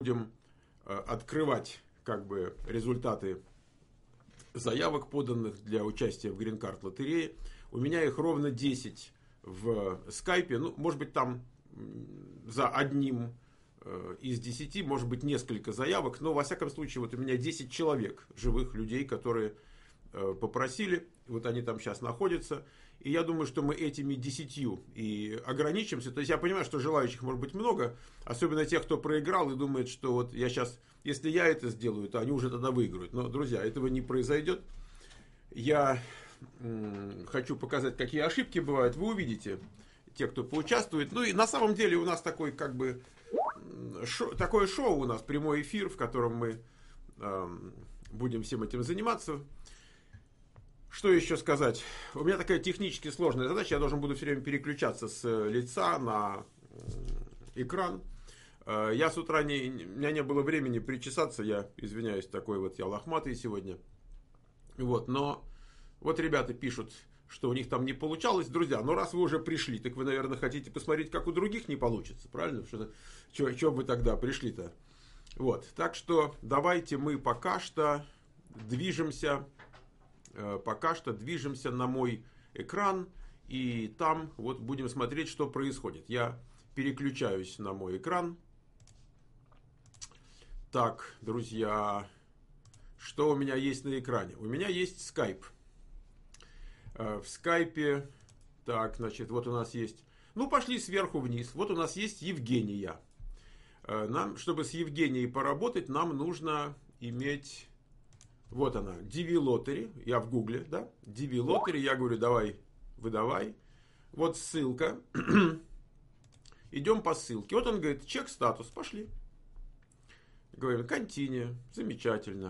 будем открывать как бы результаты заявок, поданных для участия в Green Card лотерее. У меня их ровно 10 в скайпе. Ну, может быть, там за одним из 10, может быть, несколько заявок. Но, во всяком случае, вот у меня 10 человек, живых людей, которые попросили. Вот они там сейчас находятся. И я думаю, что мы этими 10 и ограничимся. То есть я понимаю, что желающих может быть много. Особенно тех, кто проиграл и думает, что вот я сейчас, если я это сделаю, то они уже тогда выиграют. Но, друзья, этого не произойдет. Я хочу показать, какие ошибки бывают. Вы увидите, те, кто поучаствует. Ну и на самом деле у нас такой как бы такое шоу у нас, прямой эфир, в котором мы будем всем этим заниматься. Что еще сказать? У меня такая технически сложная задача. Я должен буду все время переключаться с лица на экран. Я с утра у меня не было времени причесаться. Я извиняюсь, такой вот я лохматый сегодня. Вот, но вот ребята пишут, что у них там не получалось. Друзья, ну раз вы уже пришли, так вы, наверное, хотите посмотреть, как у других не получится. Правильно? Чего вы тогда пришли-то? Вот, так что давайте мы пока что движемся на мой экран, и там вот будем смотреть, что происходит. Я переключаюсь на мой экран. Так, друзья, что у меня есть на экране? У меня есть скайп. В скайпе, так, значит, вот у нас есть, ну, пошли сверху вниз. Вот у нас есть Евгения. Нам, чтобы с Евгенией поработать, нам нужно иметь... Вот она, DV Lottery, я в гугле, да, DV Lottery, я говорю, давай, выдавай. Вот ссылка, идем по ссылке. Вот он говорит, чек статус, пошли. Говорим, continue, замечательно.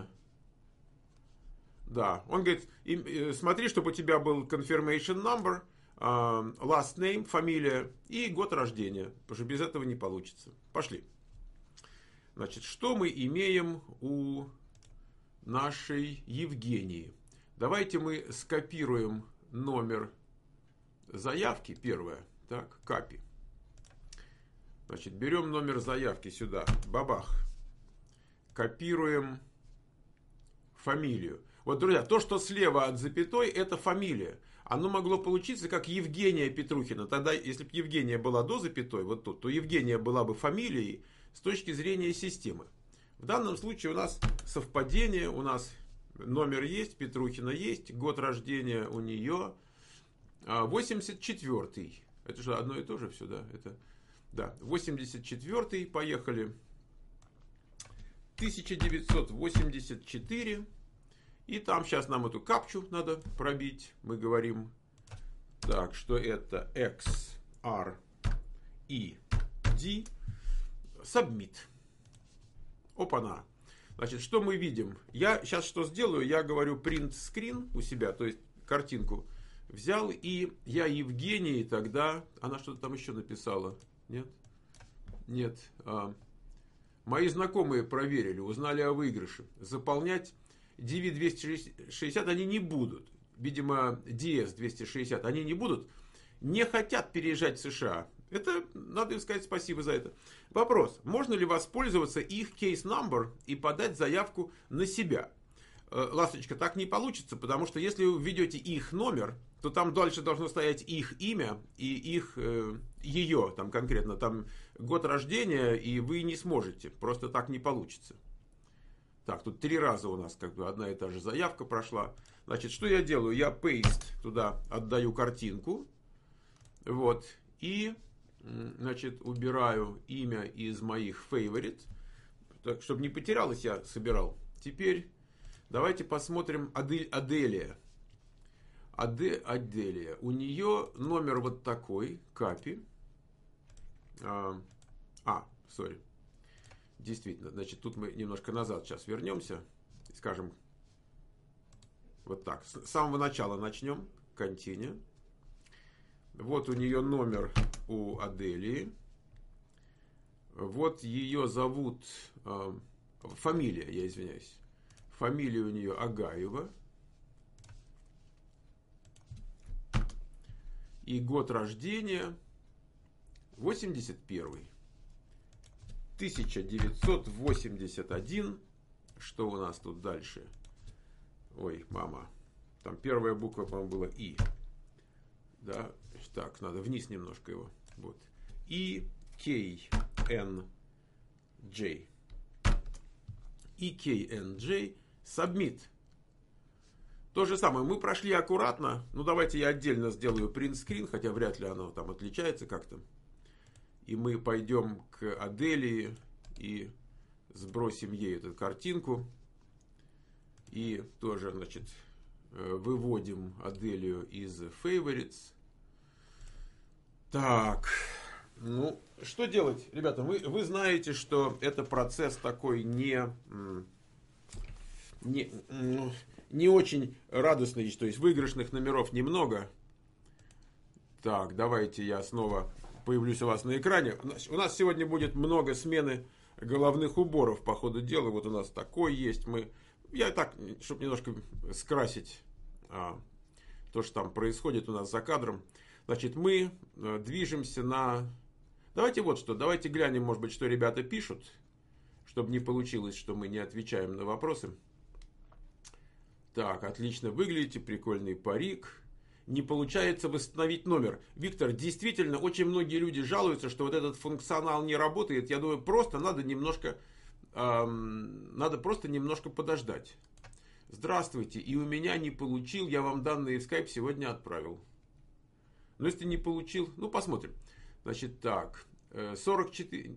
Да, он говорит, смотри, чтобы у тебя был confirmation number, last name, фамилия и год рождения, потому что без этого не получится. Пошли. Значит, что мы имеем у нашей Евгении? Давайте мы скопируем номер заявки, первое, так, копи. Значит, берем номер заявки сюда, бабах, копируем фамилию. Вот, друзья, то, что слева от запятой, это фамилия. Оно могло получиться как Евгения Петрухина. Тогда, если бы Евгения была до запятой, вот тут, то Евгения была бы фамилией с точки зрения системы. В данном случае у нас совпадение, у нас номер есть, Петрухина есть, год рождения у нее 84-й. Это же одно и то же все, да? Это, да, 84-й, поехали. 1984. И там сейчас нам эту капчу надо пробить. Мы говорим, так, что это X, R, E, D. Submit. Опа-на. Значит, что мы видим? Я сейчас что сделаю? Я говорю print screen у себя, то есть картинку взял, и я Евгении тогда... Она что-то там еще написала. Нет? Нет. Мои знакомые проверили, узнали о выигрыше. Заполнять DV-260 они не будут. Видимо, DS-260 они не будут. Не хотят переезжать в США. Это, надо им сказать спасибо за это. Вопрос. Можно ли воспользоваться их case number и подать заявку на себя? Ласточка, так не получится, потому что если вы введете их номер, то там дальше должно стоять их имя и их, ее, там конкретно, там год рождения, и вы не сможете. Просто так не получится. Так, тут 3 раза у нас как бы одна и та же заявка прошла. Значит, что я делаю? Я paste туда отдаю картинку. Вот. И, значит, убираю имя из моих favorite. Так, чтобы не потерялось, я собирал. Теперь давайте посмотрим Аделия. Аделия. У нее номер вот такой. Копи. Сори. Действительно, значит, тут мы немножко назад сейчас вернемся. Скажем, вот так. С самого начала начнем. Continue. Вот у нее номер у Аделии. Вот ее зовут... фамилия, я извиняюсь. Фамилия у нее Агаева. И год рождения 81-й. 1981. Что у нас тут дальше? Ой, мама. Там первая буква, по-моему, была И. Да, так, надо вниз немножко его. Вот. EKNJ. EKNJ. Submit. То же самое. Мы прошли аккуратно. Ну, давайте я отдельно сделаю принт-скрин, хотя вряд ли оно там отличается как-то. И мы пойдем к Аделии и сбросим ей эту картинку. И тоже, значит, выводим Аделию из Favorites. Так, ну, что делать, ребята? Вы знаете, что это процесс такой не очень радостный, то есть выигрышных номеров немного. Так, давайте я снова появлюсь у вас на экране. У нас сегодня будет много смены головных уборов по ходу дела. Вот у нас такой есть. Я так, чтобы немножко скрасить то, что там происходит у нас за кадром. Значит, мы движемся на... Давайте вот что, давайте глянем, может быть, что ребята пишут, чтобы не получилось, что мы не отвечаем на вопросы. Так, отлично выглядите, прикольный парик. Не получается восстановить номер. Виктор, действительно, очень многие люди жалуются, что вот этот функционал не работает. Я думаю, просто надо просто немножко подождать. Здравствуйте, и у меня не получил, я вам данные в Skype сегодня отправил. Но если не получил, ну посмотрим. Значит, так, 44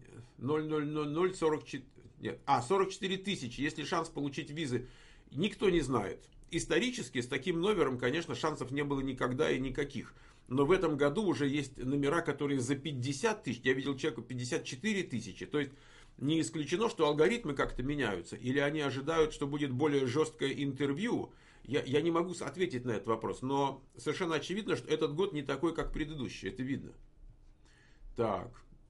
тысячи, если шанс получить визы, никто не знает. Исторически с таким номером, конечно, шансов не было никогда и никаких. Но в этом году уже есть номера, которые за 50 тысяч, я видел человека 54 тысячи. То есть не исключено, что алгоритмы как-то меняются. Или они ожидают, что будет более жесткое интервью. Я не могу ответить на этот вопрос. Но совершенно очевидно, что этот год не такой, как предыдущий. Это видно. Так.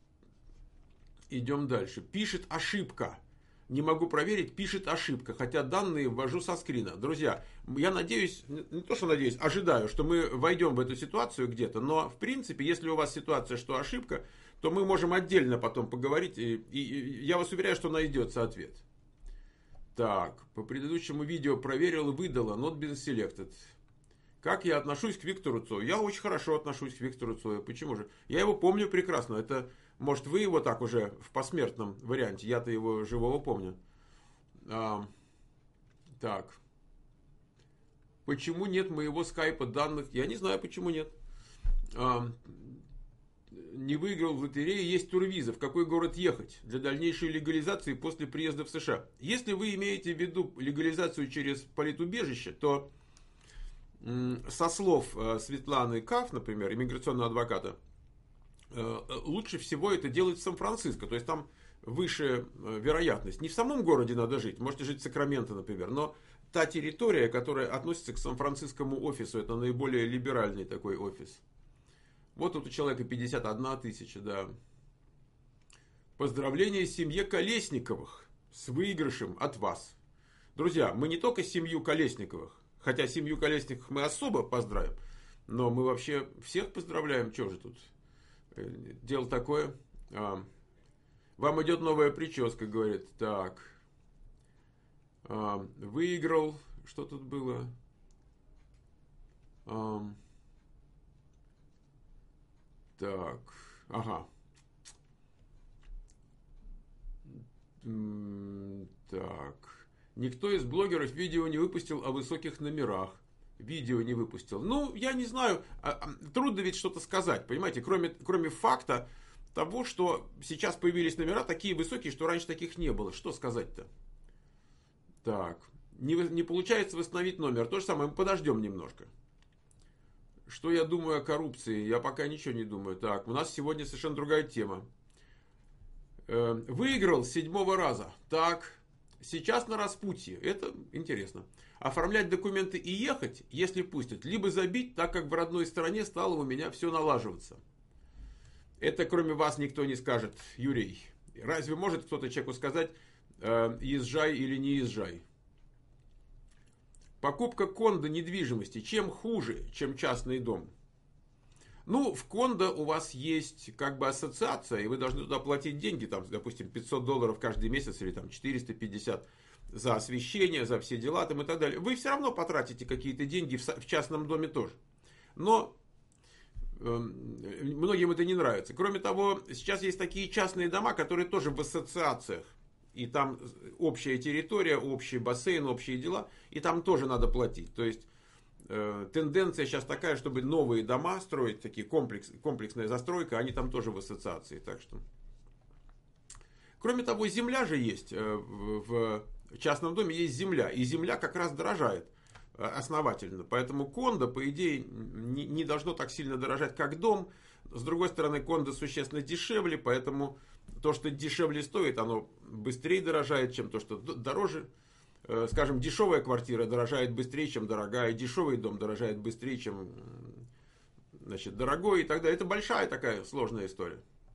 Идем дальше. Пишет ошибка. Не могу проверить, пишет ошибка. Хотя данные ввожу со скрина. Друзья, я надеюсь, не то что надеюсь, ожидаю, что мы войдем в эту ситуацию где-то. Но в принципе, если у вас ситуация, что ошибка, то мы можем отдельно потом поговорить. И я вас уверяю, что найдется ответ. Так, по предыдущему видео проверил и выдала not been selected. Как я отношусь к Виктору Цою? Я очень хорошо отношусь к Виктору Цою. Почему же? Я его помню прекрасно. Это, может, вы его так уже в посмертном варианте. Я-то его живого помню. Так. Почему нет моего скайпа данных? Я не знаю, почему нет. Не выиграл в лотерее, есть турвиза. В какой город ехать для дальнейшей легализации после приезда в США? Если вы имеете в виду легализацию через политубежище, то со слов Светланы Каф, например, иммиграционного адвоката, лучше всего это делать в Сан-Франциско. То есть там выше вероятность. Не в самом городе надо жить, можете жить в Сакраменто, например, но та территория, которая относится к Сан-Францискому офису, это наиболее либеральный такой офис. Вот тут у человека 51 тысяча, да. Поздравления семье Колесниковых с выигрышем от вас. Друзья, мы не только семью Колесниковых, хотя семью Колесниковых мы особо поздравим, но мы вообще всех поздравляем. Что же тут? Дело такое. Вам идет новая прическа, говорит. Так. Выиграл. Что тут было? Так, ага. Так. Никто из блогеров видео не выпустил о высоких номерах. Видео не выпустил. Ну, я не знаю. Трудно ведь что-то сказать, понимаете? Кроме факта того, что сейчас появились номера такие высокие, что раньше таких не было. Что сказать-то? Так. Не получается восстановить номер. То же самое. Мы подождем немножко. Что я думаю о коррупции? Я пока ничего не думаю. Так, у нас сегодня совершенно другая тема. Выиграл с 7-го раза. Так, сейчас на распутье. Это интересно. Оформлять документы и ехать, если пустят. Либо забить, так как в родной стране стало у меня все налаживаться. Это кроме вас никто не скажет, Юрий. Разве может кто-то человеку сказать, езжай или не езжай? Покупка кондо недвижимости чем хуже, чем частный дом? Ну, в Кондо у вас есть как бы ассоциация, и вы должны туда платить деньги, там, допустим, $500 каждый месяц или там 450 за освещение, за все дела там и так далее. Вы все равно потратите какие-то деньги в частном доме тоже. Но многим это не нравится. Кроме того, сейчас есть такие частные дома, которые тоже в ассоциациях. И там общая территория, общий бассейн, общие дела. И там тоже надо платить. То есть тенденция сейчас такая, чтобы новые дома строить, такие комплексная застройка, они там тоже в ассоциации. Так что. Кроме того, земля же есть. В частном доме есть земля. И земля как раз дорожает основательно. Поэтому кондо, по идее, не должно так сильно дорожать, как дом. С другой стороны, кондо существенно дешевле, поэтому то, что дешевле стоит, оно быстрее дорожает, чем то, что дороже. Скажем, дешевая квартира дорожает быстрее, чем дорогая. Дешевый дом дорожает быстрее, чем, значит, дорогой и так далее. Это большая такая сложная история.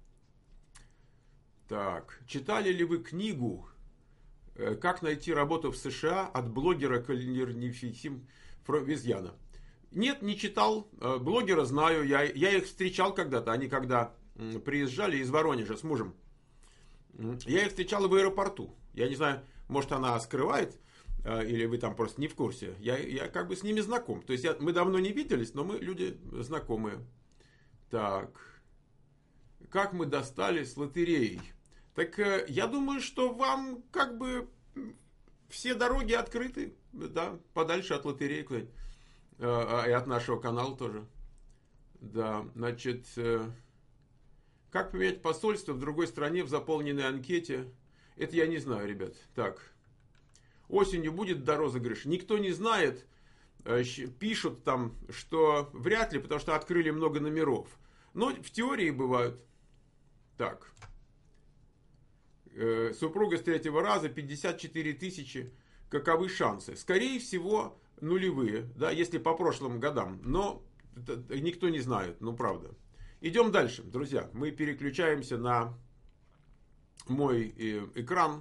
Так, читали ли вы книгу «Как найти работу в США» от блогера Калинернифисим Фровизьяна? Нет, не читал. Блогера знаю. Я их встречал когда-то. Они когда приезжали из Воронежа с мужем. Я их встречал в аэропорту. Я не знаю, может она скрывает, или вы там просто не в курсе. Я как бы с ними знаком. То есть мы давно не виделись, но мы люди знакомые. Так. Как мы достали с лотереей? Так я думаю, что вам как бы все дороги открыты, да, подальше от лотереи куда-нибудь. И от нашего канала тоже. Да, значит, как поменять посольство в другой стране в заполненной анкете? Это я не знаю, ребят. Так, осенью будет до розыгрыша? Никто не знает. Пишут там, что вряд ли, потому что открыли много номеров. Но в теории бывают. Так. Супруга с третьего раза, 54 тысячи. Каковы шансы? Скорее всего, нулевые, да, если по прошлым годам. Но никто не знает, ну правда. Идем дальше, друзья. Мы переключаемся на мой экран.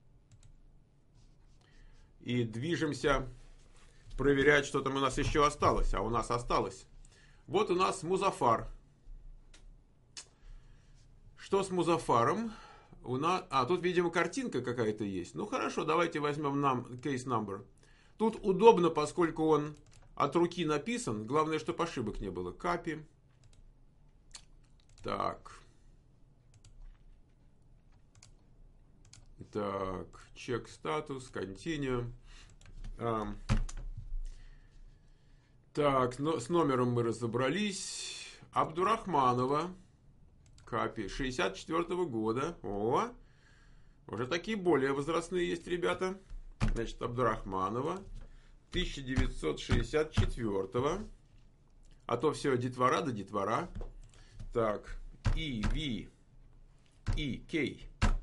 И движемся проверять, что там у нас еще осталось. А у нас осталось. Вот у нас Музафар. Что с Музафаром? Тут, видимо, картинка какая-то есть. Ну хорошо, давайте возьмем case number. Тут удобно, поскольку он от руки написан. Главное, чтобы ошибок не было. Copy. Так. Так. Check status. Continue. Так, с номером мы разобрались. Абдурахманова. Капи 64-го года. О, уже такие более возрастные есть ребята. Значит, Абдурахманова 1964-го. А то все детвора да детвора. Так, EV EK.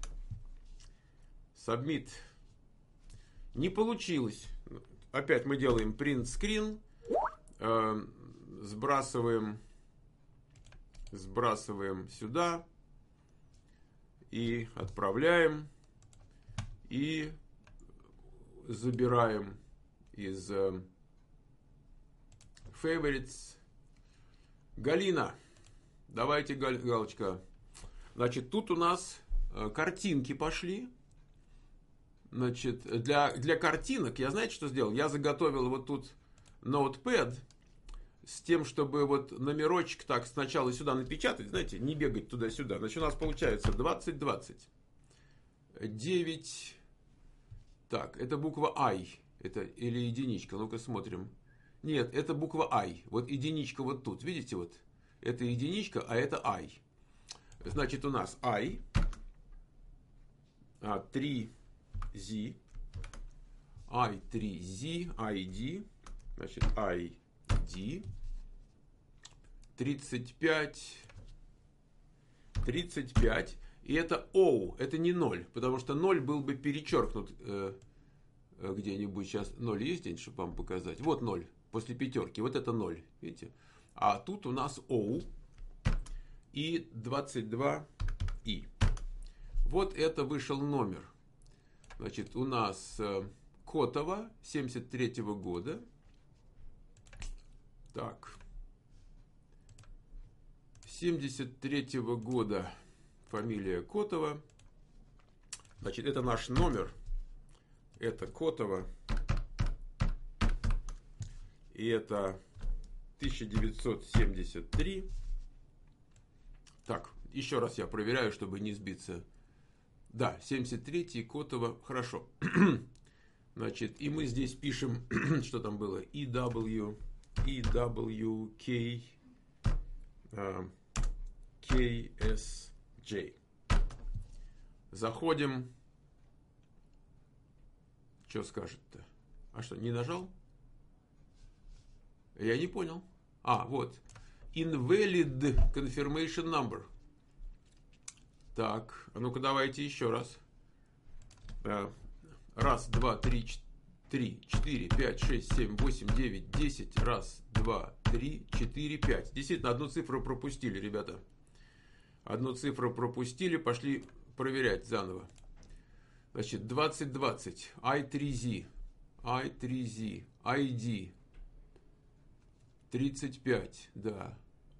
Submit. Не получилось. Опять мы делаем print screen. Сбрасываем сюда и отправляем и забираем из favorites. Галина, давайте галочка. Значит, тут у нас картинки пошли. Значит, для картинок я, знаете, что сделал? Я заготовил вот тут notepad с тем, чтобы вот номерочек так сначала сюда напечатать, знаете, не бегать туда-сюда. Значит, у нас получается 20. 9. Так, это буква I. Это или единичка. Ну-ка смотрим. Нет, это буква I. Вот единичка вот тут. Видите, вот. Это единичка, а это I. Значит, у нас I. 3Z. I3Z. ID. Значит, ID. 35. И это O, это не 0, потому что 0 был бы перечеркнут где-нибудь. Сейчас 0 есть где-нибудь, чтобы вам показать. Вот 0, после пятерки, вот это 0, видите? А тут у нас O и 22И. Вот это вышел номер. Значит, у нас Котова, 73-го года. Так. 73-го года. Фамилия Котова. Значит, это наш номер. Это Котова. И это 1973. Так, еще раз я проверяю, чтобы не сбиться. Да, 73-й, Котова. Хорошо. Значит, и мы здесь пишем, что там было. EW, K, KSJ. Заходим. Что скажет-то? А что, не нажал? Я не понял. А, вот. Invalid confirmation number. Так, а ну-ка давайте еще раз. Раз, два, три, 4, 5, 6, 7, 8, 9, 10. Раз, два, 3, 4, 5. Действительно, одну цифру пропустили, ребята. Одну цифру пропустили, пошли проверять заново. Значит, 2020, I3Z, ID, 35, да.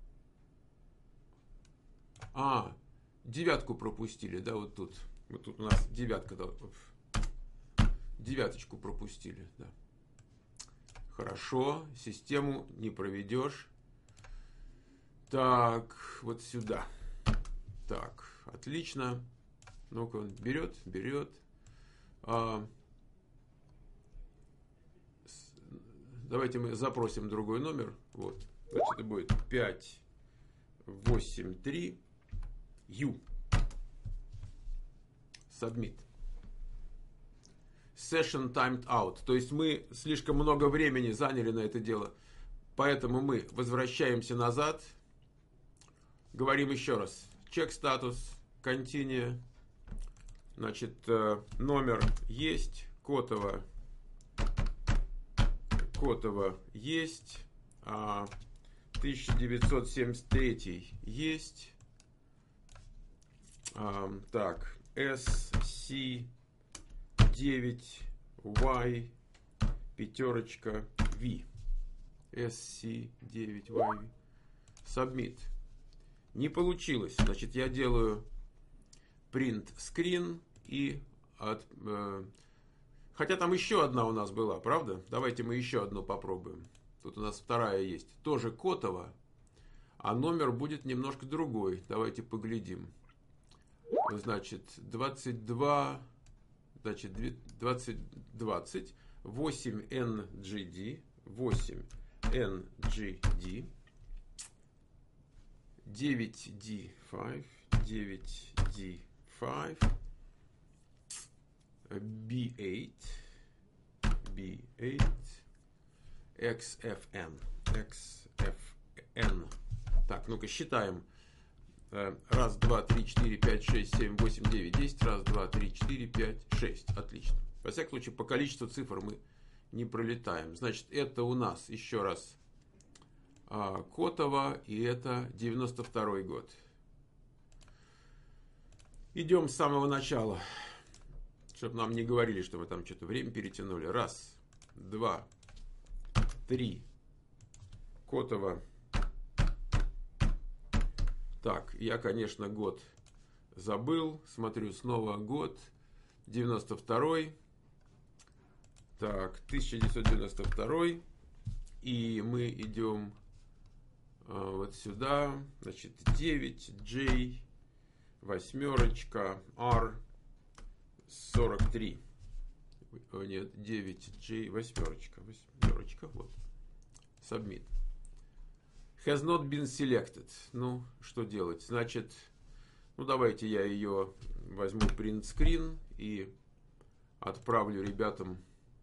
А, девятку пропустили, да, вот тут. Вот тут у нас девятка. Девяточку пропустили, да. Хорошо, систему не проведешь. Так, вот сюда. Так, отлично. Ну-ка, он берет. Давайте мы запросим другой номер. Вот. Значит, это будет 583 U. Submit. Session timed out. То есть мы слишком много времени заняли на это дело. Поэтому мы возвращаемся назад. Говорим еще раз. Check status. Continue. Значит, номер есть. Котова есть. 1973 есть. Так, SC9Y пятерочка V. SC9Y. Submit. Не получилось. Значит, я делаю print screen и хотя там еще одна у нас была, правда? Давайте мы еще одну попробуем. Тут у нас вторая есть. Тоже Котова, а номер будет немножко другой. давайте поглядим. Значит, 22, значит, 2020, 8NGD, 8NGD, 9D5, 9D5, B8, XFN. Так, ну-ка считаем. Раз, два, три, 4, 5, 6, 7, 8, 9, 10. Раз, два, три, 4, 5, 6. Отлично. Во всяком случае, по количеству цифр мы не пролетаем. Значит, это у нас еще раз Котова, и это 92-й год. Идем с самого начала, чтобы нам не говорили, что мы там что-то время перетянули. Раз, два, три. Котова. Так, я, конечно, год забыл. Смотрю снова год. 92-й. Так, 1992. И мы идем вот сюда. Значит, 9J, восьмерочка, R, 43. Нет, 9J, восьмерочка. Вот. Submit. Has not been selected. Ну, что делать? Значит, ну давайте я ее возьму print screen и отправлю ребятам,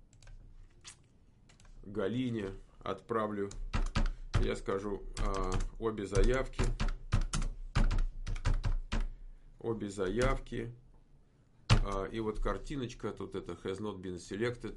Галине, отправлю, я скажу, обе заявки. И вот картиночка, тут это has not been selected.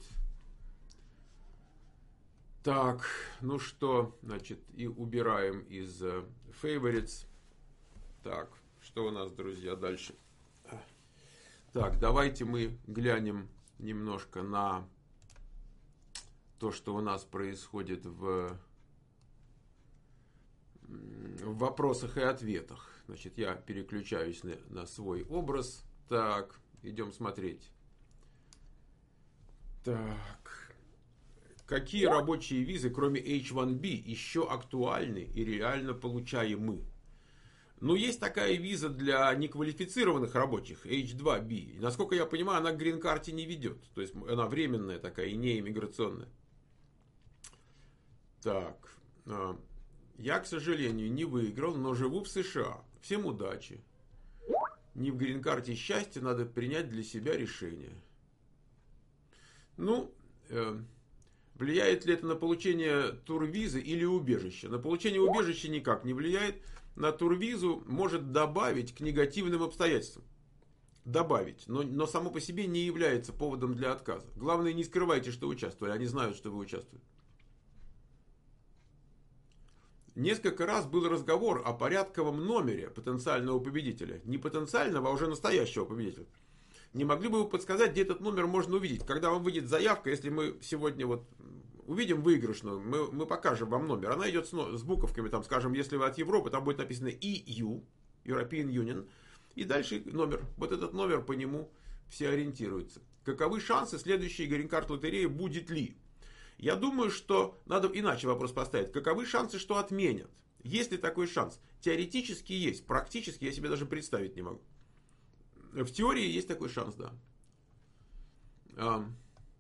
Так, ну что, значит, и убираем из favorites. Так, что у нас, друзья, дальше? Так, давайте мы глянем немножко на то, что у нас происходит в в вопросах и ответах. Значит, я переключаюсь на свой образ. Так, идем смотреть. Так. Какие рабочие визы, кроме H1B, еще актуальны и реально получаемы? Ну, есть такая виза для неквалифицированных рабочих, H2B. И, насколько я понимаю, она к грин-карте не ведет. То есть, она временная такая и не иммиграционная. Так. Я, к сожалению, не выиграл, но живу в США. Всем удачи. Не в грин-карте счастья, надо принять для себя решение. Ну, влияет ли это на получение турвизы или убежища? На получение убежища никак не влияет. На турвизу может добавить к негативным обстоятельствам. Добавить, но само по себе не является поводом для отказа. Главное, не скрывайте, что участвовали. Они знают, что вы участвуете. Несколько раз был разговор о порядковом номере потенциального победителя. Не потенциального, а уже настоящего победителя. Не могли бы вы подсказать, где этот номер можно увидеть? Когда вам выйдет заявка, если мы сегодня вот увидим выигрышную, мы покажем вам номер. Она идет с буковками, там, скажем, если вы от Европы, там будет написано EU, European Union. И дальше номер. Вот этот номер, по нему все ориентируются. Каковы шансы следующей грин-карт лотереи, будет ли? Я думаю, что надо иначе вопрос поставить. Каковы шансы, что отменят? Есть ли такой шанс? Теоретически есть. Практически я себе даже представить не могу. В теории есть такой шанс, да.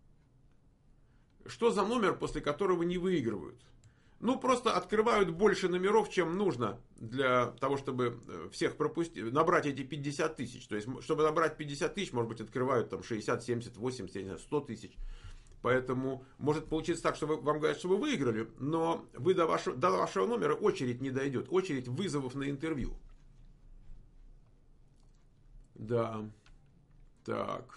Что за номер, после которого не выигрывают? Ну, просто открывают больше номеров, чем нужно для того, чтобы всех пропустить, набрать эти 50 тысяч. То есть, чтобы набрать 50 тысяч, может быть, открывают там 60, 70, 80, 100 тысяч. Поэтому может получиться так, что вам говорят, что вы выиграли, но вы до вашего номера очередь не дойдет. Очередь вызовов на интервью. Да. Так.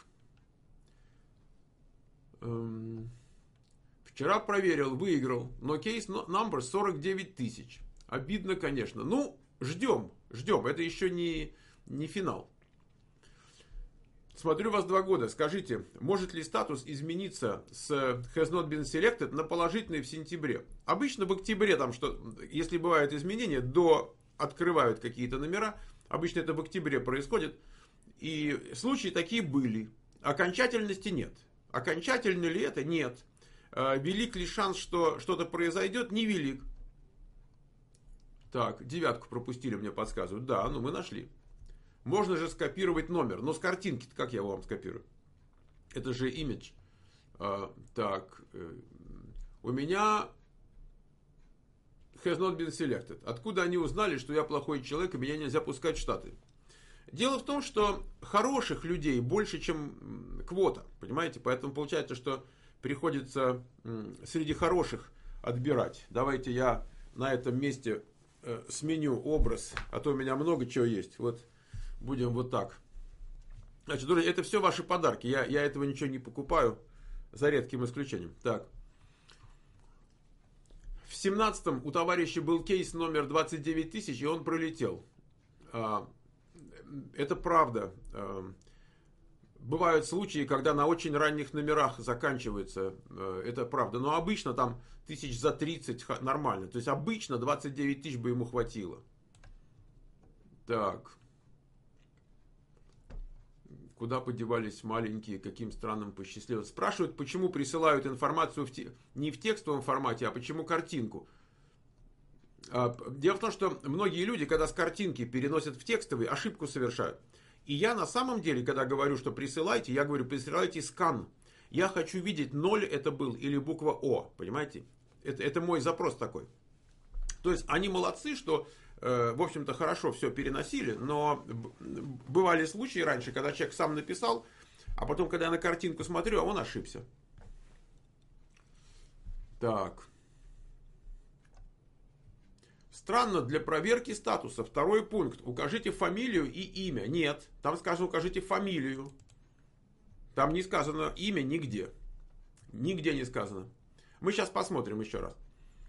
Вчера проверил, выиграл, но кейс номер 49 тысяч. Обидно, конечно. Ну, ждем. Это еще не финал. Смотрю вас 2 года. Скажите, может ли статус измениться с has not been selected на положительный в сентябре? Обычно в октябре, там, если бывают изменения, открывают какие-то номера. Обычно это в октябре происходит. И случаи такие были. Окончательности нет. Окончательно ли это? Нет. Велик ли шанс, что что-то произойдет? Невелик. Так, 9 пропустили, мне подсказывают. Да, мы нашли. Можно же скопировать номер. Но с картинки как я его вам скопирую? Это же имидж. Так, у меня has not been selected. Откуда они узнали, что я плохой человек и меня нельзя пускать в Штаты? Дело в том, что хороших людей больше, чем квота. Понимаете? Поэтому получается, что приходится среди хороших отбирать. Давайте я на этом месте сменю образ, а то у меня много чего есть. Вот будем вот так. Значит, друзья, это все ваши подарки. Я этого ничего не покупаю, за редким исключением. Так. В 17-м у товарища был кейс номер 29 тысяч, и он пролетел. Это правда. Бывают случаи, когда на очень ранних номерах заканчивается. Это правда. Но обычно там тысяч за 30 нормально. То есть обычно 29 тысяч бы ему хватило. Так. Куда подевались маленькие, каким странам посчастливилось? Спрашивают, почему присылают информацию не в текстовом формате, а почему картинку. Дело в том, что многие люди, когда с картинки переносят в текстовый, ошибку совершают. И я на самом деле, когда говорю, что присылайте, я говорю, присылайте скан. Я хочу видеть 0 это был или буква О, понимаете? Это мой запрос такой. То есть они молодцы, что, в общем-то, хорошо все переносили, но бывали случаи раньше, когда человек сам написал, а потом, когда я на картинку смотрю, а он ошибся. Так. Странно, для проверки статуса. 2 пункт. Укажите фамилию и имя. Нет. Там сказано, укажите фамилию. Там не сказано имя нигде. Нигде не сказано. Мы сейчас посмотрим еще раз.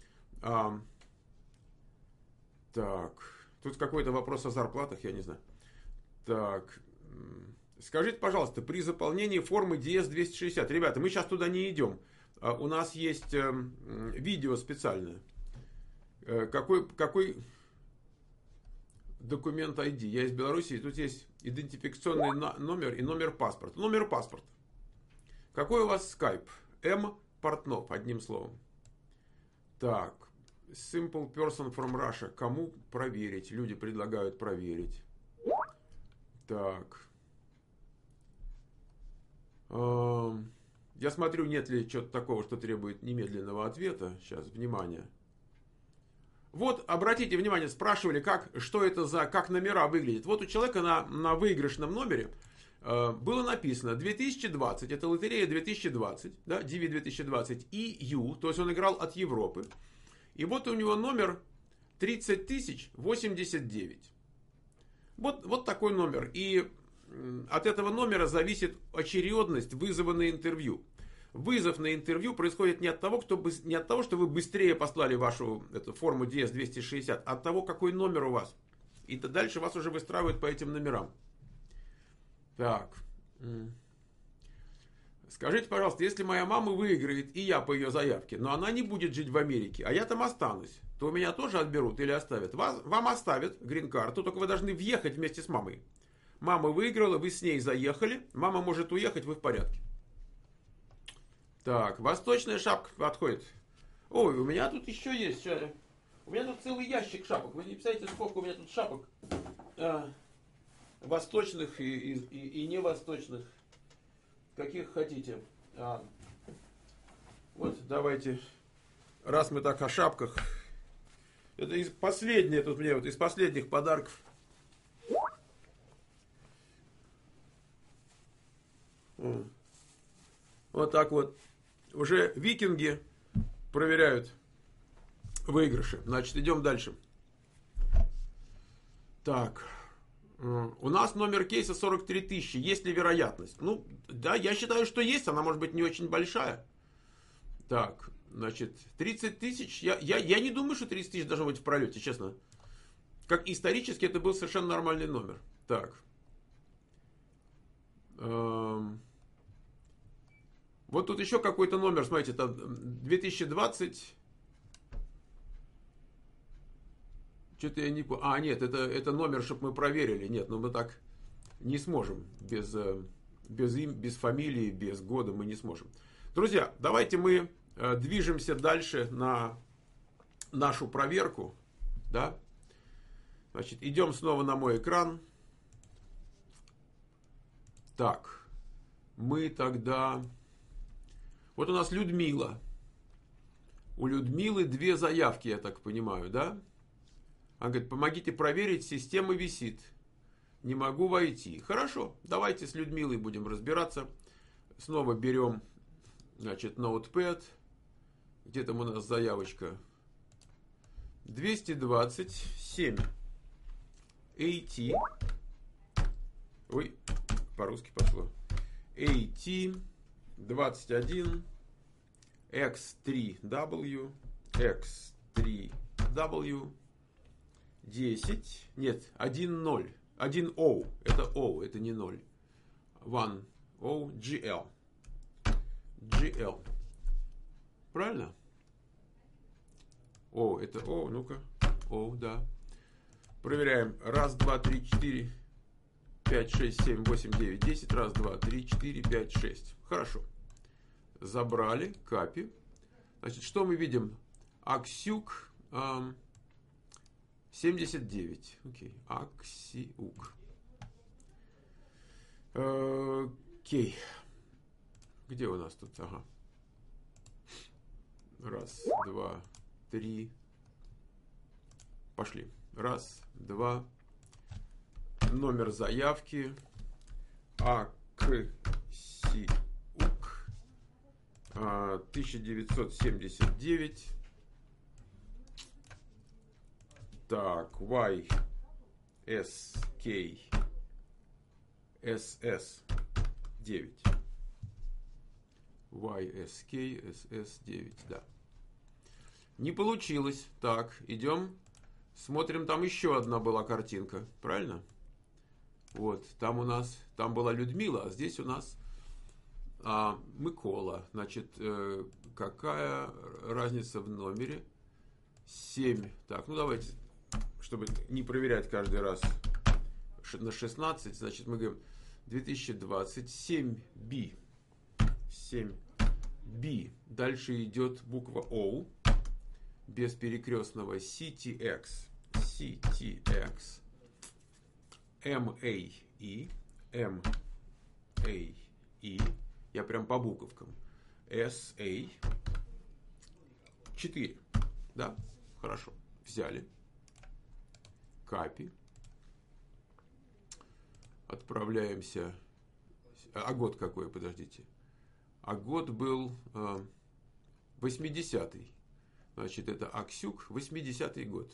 Так. Тут какой-то вопрос о зарплатах, я не знаю. Так. Скажите, пожалуйста, при заполнении формы DS-260. Ребята, мы сейчас туда не идем. У нас есть видео специальное. Какой документ ID. Я из Беларуси, и тут есть идентификационный номер и номер паспорта. Номер паспорта. Какой у вас скайп? М. Портнов, одним словом. Так. Simple person from Russia. Кому проверить? Люди предлагают проверить. Так. Я смотрю, нет ли чего-то такого, что требует немедленного ответа. Сейчас, внимание. Вот, обратите внимание, спрашивали, что это как номера выглядят. Вот у человека на выигрышном номере было написано 2020, это лотерея 2020, да, DV 2020, EU, то есть он играл от Европы. И вот у него номер 30089. Вот такой номер. И от этого номера зависит очередность вызова на интервью. Вызов на интервью происходит не от того, что вы быстрее послали вашу форму DS-260, а от того, какой номер у вас. И дальше вас уже выстраивают по этим номерам. Так. Скажите, пожалуйста, если моя мама выиграет, и я по ее заявке, но она не будет жить в Америке, а я там останусь, то меня тоже отберут или оставят? Вам оставят грин-карту, только вы должны въехать вместе с мамой. Мама выиграла, вы с ней заехали, мама может уехать, вы в порядке. Так, восточная шапка подходит. Ой, у меня тут еще есть. У меня тут целый ящик шапок. Вы не представляете, сколько у меня тут шапок. Восточных и невосточных. Каких хотите. Вот, давайте. Раз мы так о шапках. Это из последнее тут мне, из последних подарков. Вот так вот. Уже викинги проверяют выигрыши. Значит, идем дальше. Так. У нас номер кейса 43 тысячи. Есть ли вероятность? Ну, да, я считаю, что есть. Она может быть не очень большая. Так, значит, 30 тысяч. Я не думаю, что 30 тысяч должно быть в пролете, честно. Как исторически это был совершенно нормальный номер. Так. Вот тут еще какой-то номер, смотрите, там 2020. Что-то я не понял. Нет, это номер, чтобы мы проверили. Нет, ну мы так не сможем. Без фамилии, без года мы не сможем. Друзья, давайте мы движемся дальше на нашу проверку. Да? Значит, идем снова на мой экран. Так, мы тогда... Вот у нас Людмила. У Людмилы 2 заявки, я так понимаю, да? Она говорит, помогите проверить, система висит. Не могу войти. Хорошо, давайте с Людмилой будем разбираться. Снова берем, значит, Notepad. Где там у нас заявочка? 227 AT. Ой, по-русски пошло. AT 21 X3W X3W 10. Нет, 1-0. 1-O. Это O, это не 0. 1-O GL. GL. Правильно? О, это О, ну-ка. О, да. Проверяем. 1, 2, 3, 4, 5, 6, 7, 8, 9, 10. 1, 2, 3, 4, 5, 6. Хорошо. Забрали. Капи. Значит, что мы видим? Аксюк 79. Окей. Аксиук. Окей. Где у нас тут? Ага. 1, 2, 3. Пошли. 1, 2. Номер заявки. Аксиук. 1979. Так, YSK SS 9. YSK SS 9, да. Не получилось. Так, идем. Смотрим, там еще одна была картинка. Правильно? Вот, там у нас, там была Людмила, а здесь у нас Микола. Значит, какая разница в номере? 7. Так, ну давайте чтобы не проверять каждый раз на 16, значит, мы говорим 2027B. 7B. Дальше идет буква O. Без перекрестного CTX. CTX. MAE. MAE. Я прям по буковкам. SA. 4. Да? Хорошо. Взяли. Копи. Отправляемся. А год какой, подождите. А год был 80-й. Значит, это Аксюк, 80-й год.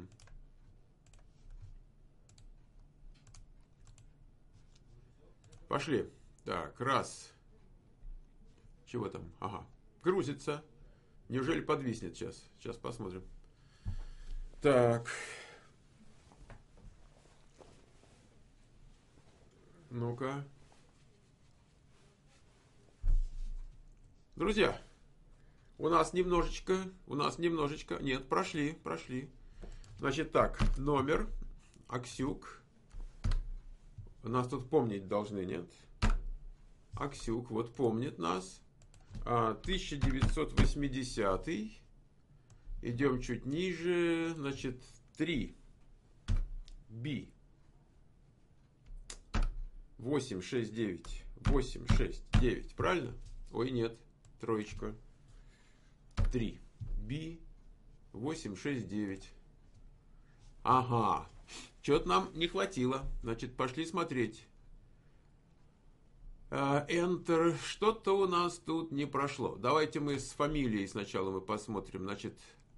Пошли. Так, раз. Чего там? Ага. Грузится. Неужели подвиснет сейчас? Сейчас посмотрим. Так. Ну-ка. Друзья, у нас немножечко, нет, прошли. Значит так, номер, Аксюк. Нас тут помнить должны, нет? Аксюк, вот помнит нас. 1980. Идем чуть ниже, значит, 3. B. 869. 869. Правильно? Ой, нет. Троечка. 3. B. 869. Ага. Чего-то нам не хватило. Значит, пошли смотреть. Enter. Что-то у нас тут не прошло. Давайте мы с фамилией сначала мы посмотрим. Значит,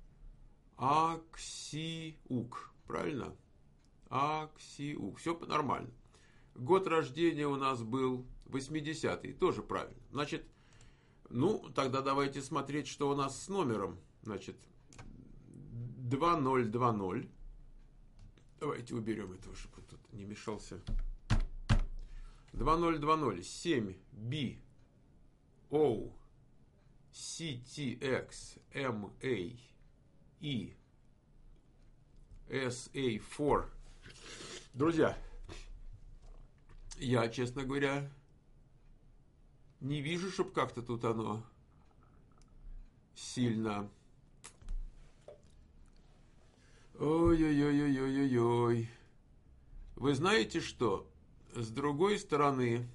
Аксиук. Правильно? Аксиук. Все нормально. Год рождения у нас был 80-й. Тоже правильно. Значит, ну, тогда давайте смотреть, что у нас с номером. Значит, 2020. Давайте уберем этого, чтобы тут не мешался. 2020. 7B. O. CTX. MA. E. SA4. Друзья, я, честно говоря, не вижу, чтобы как-то тут оно сильно... Ой-ой-ой-ой-ой-ой. Вы знаете что? С другой стороны,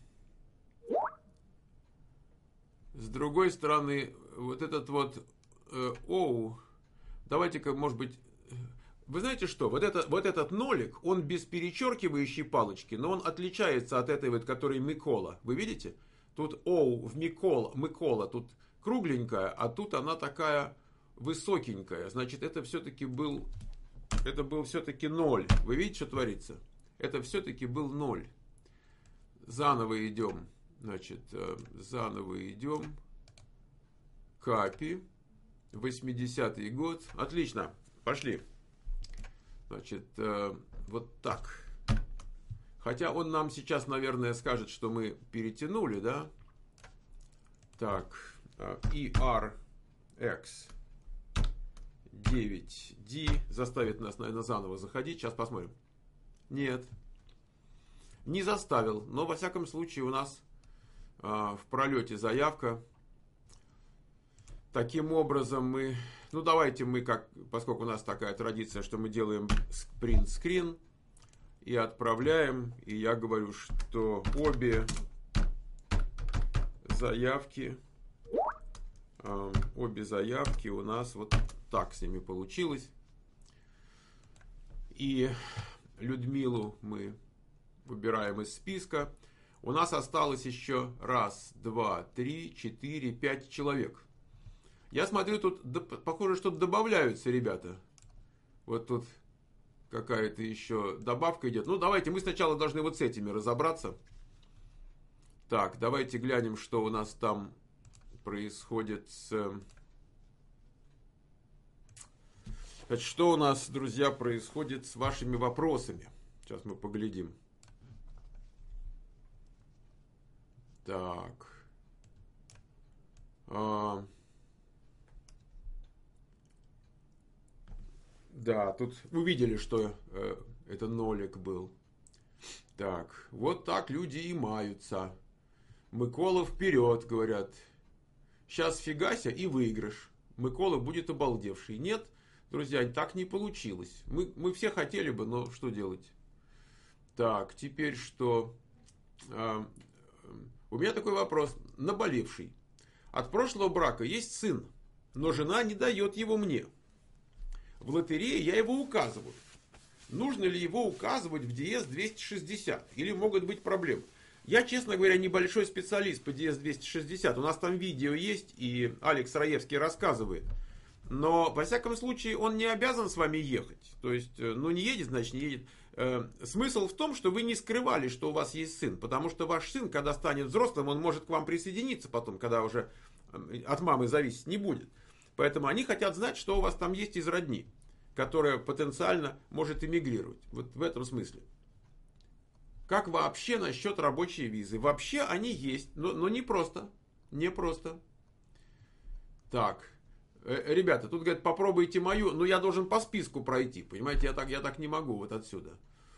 вот этот вот оу, давайте-ка, может быть, вы знаете что? Вот этот нолик, он без перечеркивающей палочки, но он отличается от этой вот, которой Микола. Вы видите? Тут оу в Микола, тут кругленькая, а тут она такая высокенькая. Значит, это был все-таки 0. Вы видите, что творится? Это все-таки был 0. Заново идем. Значит, Копи. 80-й год. Отлично. Пошли. Значит, вот так. Хотя он нам сейчас, наверное, скажет, что мы перетянули, да? Так. ERX 9D. Заставит нас, наверное, заново заходить. Сейчас посмотрим. Нет. Не заставил. Но, во всяком случае, у нас в пролете заявка. Таким образом мы... Ну, давайте мы, поскольку у нас такая традиция, что мы делаем принт-скрин и отправляем. И я говорю, что обе заявки у нас вот так с ними получилось. И Людмилу мы выбираем из списка. У нас осталось еще 1, 2, 3, 4, 5 человек. Я смотрю, тут похоже, что добавляются ребята. Вот тут какая-то еще добавка идет. Ну, давайте, мы сначала должны вот с этими разобраться. Так, давайте глянем, что у нас там происходит Значит, что у нас, друзья, происходит с вашими вопросами. Сейчас мы поглядим. Так. Да, тут увидели, что это нолик был. Так, вот так люди и маются. Микола вперед, говорят. Сейчас фигася и выигрыш. Микола будет обалдевший. Нет, друзья, так не получилось. Мы все хотели бы, но что делать? Так, теперь что? У меня такой вопрос. Наболевший. От прошлого брака есть сын, но жена не дает его мне. В лотерее я его указываю. Нужно ли его указывать в ДС 260? Или могут быть проблемы? Я, честно говоря, небольшой специалист по DS 260. У нас там видео есть, и Алекс Раевский рассказывает. Но, во всяком случае, он не обязан с вами ехать. То есть, ну, не едет, значит, не едет. Смысл в том, что вы не скрывали, что у вас есть сын. Потому что ваш сын, когда станет взрослым, он может к вам присоединиться потом, когда уже от мамы зависеть не будет. Поэтому они хотят знать, что у вас там есть из родни, которая потенциально может эмигрировать. Вот в этом смысле. Как вообще насчет рабочей визы? Вообще они есть, но не просто. Не просто. Так, ребята, тут говорят, попробуйте мою, но я должен по списку пройти. Понимаете, я так не могу вот отсюда.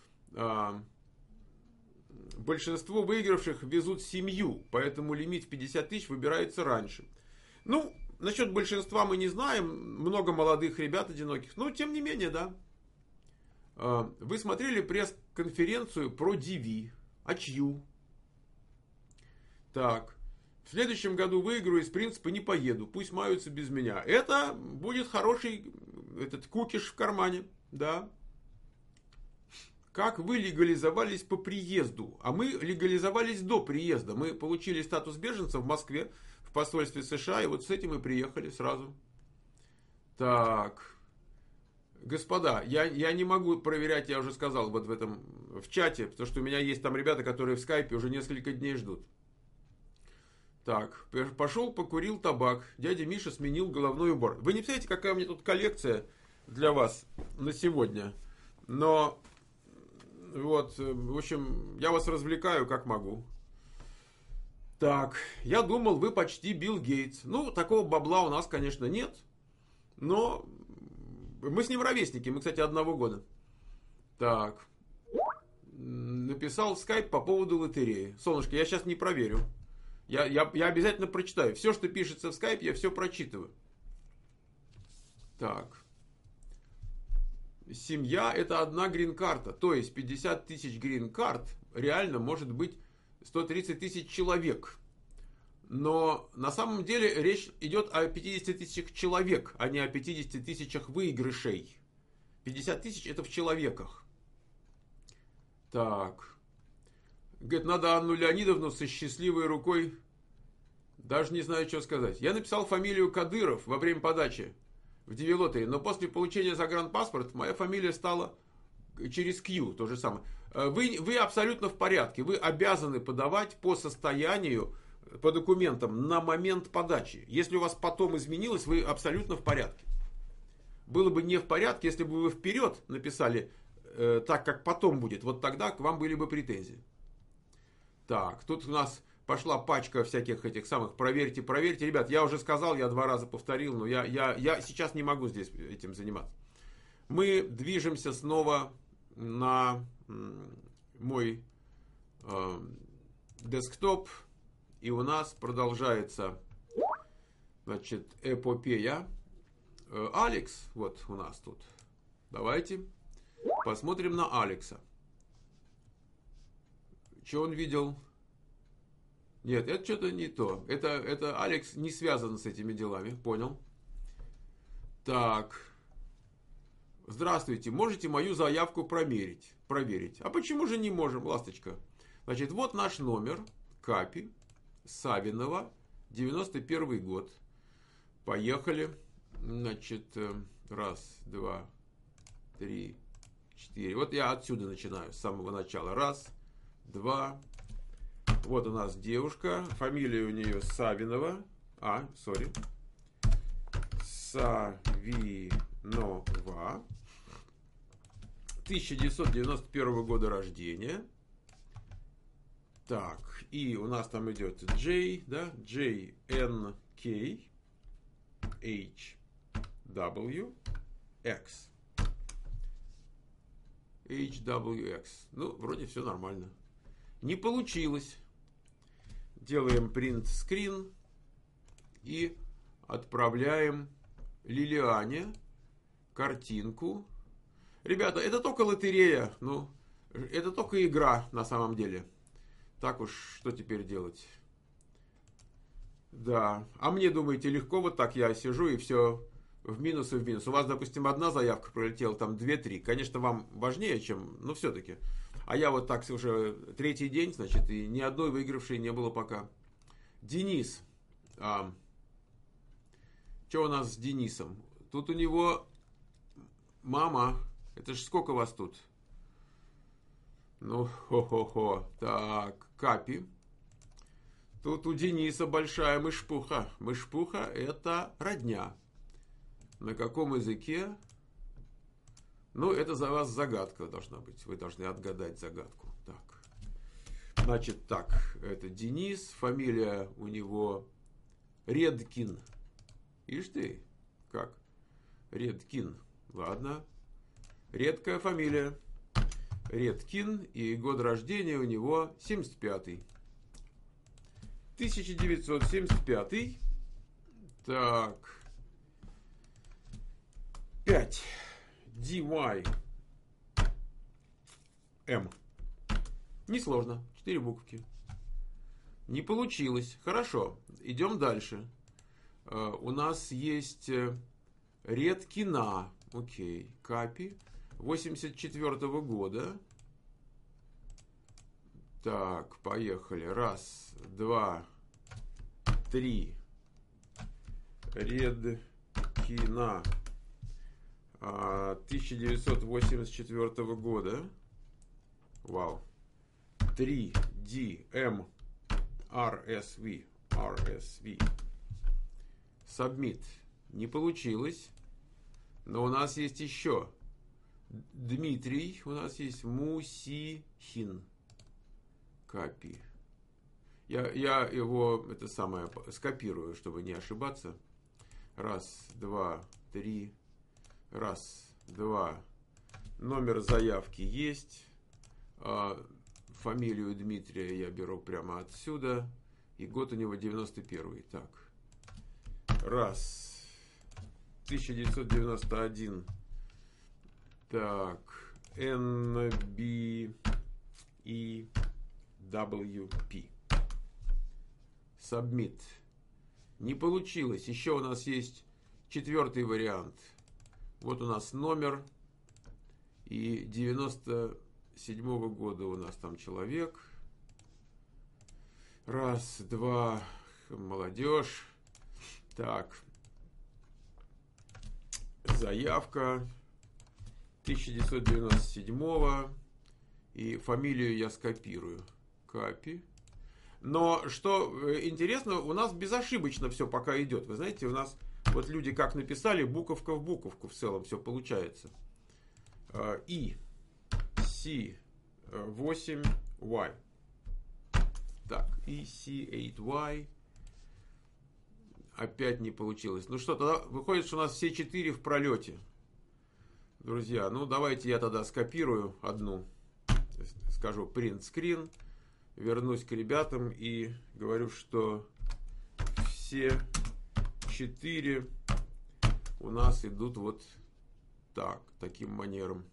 Большинство выигравших везут семью, поэтому лимит в 50 тысяч выбирается раньше. Ну, насчет большинства мы не знаем. Много молодых ребят одиноких. Но, тем не менее, да. Вы смотрели пресс-конференцию про DV. А чью? Так. В следующем году выиграю, из принципа не поеду. Пусть маются без меня. Это будет хороший кукиш в кармане. Да. Как вы легализовались по приезду? А мы легализовались до приезда. Мы получили статус беженца в Москве, в посольстве США. И вот с этим мы приехали сразу. Так. Господа, я не могу проверять, я уже сказал вот в чате, потому что у меня есть там ребята, которые в скайпе уже несколько дней ждут. Так, пошел, покурил табак. Дядя Миша сменил головной убор. Вы не представляете, какая у меня тут коллекция для вас на сегодня. Но, вот, в общем, я вас развлекаю как могу. Так, я думал, вы почти Билл Гейтс. Ну, такого бабла у нас, конечно, нет. Но мы с ним ровесники, мы, кстати, одного года. Так. Написал в скайп по поводу лотереи. Солнышко, я сейчас не проверю. Я обязательно прочитаю. Все, что пишется в скайп, я все прочитываю. Так. Семья — это одна грин-карта. То есть 50 тысяч грин-карт реально может быть 130 тысяч человек. Но на самом деле речь идет о 50 тысячах человек, а не о 50 тысячах выигрышей. 50 тысяч это в человеках. Так. Говорит, надо Анну Леонидовну со счастливой рукой. Даже не знаю, что сказать. Я написал фамилию Кадыров во время подачи в Девелотере, но после получения загранпаспорта моя фамилия стала через Q, то же самое. Вы абсолютно в порядке. Вы обязаны подавать по состоянию, по документам на момент подачи. Если у вас потом изменилось, вы абсолютно в порядке. Было бы не в порядке, если бы вы вперед написали так, как потом будет. Вот тогда к вам были бы претензии. Так, тут у нас пошла пачка всяких этих самых проверьте. Ребят, я уже сказал, я 2 раза повторил, но я сейчас не могу здесь этим заниматься. Мы движемся снова на мой десктоп. И у нас продолжается, значит, эпопея. Алекс, вот у нас тут. Давайте посмотрим на Алекса. Что он видел? Нет, это что-то не то. Это Алекс не связан с этими делами, понял. Так. Здравствуйте, можете мою заявку проверить? А почему же не можем, ласточка? Значит, вот наш номер, Капи. Савинова, 91 год. Поехали. Значит, 1, 2, 3, 4. Вот я отсюда начинаю, с самого начала. 1, 2. Вот у нас девушка. Фамилия у нее Савинова. Савинова. 1991 года рождения. Так, и у нас там идет J, да, JNK HW X. HWX. Ну, вроде все нормально. Не получилось. Делаем print screen и отправляем Лилиане картинку. Ребята, это только лотерея. Ну, это только игра на самом деле. Так уж, что теперь делать? Да. А мне, думаете, легко вот так я сижу и все в минус и в минус. У вас, допустим, одна заявка пролетела, там 2-3. Конечно, вам важнее, чем... Но все-таки. А я вот так уже третий день, значит, и ни одной выигравшей не было пока. Денис. Что у нас с Денисом? Тут у него мама. Это ж сколько вас тут? Ну, хо-хо-хо. Так, Капи. Тут у Дениса большая мышпуха. Мышпуха – это родня. На каком языке? Ну, это за вас загадка должна быть. Вы должны отгадать загадку. Так. Значит, так. Это Денис. Фамилия у него Редкин. Ишь ты, как? Редкин. Ладно. Редкая фамилия. Редкин. И год рождения у него 75-й. 1975. Так. 5. DY. M. Несложно. 4 буковки. Не получилось. Хорошо. Идем дальше. У нас есть Редкина. Окей. Капи. 84-го года. Так, поехали. Раз, два, три. Редкина. 1984 года. Вау. 3 DM RSV. Submit. Не получилось. Но у нас есть еще Дмитрий. У нас есть Мусихин. Копи. Я его это самое скопирую, чтобы не ошибаться. Раз, два, три. Раз, два. Номер заявки есть. Фамилию Дмитрия я беру прямо отсюда. И год у него 91-й. Так. Раз. 1991. Так. NBEWP. Submit. Не получилось. Еще у нас есть 4-й вариант. Вот у нас номер. И 97-го года у нас там человек. Раз, два. Молодежь. Так. Заявка 1997-го. И фамилию я скопирую. Копи. Но что интересно, у нас безошибочно все пока идет. Вы знаете, у нас вот люди как написали, буковка в буковку в целом все получается. И C8Y. Так, и C8Y. Опять не получилось. Ну что, тогда выходит, что у нас все 4 в пролете. Друзья, ну давайте я тогда скопирую одну. Скажу print screen. Вернусь к ребятам и говорю, что все 4 у нас идут вот так, таким манером.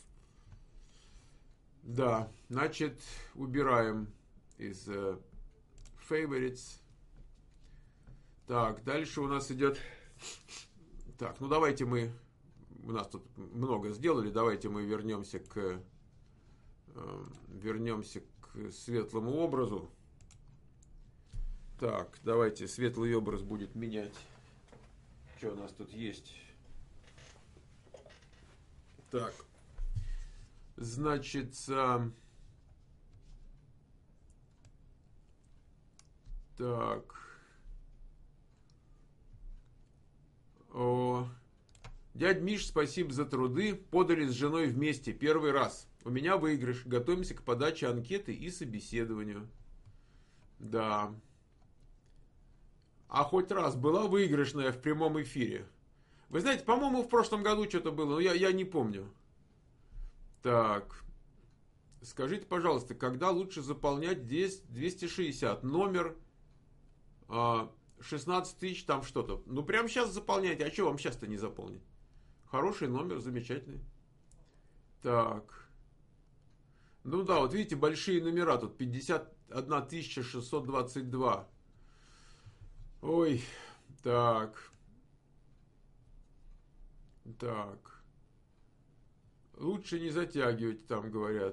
Да, значит, убираем из favorites. Так, дальше у нас идет... Так, ну давайте мы... У нас тут много сделали. Давайте мы вернемся к светлому образу. Так, давайте светлый образ будет менять. Что у нас тут есть? Так. Значит, так. Дядь Миш, спасибо за труды. Подали с женой вместе. Первый раз. У меня выигрыш. Готовимся к подаче анкеты и собеседованию. Да. А хоть раз была выигрышная в прямом эфире? Вы знаете, по-моему, в прошлом году что-то было, но я не помню. Так, скажите, пожалуйста, когда лучше заполнять 260? Номер 16 тысяч, там что-то. Ну, прямо сейчас заполняйте. А что вам сейчас-то не заполнить? Хороший номер, замечательный. Так. Ну да, вот видите, большие номера тут. 51 622. Ой, так. Так. Лучше не затягивать, там говорят.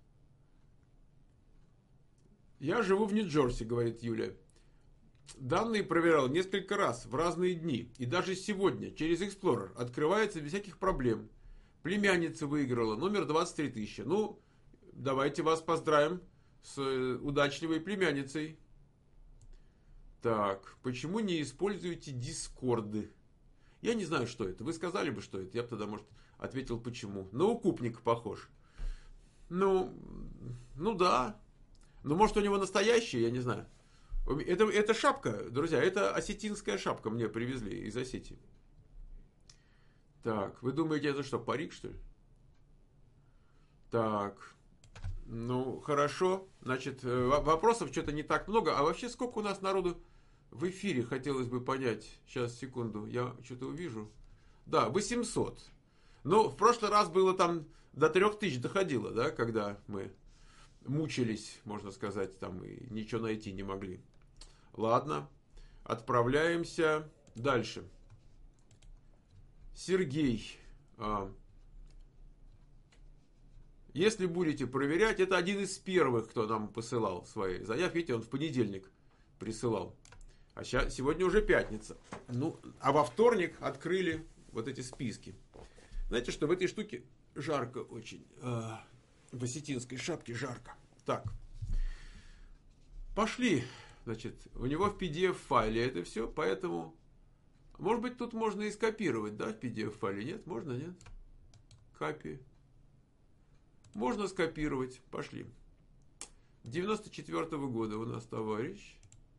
Я живу в Нью-Джерси, говорит Юля. Данные проверял несколько раз в разные дни. И даже сегодня через Explorer открывается без всяких проблем. Племянница выиграла номер 23 тысячи. Ну, давайте вас поздравим с удачливой племянницей. Так, почему не используете дискорды? Я не знаю, что это. Вы сказали бы, что это. Я бы тогда, может, ответил, почему. На укупника похож. Ну да. Ну, может, у него настоящий, я не знаю. Это шапка, друзья, это осетинская шапка мне привезли из Осетии. Так, вы думаете, это что, парик, что ли? Так, ну, хорошо. Значит, вопросов что-то не так много. А вообще, сколько у нас народу в эфире, хотелось бы понять. Сейчас, секунду, я что-то увижу. Да, 800. Ну, в прошлый раз было там до 3000 доходило, да, когда мы мучились, можно сказать, там и ничего найти не могли. Ладно, отправляемся дальше. Сергей, если будете проверять, это один из первых, кто нам посылал свои заявки. Видите, он в понедельник присылал. А сегодня уже пятница. Ну, а во вторник открыли вот эти списки. Знаете, что в этой штуке жарко очень. В осетинской шапке жарко. Так. Пошли. Значит, у него в PDF-файле это все, поэтому... Может быть, тут можно и скопировать, да, в PDF-файле? Нет? Можно, нет? Копи. Можно скопировать. Пошли. 94-го года у нас товарищ.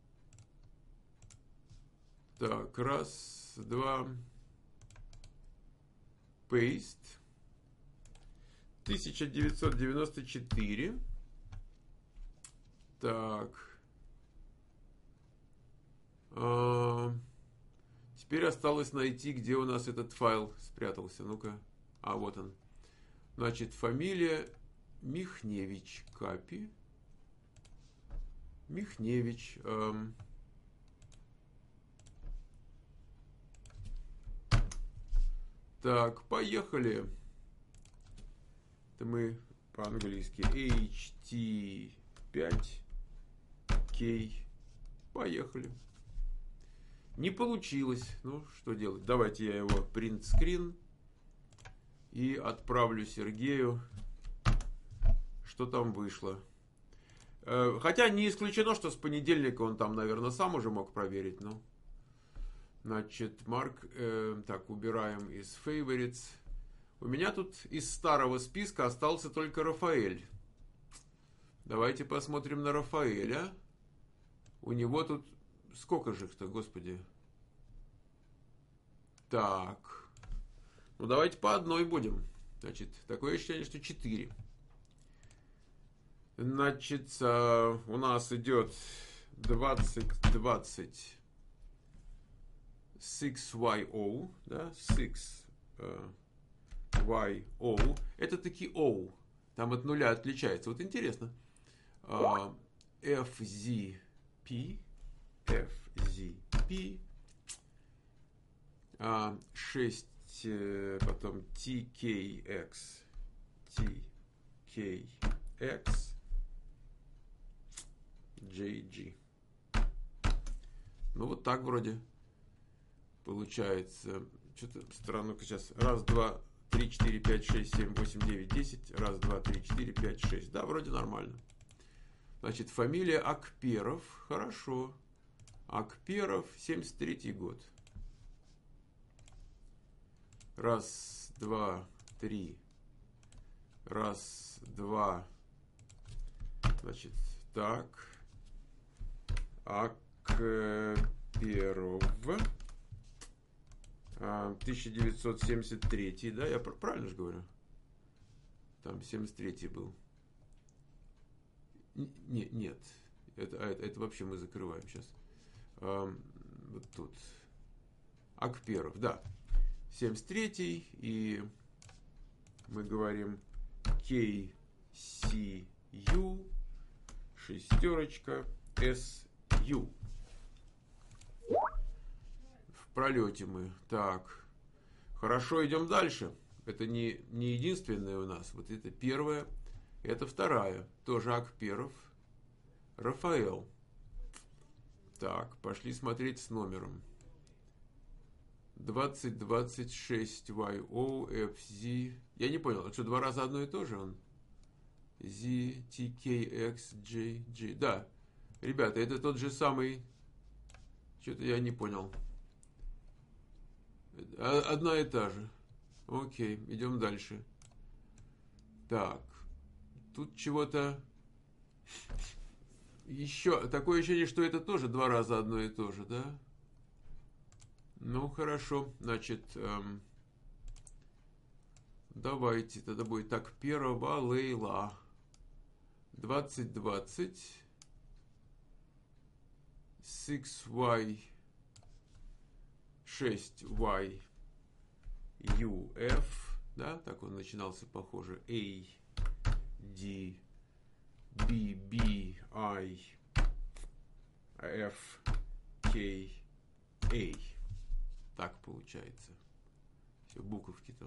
Так, раз, два. Paste. 1994. Так. Теперь осталось найти, где у нас этот файл спрятался. Ну-ка. А, вот он. Значит, фамилия Михневич. Капи. Михневич. Так, поехали. Это мы по-английски. HT5K. Поехали. Не получилось. Ну, что делать? Давайте я его принт-скрин и отправлю Сергею, что там вышло. Хотя не исключено, что с понедельника он там, наверное, сам уже мог проверить. Но... Значит, Марк, так, убираем из favorites. У меня тут из старого списка остался только Рафаэль. Давайте посмотрим на Рафаэля. У него тут... Сколько же их-то, господи? Так. Ну, давайте по одной будем. Значит, такое ощущение, что 4. Значит, у нас идет 2020 6YO, да, 6YO. Это таки O. Там от нуля отличается. Вот интересно. FZP. 6, потом TKX, JG. Ну, вот так вроде получается. Что-то странно. Сейчас. Раз, два, 3, 4, 5, 6, 7, 8, 9, 10. Раз, два, 3, 4, 5, 6. Да, вроде нормально. Значит, фамилия Акперов. Хорошо. Акперов, 73-й год. Раз, два, три. Раз, два. Значит, так. Акперов. 1973, да? Я правильно же говорю? Там 73-й был. Нет. Это вообще мы закрываем сейчас. Вот тут. Акперов, да. 73-й. И мы говорим KCU шестерочка SU. В пролете мы. Так. Хорошо, идем дальше. Это не единственная у нас. Вот это первая. Это вторая. Тоже Акперов. Рафаэл. Так, пошли смотреть с номером. 2026 YOFZ. Я не понял, что два раза одно и то же он? ZTKXJG. Да, ребята, это тот же самый. Что-то я не понял. Одна и та же. Окей, идем дальше. Так, тут чего-то еще. Такое ощущение, что это тоже два раза одно и то же, да? Ну, хорошо. Значит, давайте. Тогда будет так. Первого Лейла. 2020. 6Y. 6Y. UF. Да, так он начинался, похоже. A. D. B. B. I. F. K. A. Так получается. Все, буковки там.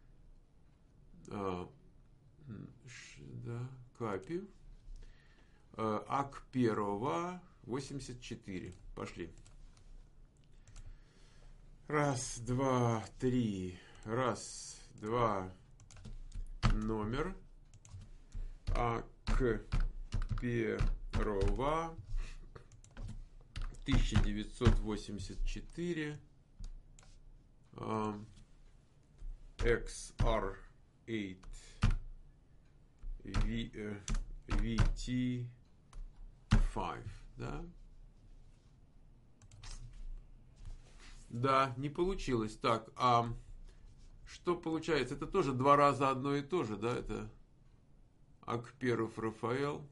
Да, Капи. Акперова 84. Пошли. Раз, два, три. Раз, два. Номер. Акперова 1984. XR8 VT5, да? Да, не получилось. Так, что получается? Это тоже два раза одно и то же, да? Это Акперов Рафаэл.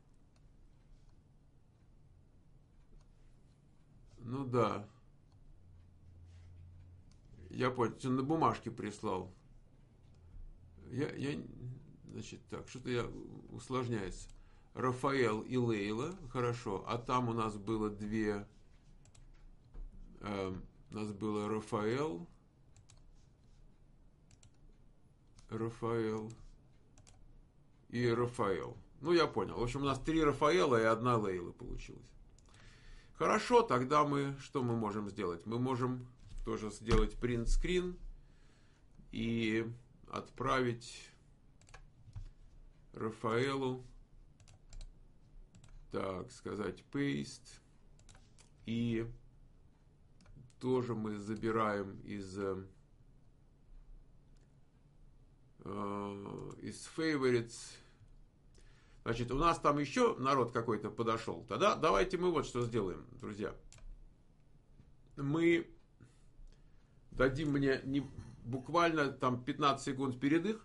Ну да. Я понял, что на бумажке прислал. Значит, так, что-то я усложняется. Рафаэл и Лейла, хорошо. А там у нас было две. У нас было Рафаэл и Рафаэл. Ну, я понял. В общем, у нас три Рафаэла и одна Лейла получилась. Хорошо, тогда что мы можем сделать? Мы можем тоже сделать принт-скрин и отправить Рафаэлу, так сказать, paste, и тоже мы забираем из favorites. Значит, у нас там еще народ какой-то подошел. Тогда давайте мы вот что сделаем, друзья. Мы дадим мне буквально там 15 секунд передых.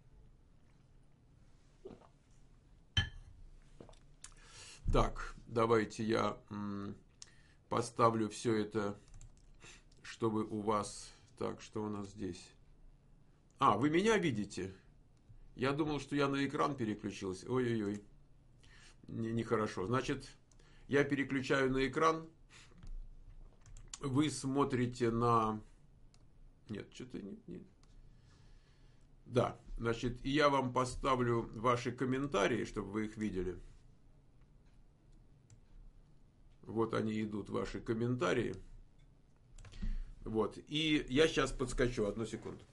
Так, давайте я поставлю все это, чтобы у вас... Так, что у нас здесь? Вы меня видите? Я думал, что я на экран переключился. Ой-ой-ой. Нехорошо. Значит, я переключаю на экран. Вы смотрите на... Нет, что-то нет. Да, значит, и я вам поставлю ваши комментарии, чтобы вы их видели. Вот они идут, ваши комментарии. Вот, и я сейчас подскочу, одну секунду.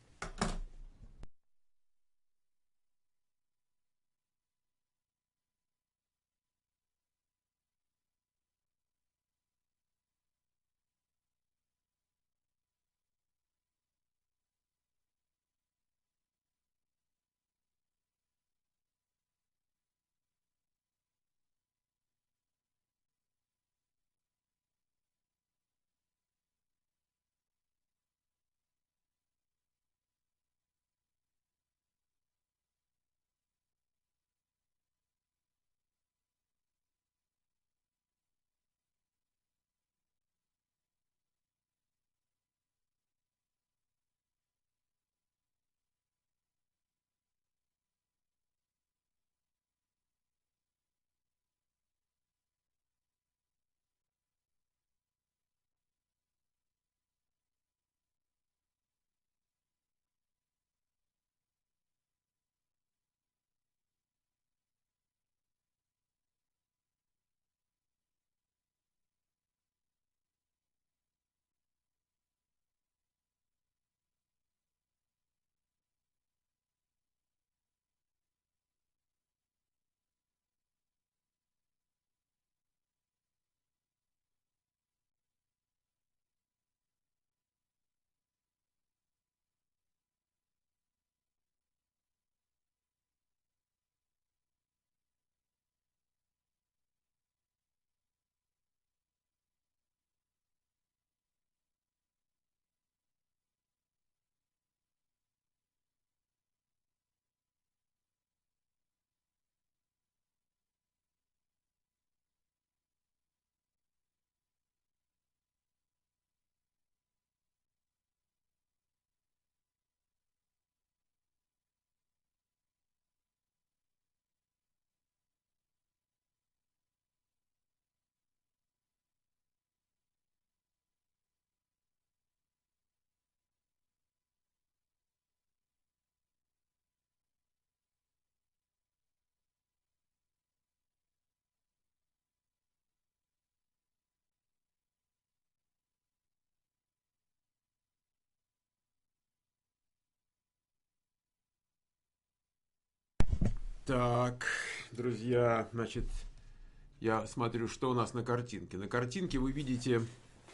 Так, друзья, значит, я смотрю, что у нас на картинке. На картинке вы видите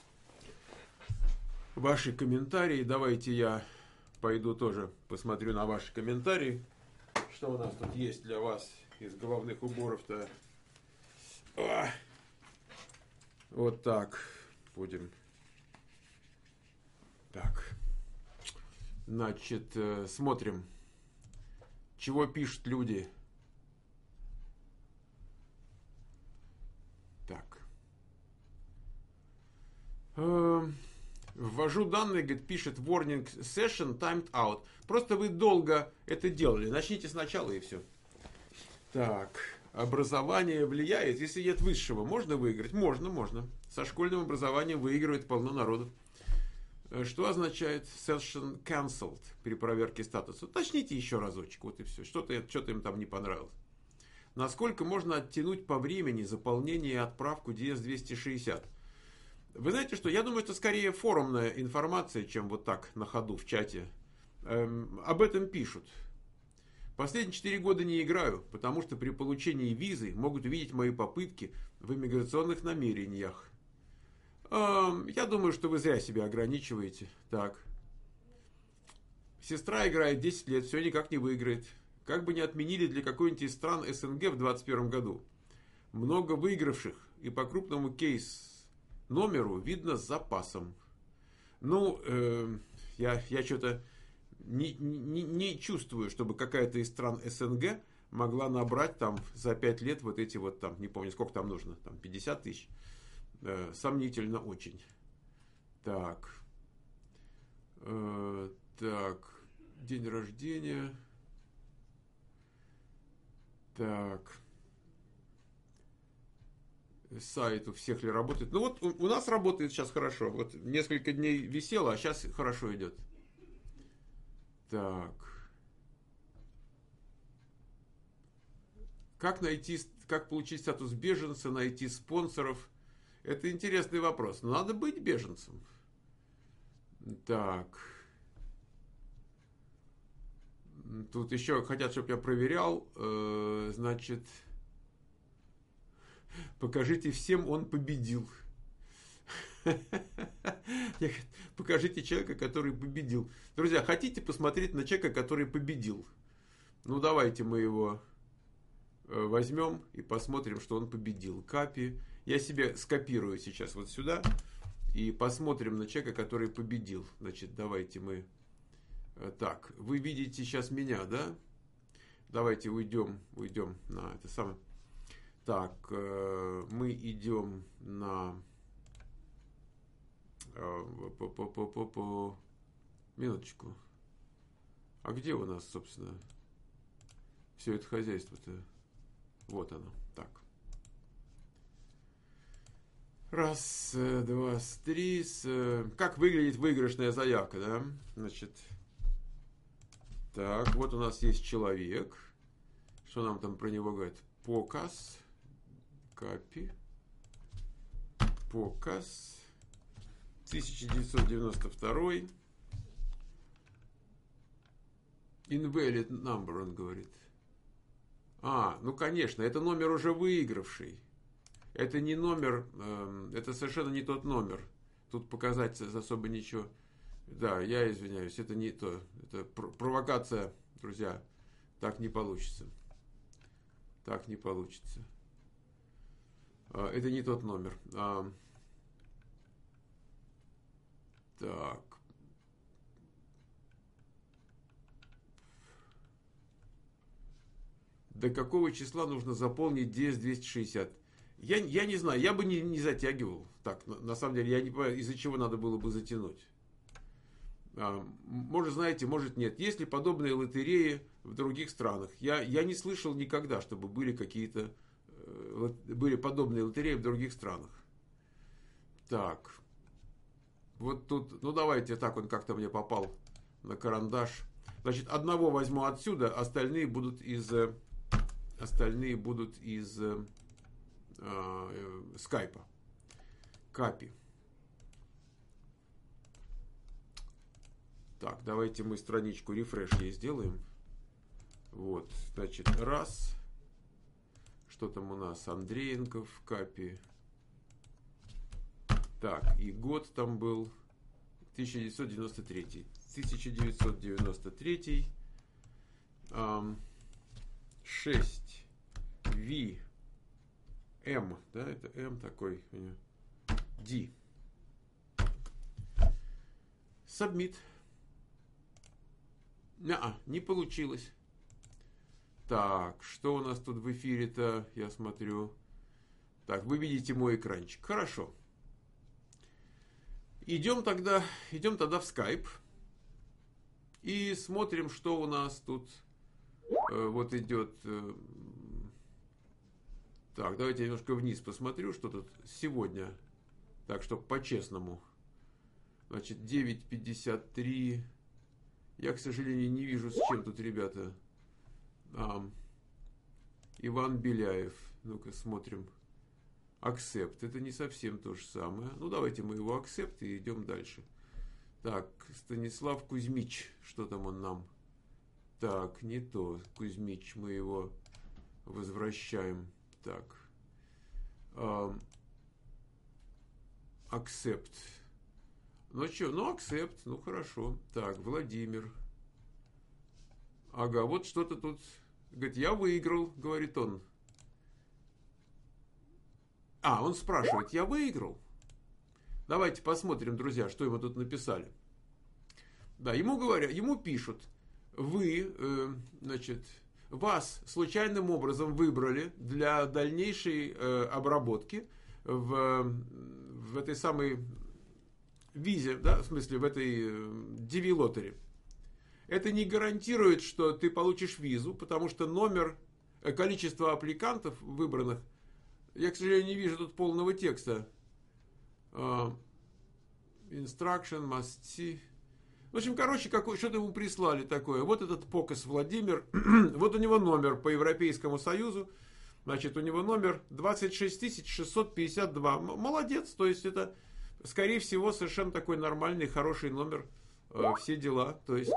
ваши комментарии. Давайте я пойду тоже посмотрю на ваши комментарии. Что у нас тут есть для вас из головных уборов-то? Вот так будем. Так, значит, смотрим, чего пишут люди. Так. Ввожу данные, говорит, пишет warning session timed out. Просто вы долго это делали. Начните сначала и все. Так. Образование влияет. Если нет высшего, можно выиграть? Можно. Со школьным образованием выигрывает полно народу. Что означает session cancelled при проверке статуса? Уточните еще разочек, вот и все. Что-то им там не понравилось. Насколько можно оттянуть по времени заполнение и отправку DS-260? Вы знаете что, я думаю, это скорее форумная информация, чем вот так на ходу в чате. Об этом пишут. Последние 4 года не играю, потому что при получении визы могут увидеть мои попытки в иммиграционных намерениях. Я думаю, что вы зря себя ограничиваете. Так. Сестра играет 10 лет, все никак не выиграет. Как бы не отменили для какой-нибудь из стран СНГ в 2021 году. Много выигравших и по крупному кейс-номеру видно с запасом. Ну, я что-то не чувствую, чтобы какая-то из стран СНГ могла набрать там за 5 лет вот эти вот там, не помню, сколько там нужно, там 50 тысяч. Сомнительно очень. Так. Так. День рождения. Так. Сайт у всех ли работает? Ну вот у нас работает сейчас хорошо. Вот несколько дней висело, а сейчас хорошо идет. Так. Как получить статус беженца, найти спонсоров? Это интересный вопрос. Надо быть беженцем. Так. Тут еще хотят, чтобы я проверял. Значит, покажите всем, он победил. Покажите человека, который победил. Друзья, хотите посмотреть на человека, который победил? Ну, давайте мы его возьмем и посмотрим, что он победил. Копи. Я себе скопирую сейчас вот сюда. И посмотрим на человека, который победил. Значит, давайте мы... Так, вы видите сейчас меня, да? Давайте уйдем на это самое. Так, мы идем на... Минуточку. А где у нас, собственно, все это хозяйство-то? Вот оно. Так. Раз, два, три. Как выглядит выигрышная заявка, да? Значит, так, вот у нас есть человек. Что нам там про него говорят? Показ. Копи. Показ. 1992. Invalid number, он говорит. Ну конечно, это номер уже выигравший. Это не номер, это совершенно не тот номер. Тут показать особо ничего. Да, я извиняюсь, это не то. Это провокация, друзья. Так не получится. Так не получится. Это не тот номер. Так. До какого числа нужно заполнить DS-260? Я не знаю, я бы не затягивал. Так, на самом деле, я не понимаю, из-за чего надо было бы затянуть. Может, знаете, может, нет. Есть ли подобные лотереи в других странах? Я не слышал никогда, чтобы были подобные лотереи в других странах. Так. Вот тут, ну давайте, так он как-то мне попал на карандаш. Значит, одного возьму отсюда, остальные будут из скайпа. Копи. Так, давайте мы страничку рефреш ей сделаем. Вот, значит, раз. Что там у нас? Андреенко в капе. Так, и год там был 1993. 1993. 6. V. М. Да, это М такой. D. Submit. Не получилось. Так, что у нас тут в эфире-то? Я смотрю. Так, вы видите мой экранчик. Хорошо. Идем тогда в Skype. И смотрим, что у нас тут вот идет. Так, давайте я немножко вниз посмотрю, что тут сегодня. Так, чтобы по-честному. Значит, 9:53. Я, к сожалению, не вижу, с чем тут, ребята. Иван Беляев. Ну-ка, смотрим. Accept. Это не совсем то же самое. Ну, давайте мы его accept и идем дальше. Так, Станислав Кузьмич. Что там он нам? Так, не то. Кузьмич, мы его возвращаем. Так. Accept. Ну что, accept. Ну, хорошо. Так, Владимир. Ага, вот что-то тут. Говорит, я выиграл, говорит он. Он спрашивает, я выиграл? Давайте посмотрим, друзья, что ему тут написали. Да, ему говорят, ему пишут, вы, вас случайным образом выбрали для дальнейшей обработки в этой самой визе, да, в смысле в этой DV Lottery. Это не гарантирует, что ты получишь визу, потому что количество аппликантов выбранных, я, к сожалению, не вижу тут полного текста. Instruction, must see. В общем, что-то ему прислали такое. Вот этот Покос Владимир. Вот у него номер по Европейскому Союзу. Значит, у него номер 26652. Молодец. То есть, это, скорее всего, совершенно такой нормальный, хороший номер. Все дела. То есть,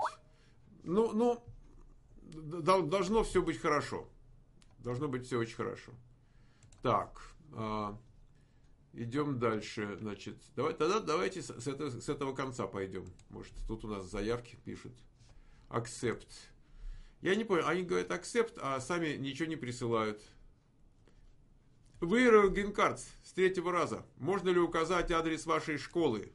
должно все быть хорошо. Должно быть все очень хорошо. Так, идем дальше. Значит, давайте с этого конца пойдем. Может, тут у нас заявки пишут. Accept. Я не понял, они говорят accept, а сами ничего не присылают. Выиграл Green Cards с 3-го раза. Можно ли указать адрес вашей школы?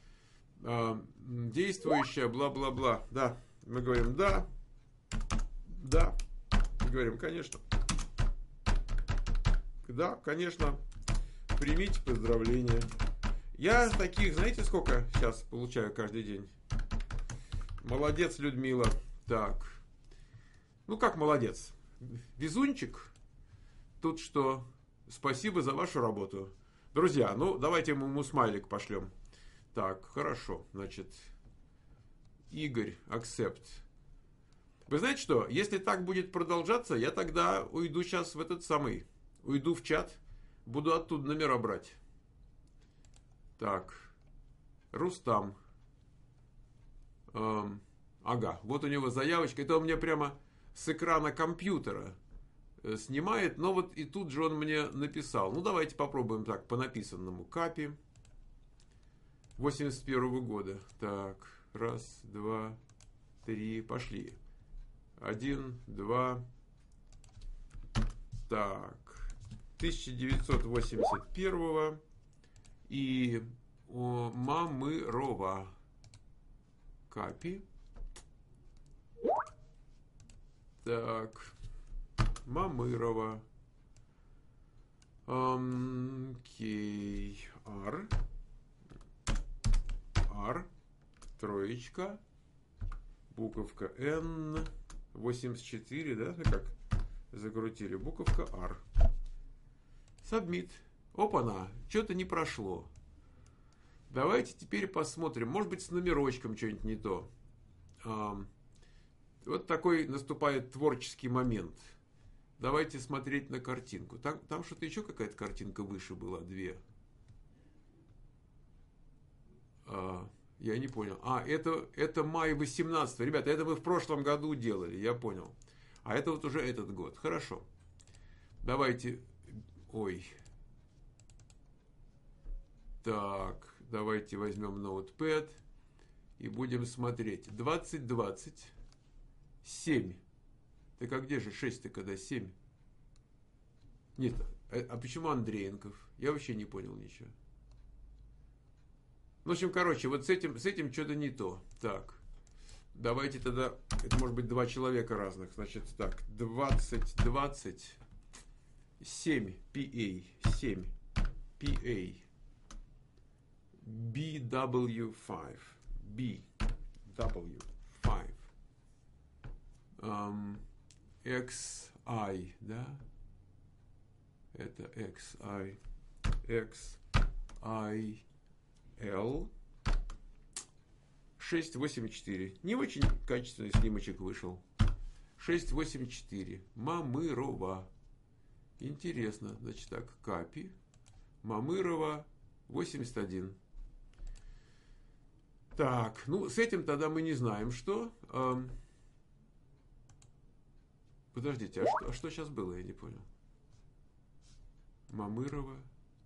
Действующая, бла-бла-бла. Да, мы говорим да. Да, мы говорим, конечно. Да, конечно. Примите поздравления. Я таких, знаете, сколько сейчас получаю каждый день? Молодец, Людмила. Так. Ну, как молодец? Везунчик. Тут что? Спасибо за вашу работу. Друзья, давайте ему смайлик пошлем. Так, хорошо. Значит, Игорь, accept. Вы знаете что? Если так будет продолжаться, я тогда уйду сейчас уйду в чат, буду оттуда номера брать. Так, Рустам. Ага, вот у него заявочка. Это у меня прямо с экрана компьютера снимает, но вот и тут же он мне написал. Давайте попробуем так, по написанному. Капи 81-го года. Так, 1, 2, 3, пошли. 1, 2. Так. 1981 и Мамырова. Капи. Так. Мамырова. Кей. Р. Троечка. Буковка Н. 84, да? Как закрутили? Буковка R. Submit. Опа-на, что-то не прошло. Давайте теперь посмотрим. Может быть, с номерочком что-нибудь не то. Вот такой наступает творческий момент. Давайте смотреть на картинку. Там что-то еще какая-то картинка выше была. 2. Я не понял. Это май 18. Ребята, это мы в прошлом году делали. Я понял. А это вот уже этот год. Хорошо. Давайте... Ой. Так, давайте возьмем Notepad и будем смотреть. 2020. 7. Так а где же 6-то, когда 7? Нет, а почему Андреенков? Я вообще не понял ничего. В общем, короче, вот с этим что-то не то. Так, давайте тогда, это может быть два человека разных. Значит, так, 2020, 7 PA, 7 PA, BW5, BW5, XI, да? Это XI, XIL 684. Не очень качественный снимочек вышел. 684. Мамырова. Интересно. Значит так, Капи. Мамырова 81. Так, ну с этим тогда мы не знаем, что. Подождите, а что сейчас было, я не понял. Мамырова.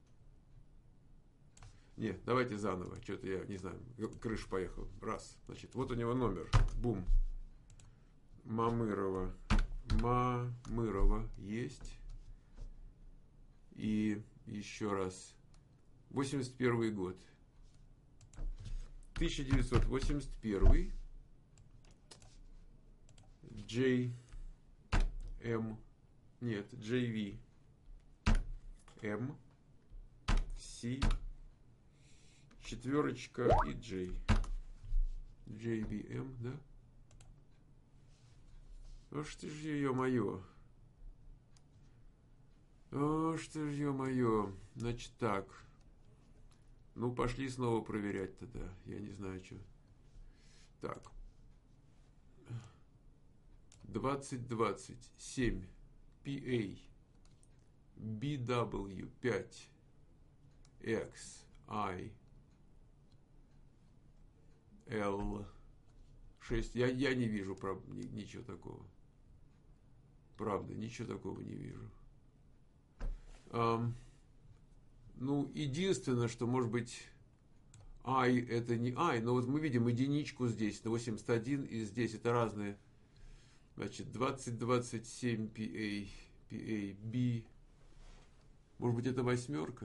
Нет, давайте заново. Что-то я не знаю. Крыша поехала. Раз. Значит, вот у него номер. Бум. Мамырова. Мамырова есть. И еще раз. 81 год. 1981. JM. Нет, JV. M. C. Четверочка и J. JVM, да? О, что ж, ё-моё. О, что ж, ё-моё. Значит так. Ну, пошли снова проверять тогда. Я не знаю, что. Так. 2027 PA BW5 XI L6. Я не вижу, правда, ничего такого. Правда, ничего такого не вижу. Ну, единственное, что может быть I это не I, но вот мы видим единичку здесь, на 81, и здесь это разные. Значит, 2027 PA B. Может быть, это восьмерка?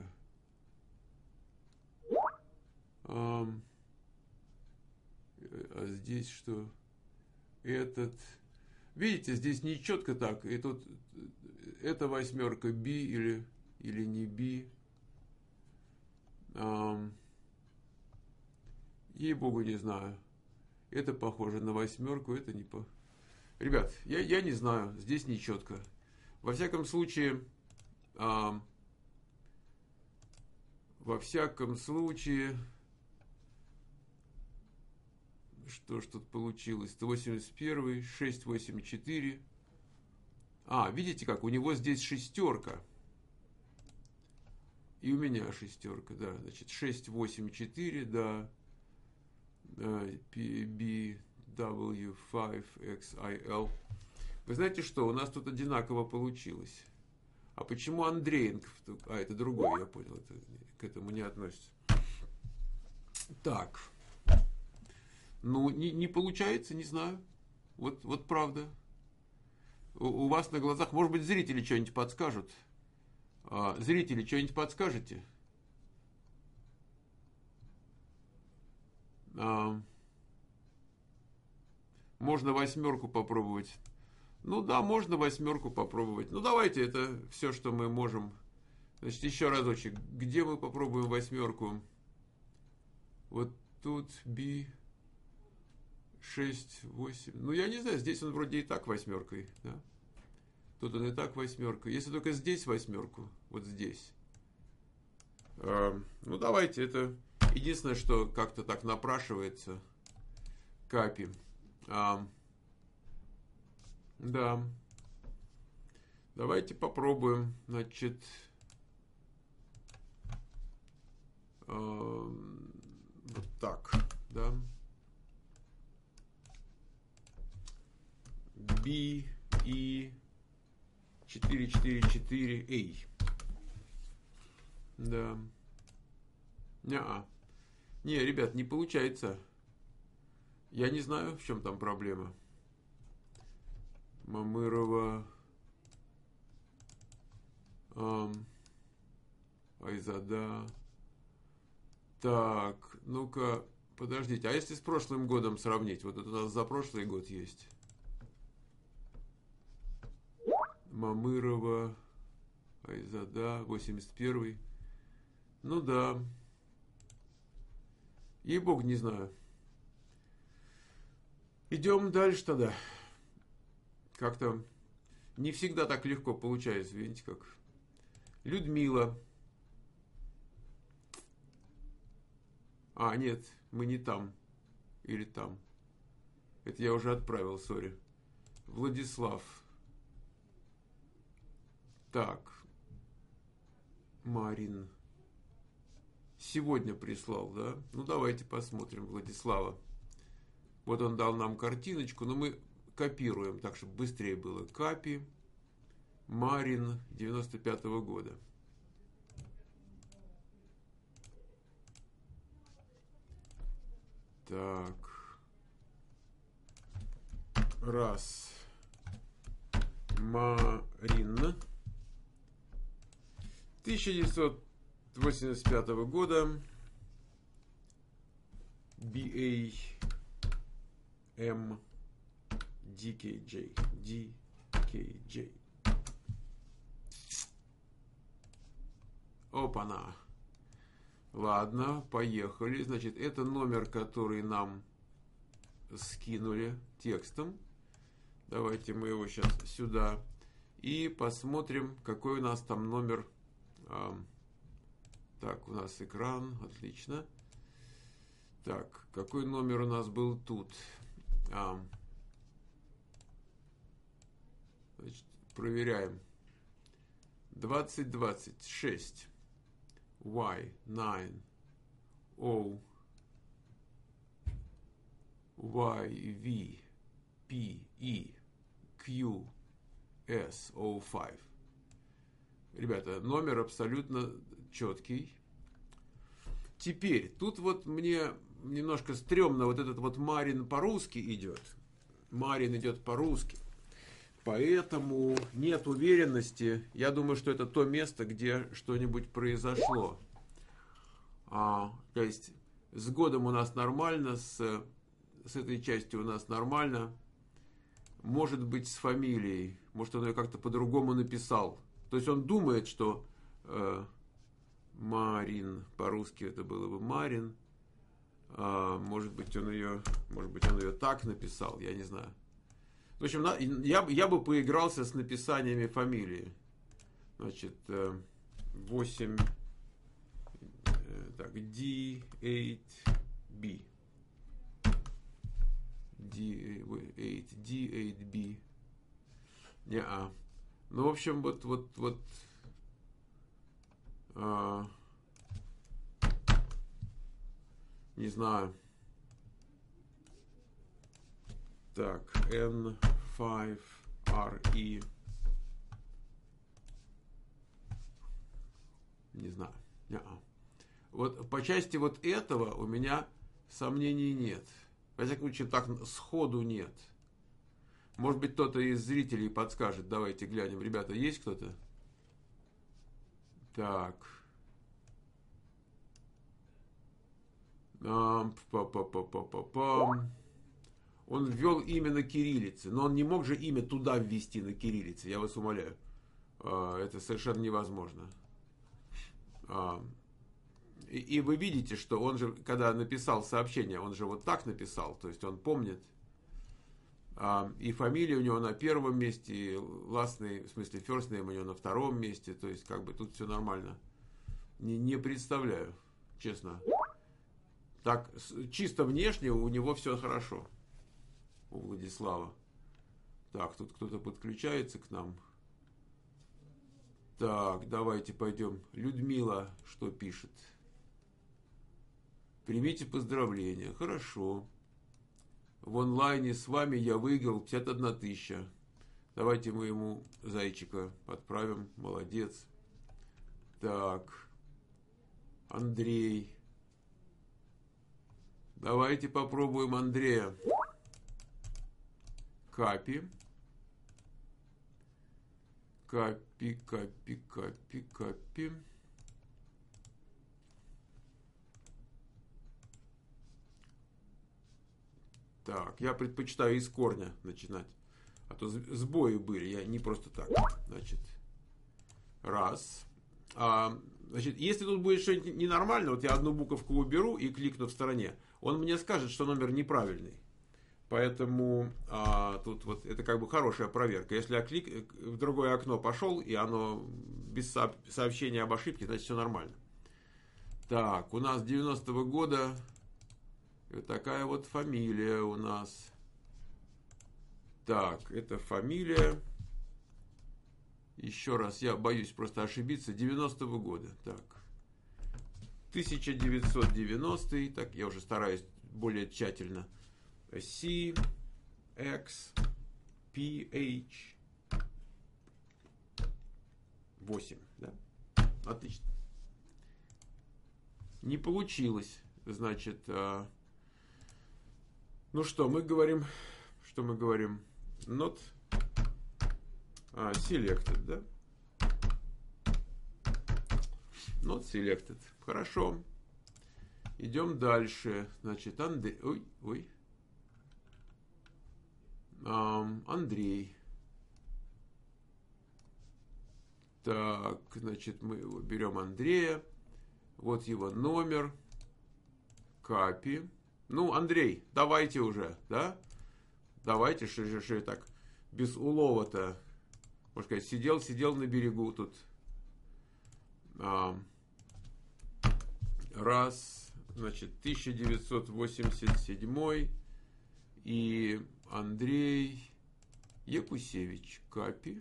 А здесь что? Этот... Видите, здесь не четко так. И тут это восьмерка B или не B. Ей-богу, не знаю. Это похоже на восьмерку, это не по... Ребят, я не знаю, здесь не четко. Во всяком случае, что ж тут получилось? 181, 684. Видите как? У него здесь шестерка. И у меня шестерка, да. Значит, 684, да. BW5XIL. Вы знаете что? У нас тут одинаково получилось. А почему Андреенков? Это другой, я понял. Это к этому не относится. Так. Ну, не получается, не знаю. Вот правда. У вас на глазах, может быть, зрители что-нибудь подскажут. Зрители, что-нибудь подскажете? Можно восьмерку попробовать. Ну да, можно восьмерку попробовать. Ну давайте, это все, что мы можем. Значит, еще разочек. Где мы попробуем восьмерку? Вот тут B 6, 8. Ну я не знаю, здесь он вроде и так восьмеркой, да? Тут он и так восьмерка. Если только здесь восьмерку, вот здесь. Ну давайте, это единственное, что как-то так напрашивается. Капи. Да. Давайте попробуем. Значит, вот так, да. B И 444A. Да. Не, ребят, не получается. Я не знаю, в чем там проблема. Мамырова. Айзада. Так, ну-ка, подождите. А если с прошлым годом сравнить? Вот это у нас за прошлый год есть. Мамырова. Айзада. 81-й. Ну да. Ей-богу, не знаю. Идем дальше тогда. Как-то не всегда так легко получается, видите как. Людмила. Нет, мы не там. Или там. Это я уже отправил, сори. Владислав. Так. Марин. Сегодня прислал, да? Ну, давайте посмотрим Владислава. Вот он дал нам картиночку, но мы копируем, так, чтобы быстрее было. Капи. Марин 95-го года. Так. Раз. Марин. 1985 года. BAM DKJ. DKJ. Опа-на. Ладно, поехали. Значит, это номер, который нам скинули текстом. Давайте мы его сейчас сюда. И посмотрим, какой у нас там номер. Так, у нас экран. Отлично. Так, какой номер у нас был тут? Значит, проверяем. 2026. Y9 O YV PE QS05. Ребята, номер абсолютно четкий. Теперь, тут вот мне немножко стрёмно вот этот вот Марин по-русски идет. Марин идет по-русски. Поэтому нет уверенности. Я думаю, что это то место, где что-нибудь произошло. То есть с годом у нас нормально, с этой частью у нас нормально. Может быть, с фамилией. Может, он ее как-то по-другому написал. То есть он думает, что Марин, по-русски это было бы Марин. Может быть, он ее так написал, я не знаю. В общем, я бы поигрался с написаниями фамилии. Значит, 8, так, D8B. D8B. Не-а. Ну, в общем, вот. Не знаю. Так, N5RE. Не знаю. Не-а. Вот по части вот этого у меня сомнений нет. Во всяком случае, так сходу нет. Может быть, кто-то из зрителей подскажет. Давайте глянем. Ребята, есть кто-то? Так. Он ввел имя на кириллице, но он не мог же имя туда ввести на кириллице, я вас умоляю. Это совершенно невозможно. И вы видите, что он же, когда написал сообщение, он же вот так написал, то есть он помнит. И фамилия у него на первом месте, и last name, в смысле first name у него на втором месте, то есть как бы тут все нормально. Не представляю, честно. Так, чисто внешне у него все хорошо. У Владислава. Так, тут кто-то подключается к нам. Так, давайте пойдем. Людмила что пишет? Примите поздравления. Хорошо. В онлайне с вами я выиграл 51 тысяча. Давайте мы ему зайчика отправим. Молодец. Так. Андрей. Давайте попробуем Андрея. Капи. Капи. Так, я предпочитаю из корня начинать. А то сбои были, я не просто так. Значит, раз. Значит, если тут будет что-нибудь ненормально, вот я одну буковку уберу и кликну в стороне, он мне скажет, что номер неправильный. Поэтому тут вот это как бы хорошая проверка. Если я в другое окно пошел, и оно без сообщения об ошибке, значит все нормально. Так, у нас 90-го года вот такая вот фамилия у нас. Так, это фамилия. Еще раз, я боюсь просто ошибиться. 90-го года. Так. 1990. Так, я уже стараюсь более тщательно. C, X, P, H. 8. Да? Отлично. Не получилось. Значит, ну что, мы говорим... Что мы говорим? Not selected, да? Not selected. Хорошо. Идем дальше. Значит, Андрей. Так, значит, мы берем Андрея. Вот его номер. Копи. Ну, Андрей, давайте уже, да? Давайте, что так, без улова-то. Можно сказать, сидел на берегу тут. Раз, значит, 1987 и Андрей Якусевич Капи.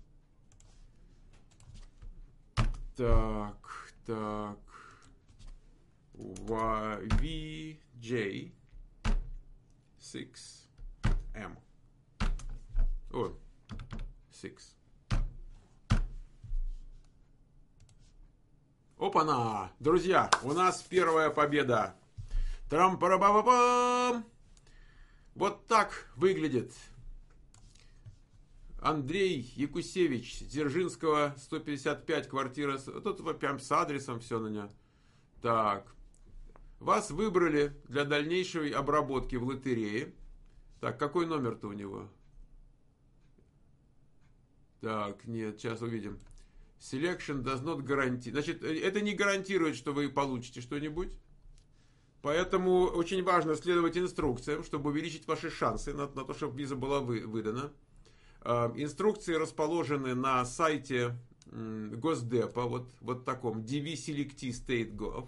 Так, VJ 6M. О, 6. Опа-на! Друзья, у нас первая победа. Трам-парабам-пам! Вот так выглядит Андрей Якусевич, Дзержинского, 155, квартира. Тут прям с адресом все на нее. Так. Вас выбрали для дальнейшей обработки в лотерее. Так, какой номер-то у него? Так, нет, сейчас увидим. Selection does not guarantee. Значит, это не гарантирует, что вы получите что-нибудь. Поэтому очень важно следовать инструкциям, чтобы увеличить ваши шансы на то, чтобы виза была выдана. Инструкции расположены на сайте Госдепа, вот таком, dvselecti.state.gov.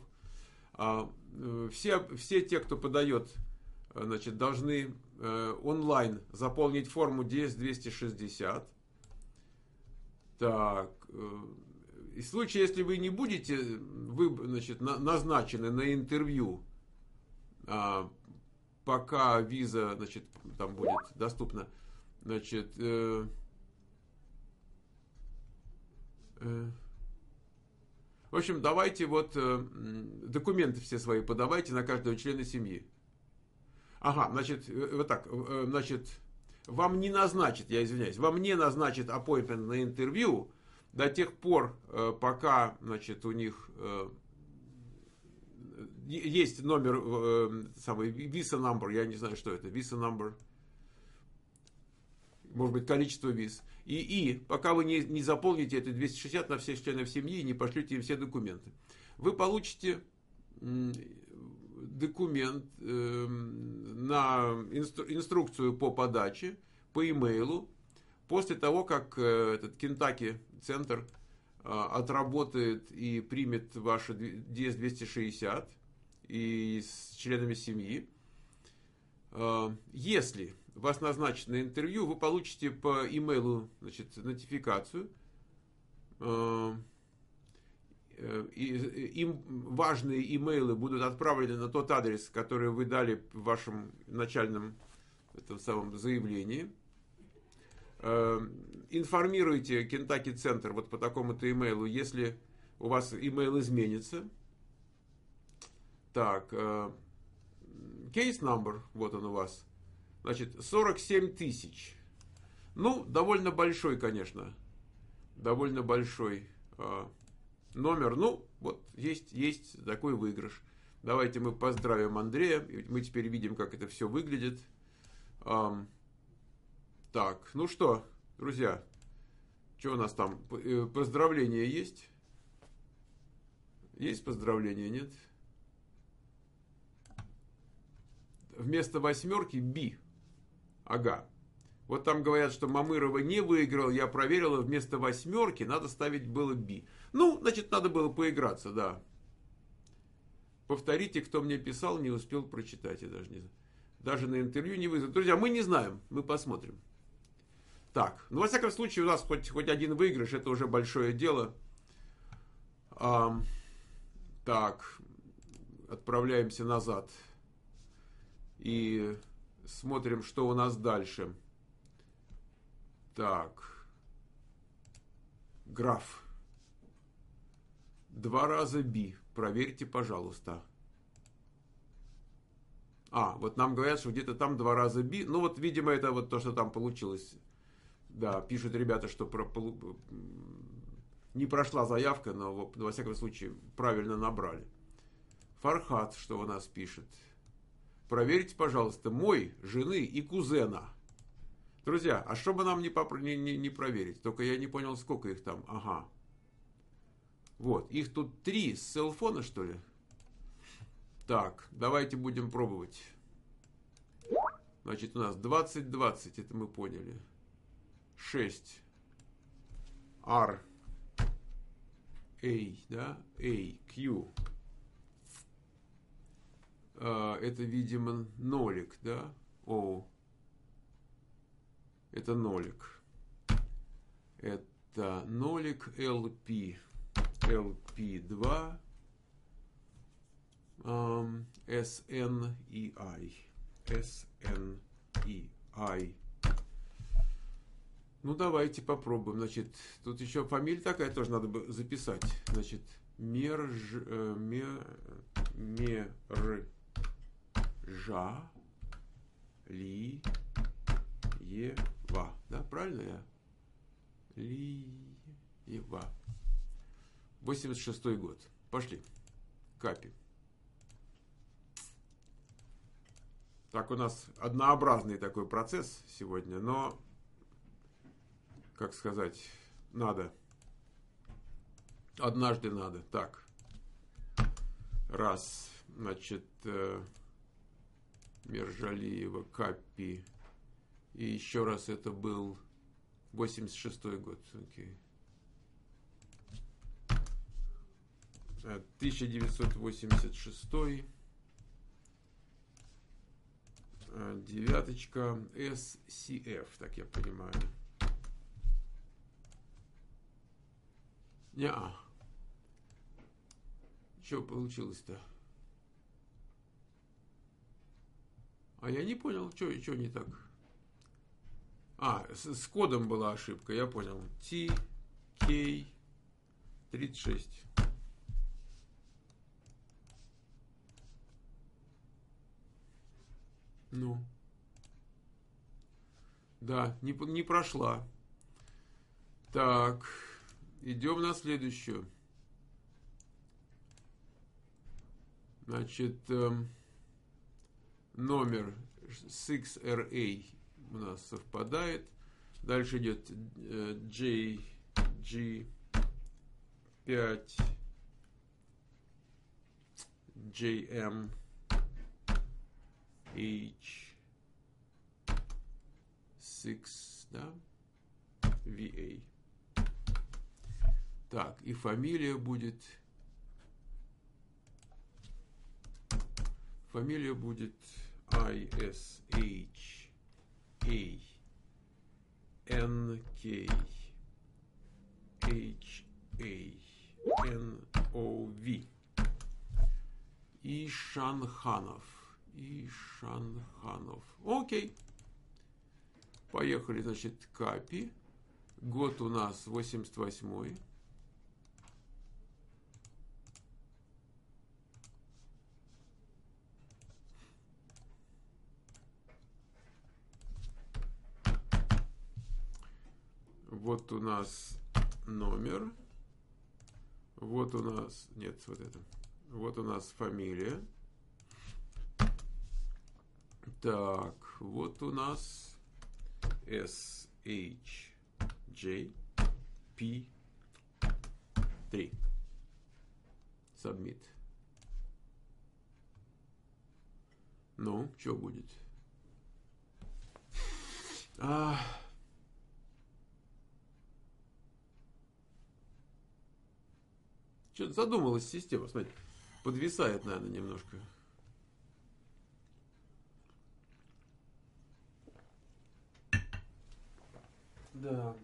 Все те, кто подает, значит, должны онлайн заполнить форму DS-260. Так, и в случае, если вы не будете значит, назначены на интервью, пока виза, значит, там будет доступна, значит, в общем, давайте вот документы все свои подавайте на каждого члена семьи. Ага, значит, вот так, значит, вам не назначат, я извиняюсь, вам не назначат appointment на интервью до тех пор, пока, значит, у них есть номер, самый visa number, я не знаю, что это, visa number, может быть, количество виз. И пока вы не заполните это 260 на всех членов семьи и не пошлете им все документы, вы получите документ на инструкцию по подаче, по имейлу, после того, как этот Kentucky центр отработает и примет ваши DS-260 и с членами семьи. Если вас назначат на интервью, вы получите по имейлу, значит, нотификацию. Им важные имейлы будут отправлены на тот адрес, который вы дали в вашем начальном этом самом заявлении. Информируйте Kentucky Центр вот по такому-то имейлу, если у вас имейл изменится. Так, case number, вот он у вас. Значит, 47 тысяч. Ну, довольно большой, конечно. Довольно большой номер. Ну, вот есть такой выигрыш. Давайте мы поздравим Андрея. Мы теперь видим, как это все выглядит. Так, ну что, друзья, что у нас там? Поздравления есть? Есть поздравления, нет? Вместо восьмерки B. Ага. Вот там говорят, что Мамырова не выиграл. Я проверила, вместо восьмерки надо ставить было B. Ну, значит, надо было поиграться, да. Повторите, кто мне писал, не успел прочитать. Я даже на интервью не вызвал. Друзья, мы не знаем, мы посмотрим. Так, ну, во всяком случае, у нас хоть один выигрыш, это уже большое дело. Так, отправляемся назад. И смотрим, что у нас дальше. Так. Граф. 2 раза B. Проверьте, пожалуйста. Вот нам говорят, что где-то там 2 раза B. Ну, вот, видимо, это вот то, что там получилось. Да, пишут ребята, что не прошла заявка, но, во всяком случае, правильно набрали. Фархат, что у нас пишет. Проверьте, пожалуйста, мой, жены и кузена. Друзья, а что бы нам не проверить? Только я не понял, сколько их там. Ага. Вот, их тут 3 с селфона, что ли? Так, давайте будем пробовать. Значит, у нас 20-20, это мы поняли. 6. R. A, да? A, Q. Это, видимо, нолик, да? О. Это нолик. Это нолик LP. LP2. SN и I. SN и I. Ну, давайте попробуем. Значит, тут еще фамилия такая тоже надо бы записать. Значит, Мержа. Ли. Ева. Да, правильно я? Лиева. 86-й год. Пошли. Капи. Так, у нас однообразный такой процесс сегодня, но, как сказать, надо. Однажды надо. Так. Раз. Значит, Мержалиева, Капи. И еще раз это был 86-й год. Окей. 1986. Девяточка. SCF, так я понимаю. Неа. Что получилось-то? Я не понял, что не так. С кодом была ошибка, я понял. TK36. Ну. Да, не прошла. Так, идем на следующую. Значит, номер 6RA у нас совпадает. Дальше идет JG5 JM H6, да? VA. Так, и фамилия будет... Фамилия будет ISHA NK HANOV. Ишанханов. Окей. Поехали, значит, Капи. Год у нас 88-й. Вот у нас номер. Вот у нас... Нет, вот это. Вот у нас фамилия. Так, вот у нас SHJP3. Submit. Ну, что будет? Что-то задумалась система, смотрите. Подвисает, наверное, немножко. Да.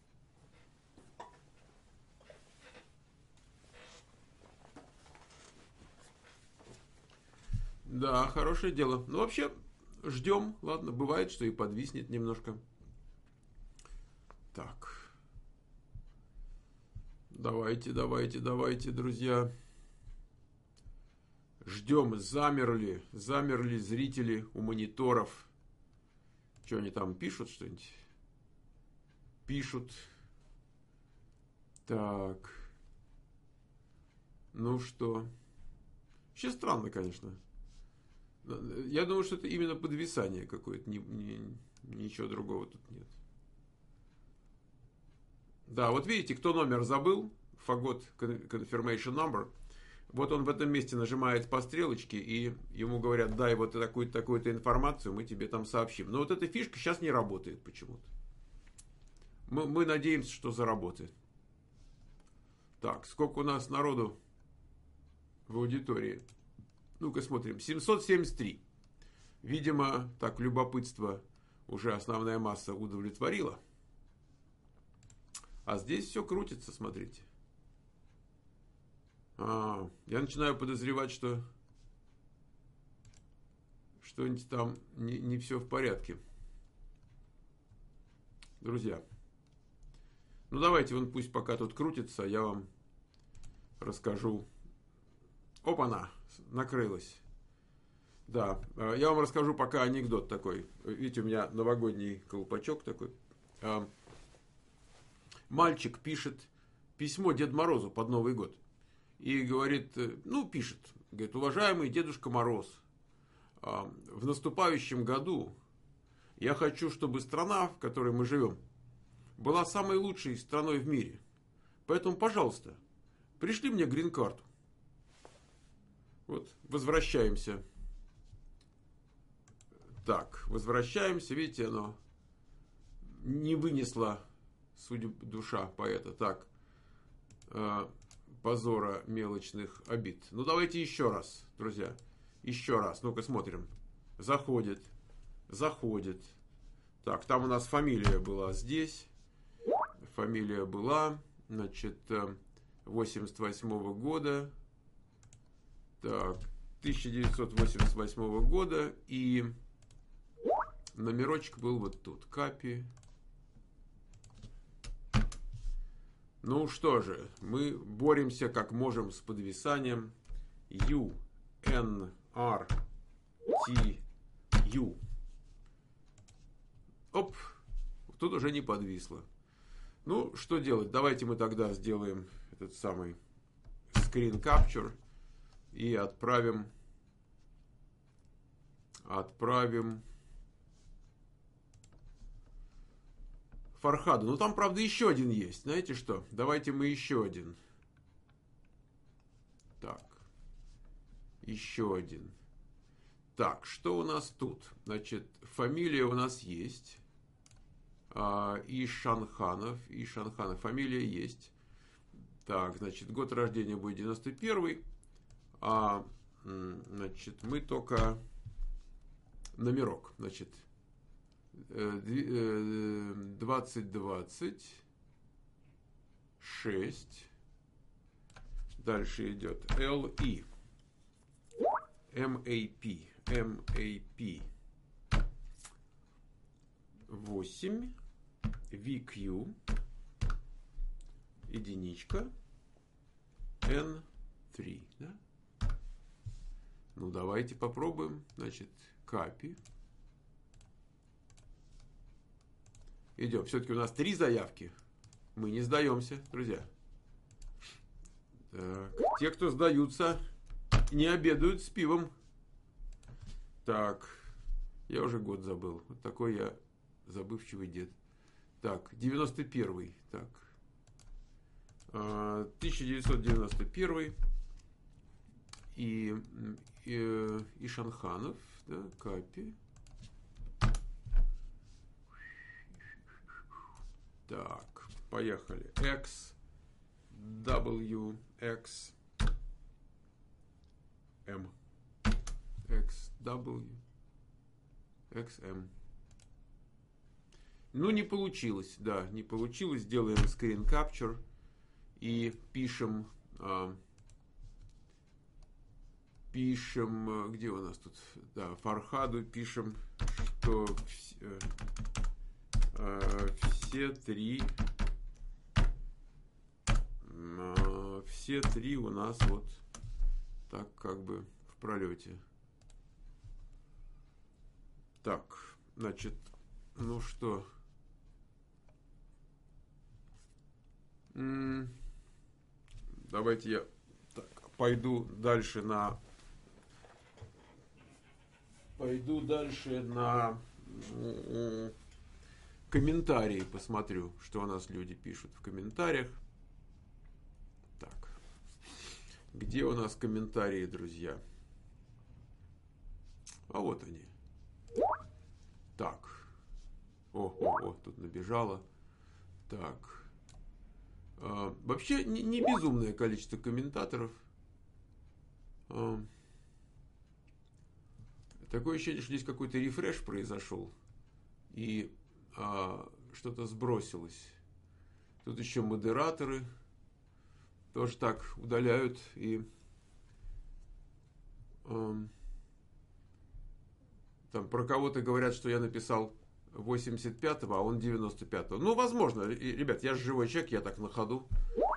Да, хорошее дело. Ну, вообще, ждем. Ладно, бывает, что и подвиснет немножко. Так. Давайте, друзья. Ждем. Замерли зрители у мониторов. Что они там пишут что-нибудь? Пишут. Так. Ну что? Вообще странно, конечно. Я думаю, что это именно подвисание какое-то. Ничего другого тут нет. Да, вот видите, кто номер забыл, Forgot Confirmation Number, вот он в этом месте нажимает по стрелочке, и ему говорят, дай вот такую-то информацию, мы тебе там сообщим. Но вот эта фишка сейчас не работает почему-то. Мы надеемся, что заработает. Так, сколько у нас народу в аудитории? Ну-ка смотрим, 773. Видимо, так, любопытство уже основная масса удовлетворила. А здесь все крутится, смотрите. Я начинаю подозревать, что что-нибудь там не все в порядке. Друзья, ну давайте, вон пусть пока тут крутится, я вам расскажу. Опа-на, накрылась. Да, я вам расскажу пока анекдот такой. Видите, у меня новогодний колпачок такой. Мальчик пишет письмо Деду Морозу под Новый год. И говорит, пишет, говорит, уважаемый Дедушка Мороз, в наступающем году я хочу, чтобы страна, в которой мы живем, была самой лучшей страной в мире. Поэтому, пожалуйста, пришли мне грин-карту. Вот, возвращаемся. Так, возвращаемся, видите, оно не вынесло судя душа поэта, так, позора мелочных обид. Ну, давайте еще раз, друзья, еще раз, ну-ка смотрим. Заходит. Так, там у нас фамилия была здесь, фамилия была, значит, 88 года, так, 1988 года, и номерочек был вот тут, Капи. Ну что же, мы боремся как можем с подвисанием. UNRTU. Оп, тут уже не подвисло. Ну, что делать? Давайте мы тогда сделаем этот самый screen capture и отправим Фархаду. Ну, там, правда, еще один есть. Знаете что? Давайте мы еще один. Так. Еще один. Так, что у нас тут? Значит, фамилия у нас есть. Ишанханов. Фамилия есть. Так, значит, год рождения будет 91-й. Значит, мы только номерок. Значит, 2020 6. Дальше идет LE. MAP. 8. 8 VQ единичка N3. Да? Ну, давайте попробуем. Значит, copy. Идем. Все-таки у нас 3 заявки. Мы не сдаемся, друзья. Так. Те, кто сдаются, не обедают с пивом. Так. Я уже год забыл. Вот такой я забывчивый дед. Так, 91-й. Так. 1991. И Шанханов. Да, копи. Так, поехали. X, W, X, M. X, W, X, M. Ну, не получилось, да, не получилось. Делаем screen capture и пишем, где у нас тут, да, Фархаду пишем, что все три у нас вот так как бы в пролете. Так, значит, ну что, давайте я так, пойду дальше на комментарии, посмотрю, что у нас люди пишут в комментариях. Так, где у нас комментарии, друзья? А вот они. Так, о, тут набежало. Так, вообще не безумное количество комментаторов. Такое ощущение, что здесь какой-то рефреш произошел и что-то сбросилось. Тут еще модераторы тоже так удаляют и там про кого-то говорят, что я написал 85-го, а он 95-го. Ну, возможно, ребят, я же живой человек, я так на ходу.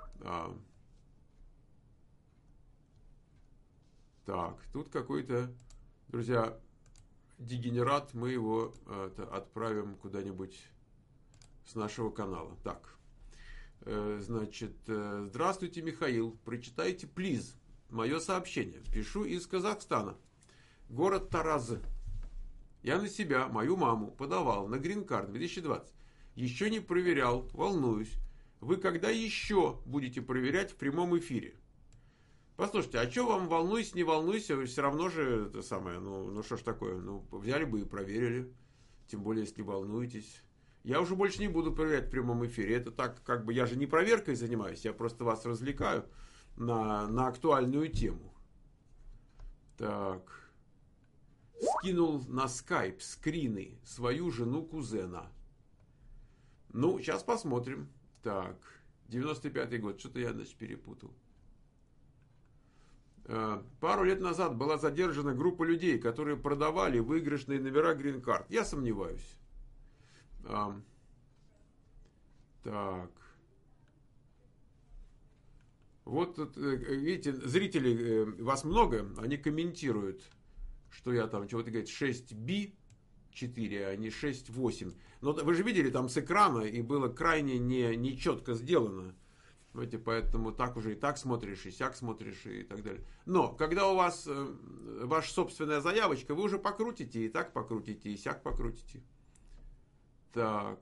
Так, тут какой-то, друзья, дегенерат, мы его отправим куда-нибудь с нашего канала. Так, значит, здравствуйте, Михаил, прочитайте, плиз, мое сообщение. Пишу из Казахстана, город Тараз. Я на себя, мою маму, подавал на грин-карт 2020. Еще не проверял, волнуюсь. Вы когда еще будете проверять в прямом эфире? Послушайте, а что вам волнуйся, не волнуйся, вы все равно же это самое, ну что ж такое, ну взяли бы и проверили, тем более если волнуетесь. Я уже больше не буду проверять в прямом эфире, это так, как бы я же не проверкой занимаюсь, я просто вас развлекаю на актуальную тему. Так, скинул на скайп скрины свою жену кузена. Ну, сейчас посмотрим. Так, 95-й год, что-то я, значит, перепутал. Пару лет назад была задержана группа людей, которые продавали выигрышные номера грин-карт. Я сомневаюсь. Так. Вот тут, видите, зрителей вас много, они комментируют, что я там чего-то говорит 6B4, а не 6.8. Но вы же видели там с экрана, и было крайне не четко сделано. Знаете, поэтому так уже и так смотришь, и сяк смотришь, и так далее. Но, когда у вас ваша собственная заявочка, вы уже покрутите, и так покрутите, и сяк покрутите. Так.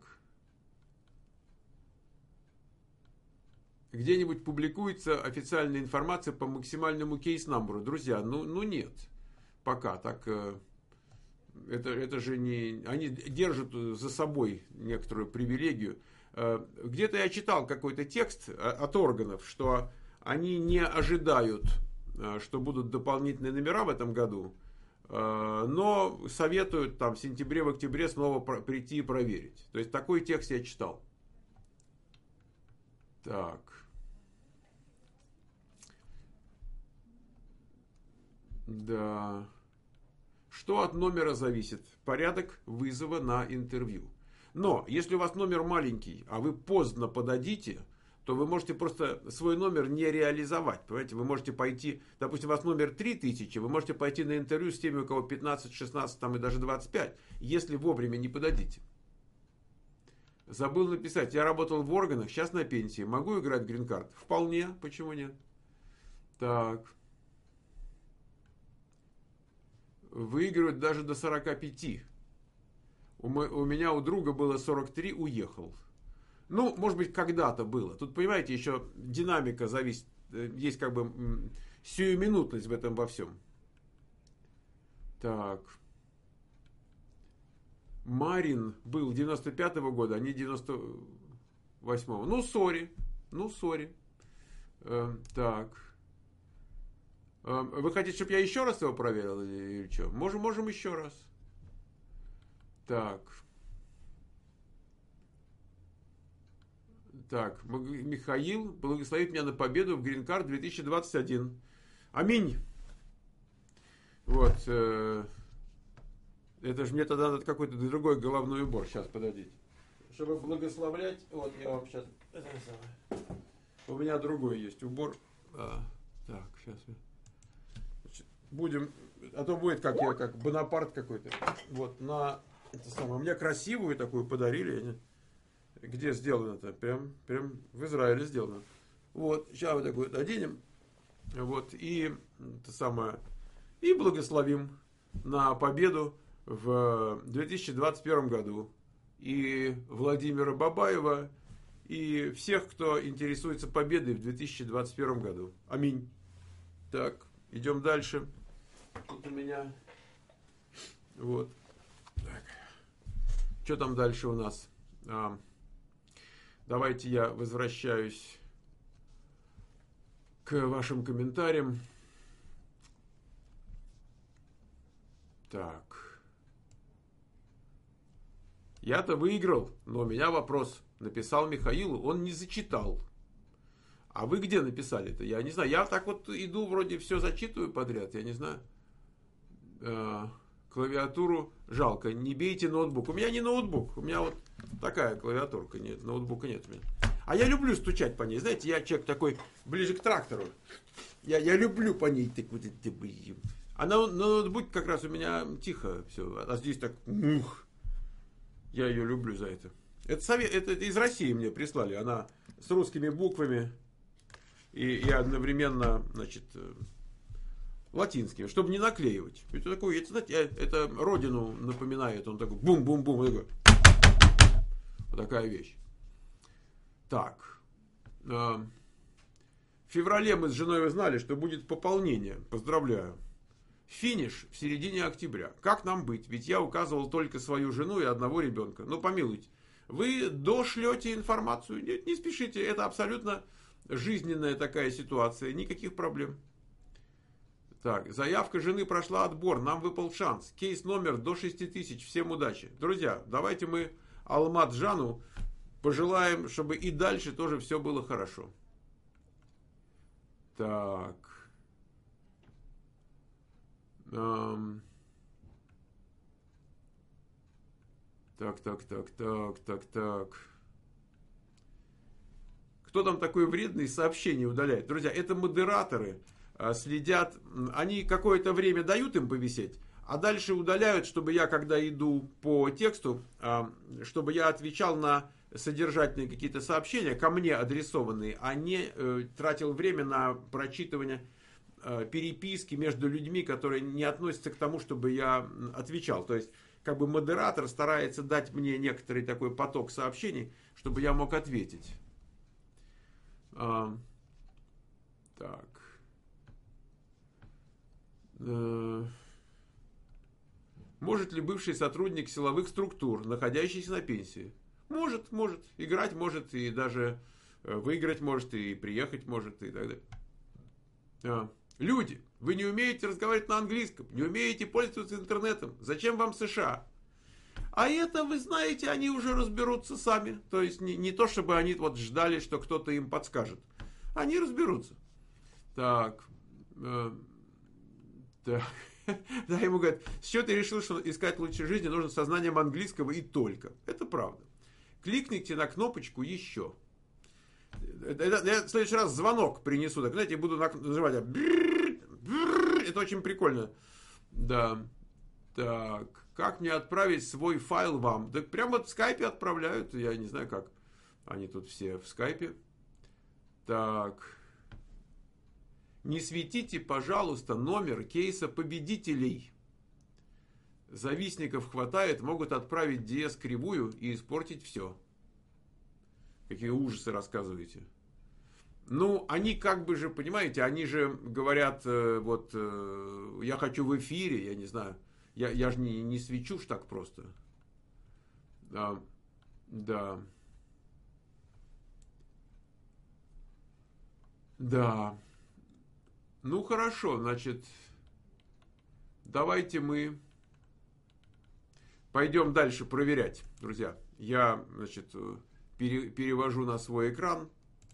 Где-нибудь публикуется официальная информация по максимальному кейс-намберу. Друзья, ну нет. Пока так... Это же не... Они держат за собой некоторую привилегию. Где-то я читал какой-то текст от органов, что они не ожидают, что будут дополнительные номера в этом году, но советуют там в сентябре, в октябре снова прийти и проверить. То есть такой текст я читал. Так. Да. Что от номера зависит? Порядок вызова на интервью. Но если у вас номер маленький, а вы поздно подадите, то вы можете просто свой номер не реализовать. Понимаете, вы можете пойти, допустим, у вас номер 3000, вы можете пойти на интервью с теми, у кого 15, 16 там, и даже 25, если вовремя не подадите. Забыл написать, я работал в органах, сейчас на пенсии, могу играть в грин-карт? Вполне, почему нет? Так. Выигрывать даже до 45. У меня, у друга было 43, уехал. Ну, может быть, когда-то было. Тут, понимаете, еще динамика зависит. Есть как бы сиюминутность в этом во всем. Так. Марин был 95-го года, а не 98-го. Ну, сори. Так. Вы хотите, чтобы я еще раз его проверил или что? Можем еще раз. Так. Так, Михаил благословит меня на победу в Green Card 2021. Аминь. Вот. Это же мне тогда надо какой-то другой головной убор. Сейчас, подождите. Чтобы благословлять, вот я вам сейчас... У меня другой есть убор. Так, сейчас. Значит, будем... А то будет как я, как Бонапарт какой-то. Вот, на... Это самое. Мне красивую такую подарили. Где сделано-то? Прям в Израиле сделано. Вот, сейчас вот такую оденем. Вот, и это самое. И благословим на победу в 2021 году. И Владимира Бабаева, и всех, кто интересуется победой в 2021 году. Аминь. Так, идем дальше. Тут у меня... Вот. Так. Что там дальше у нас? Давайте я возвращаюсь к вашим комментариям. Так. Я-то выиграл, но у меня вопрос. Написал Михаилу, он не зачитал. А вы где написали-то? Я не знаю. Я так вот иду, вроде все зачитываю подряд. Я не знаю. Клавиатуру жалко. Не бейте ноутбук. У меня не ноутбук. У меня вот такая клавиатурка. Нет, ноутбука нет у меня. А я люблю стучать по ней. Знаете, я человек такой ближе к трактору. Я люблю по ней. Так вот, а на ноутбуке как раз у меня тихо все. А здесь так... Я ее люблю за это. Это из России мне прислали. Она с русскими буквами. И одновременно, значит... латинскими, чтобы не наклеивать. Это такой, это, знаете, это родину напоминает. Он такой бум-бум-бум. Такой. Вот такая вещь. Так. В феврале мы с женой узнали, что будет пополнение. Поздравляю. Финиш в середине октября. Как нам быть? Ведь я указывал только свою жену и одного ребенка. Ну, помилуйте. Вы дошлете информацию? Нет, не спешите. Это абсолютно жизненная такая ситуация. Никаких проблем. Так, заявка жены прошла отбор, нам выпал шанс. Кейс номер до 6000, всем удачи. Друзья, давайте мы Алмат-Жану пожелаем, чтобы и дальше тоже все было хорошо. Так. Так. Кто там такой вредный сообщение удаляет? Друзья, это модераторы. Следят, они какое-то время дают им повисеть, а дальше удаляют, чтобы я, когда иду по тексту, чтобы я отвечал на содержательные какие-то сообщения, ко мне адресованные, а не тратил время на прочитывание переписки между людьми, которые не относятся к тому, чтобы я отвечал. То есть, как бы модератор старается дать мне некоторый такой поток сообщений, чтобы я мог ответить. Так. Может ли бывший сотрудник силовых структур, находящийся на пенсии? Может. Играть может, и даже выиграть может, и приехать может, и так далее. Люди, вы не умеете разговаривать на английском, не умеете пользоваться интернетом. Зачем вам США? А это, вы знаете, они уже разберутся сами. То есть не то, чтобы они вот ждали, что кто-то им подскажет. Они разберутся. Так. Да, ему говорят, с чего ты решил, что искать лучшей жизни нужно со знанием английского и только. Это правда. Кликните на кнопочку «Еще». Я в следующий раз звонок принесу. Так, знаете, буду нажимать. Это очень прикольно. Да. Так. Как мне отправить свой файл вам? Да прямо вот в скайпе отправляют. Я не знаю, как. Они тут все в скайпе. Так. Не светите, пожалуйста, номер кейса победителей. Завистников хватает, могут отправить DS кривую и испортить все. Какие ужасы рассказываете. Ну, они как бы же, понимаете, они же говорят, вот, я хочу в эфире, я не знаю. Я же не свечу ж так просто. Да. Да. Да. Ну, хорошо, значит, давайте мы пойдем дальше проверять, друзья. Я, значит, перевожу на свой экран.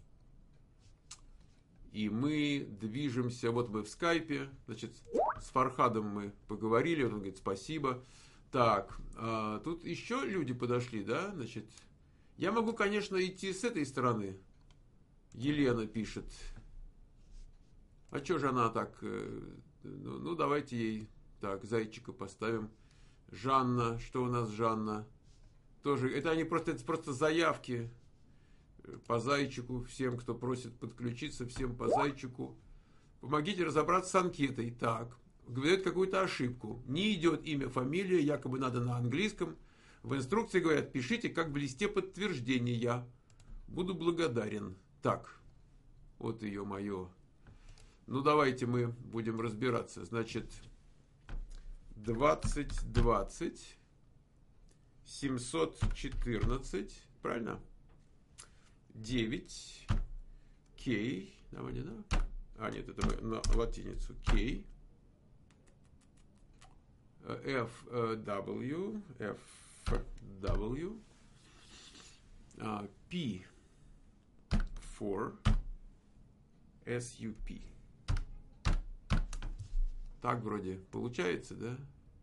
И мы движемся, вот мы в скайпе, значит, с Фархадом мы поговорили, он говорит, спасибо. Так, тут еще люди подошли, да, значит, я могу, конечно, идти с этой стороны. Елена пишет. А что же она так, ну, давайте ей, так, зайчика поставим. Жанна, что у нас Жанна? Тоже, это просто заявки. По зайчику, всем, кто просит подключиться, всем по зайчику. Помогите разобраться с анкетой. Так, говорят какую-то ошибку. Не идет имя, фамилия, якобы надо на английском. В инструкции говорят, пишите как в листе подтверждения. Буду благодарен. Так, вот ее мое. Ну, давайте мы будем разбираться. Значит, 2020 714, правильно? 9 K, давайте, да? А, нет, это мы на латиницу. K, F, W, P, 4, SUP. Так вроде получается, да?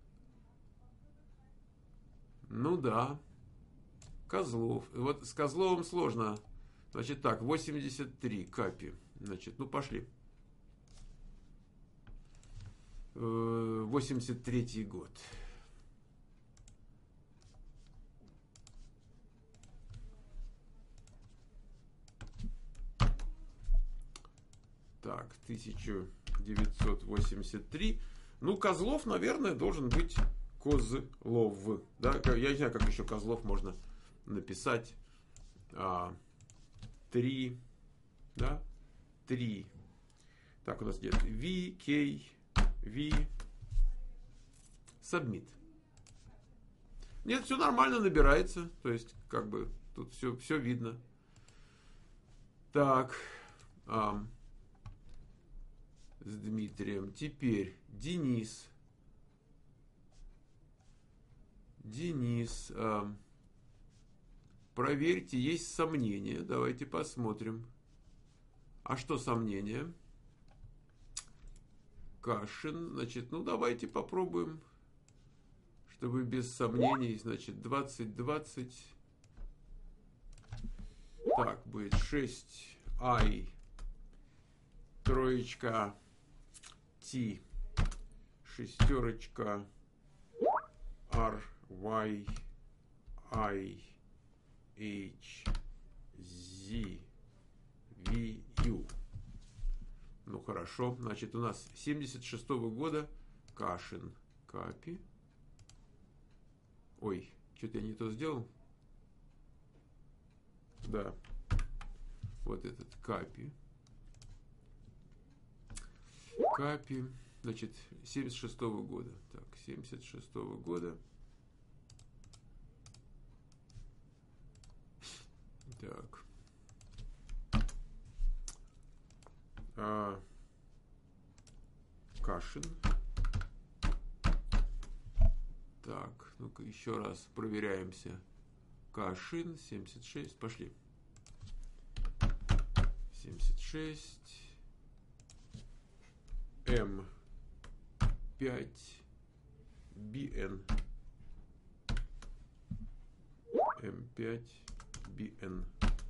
Ну да. Козлов. Вот с Козловым сложно. Значит так, 83 капи. Значит, ну пошли. 83 год. Так, 1983. Ну, Козлов, наверное, должен быть Козлов. Да? Я не знаю, как еще Козлов можно написать. 3. Да? 3. Так, у нас нет. V, K, V. Submit. Нет, все нормально набирается. То есть, как бы, тут все видно. Так. С Дмитрием. Теперь Денис. Денис. Проверьте, есть сомнения. Давайте посмотрим. А что сомнения? Кашин. Значит, ну давайте попробуем. Чтобы без сомнений. Значит, 2020. Так, будет 6i. Троечка. T. Шестерочка. R. Y. I. H. Z. V. U. Ну хорошо. Значит, у нас 76-го года Кашин. Капи. Ой, что-то я не то сделал. Да. Вот этот Капи. Капи. Значит, 76-го года. Так, 76-го года. Так. Кашин. Так, ну-ка еще раз проверяемся. Кашин, 76. Пошли. 76. М. М5BN. М5BN.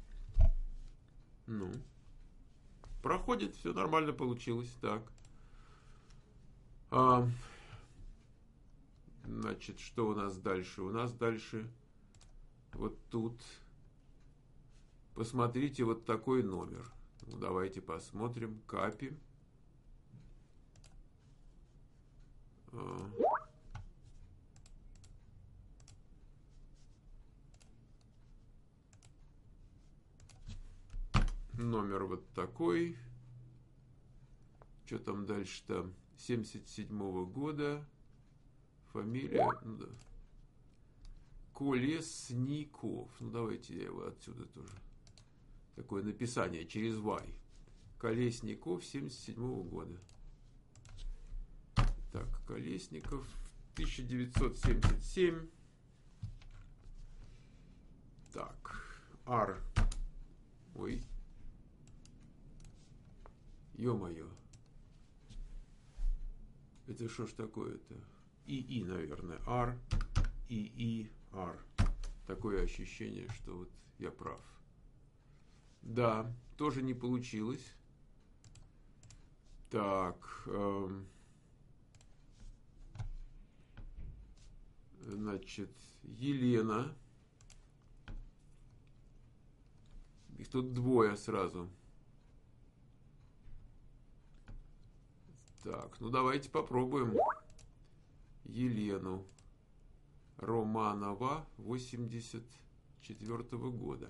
Ну, проходит, все нормально получилось. Так. Значит, что у нас дальше? У нас дальше вот тут. Посмотрите, вот такой номер. Ну, давайте посмотрим. Капи. Номер вот такой. Что там дальше-то? 77-го года. Фамилия. Ну, да. Колесников. Ну, давайте я его отсюда тоже. Такое написание через Y. Колесников 77-го года. Так, Колесников 1977. Так, R. Ой. Ё-моё. Это что ж такое-то? ИИ, наверное. R, ИИ, R. Такое ощущение, что вот я прав. Да, тоже не получилось. Так. Значит, Елена. Их тут двое сразу. Так, ну давайте попробуем Елену. Романова 84-го года.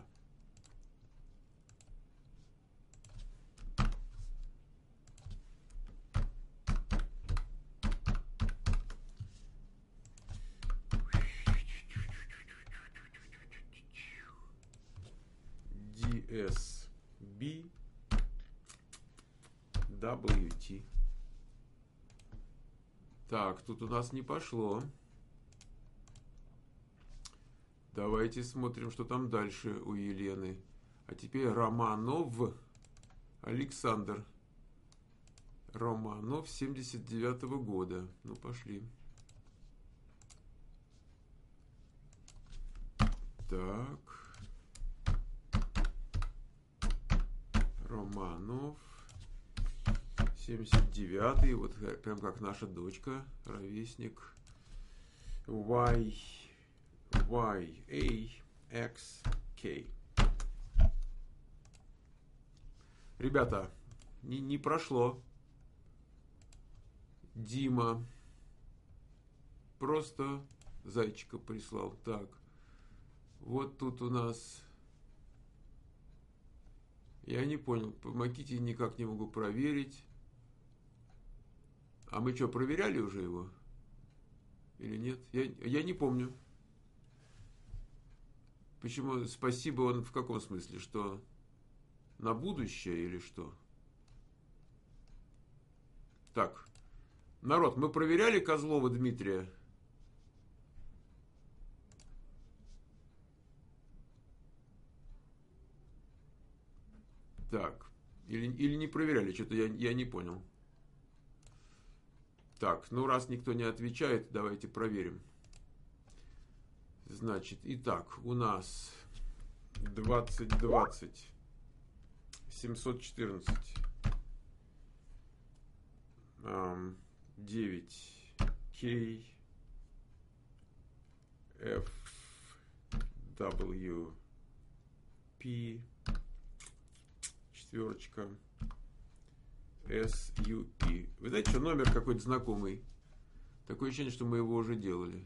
DSB WT. Так, тут у нас не пошло. Давайте смотрим, что там дальше у Елены. А теперь Романов Александр. Романов 79-го года. Ну, пошли. Так. Романов 79-й. Вот прям как наша дочка. Ровесник. YAXK. Ребята, не прошло. Дима просто зайчика прислал. Так, вот тут у нас... Я не понял, помогите, никак не могу проверить. А мы что, проверяли уже его? Или нет? Я не помню. Почему спасибо, он в каком смысле? Что на будущее или что? Так, народ, мы проверяли Козлова Дмитрия? Так, или не проверяли, что-то я не понял. Так, ну раз никто не отвечает, давайте проверим. Значит, итак, у нас 2020 714 9 K F W P четверочка S U P. Вы знаете, что номер какой-то знакомый? Такое ощущение, что мы его уже делали.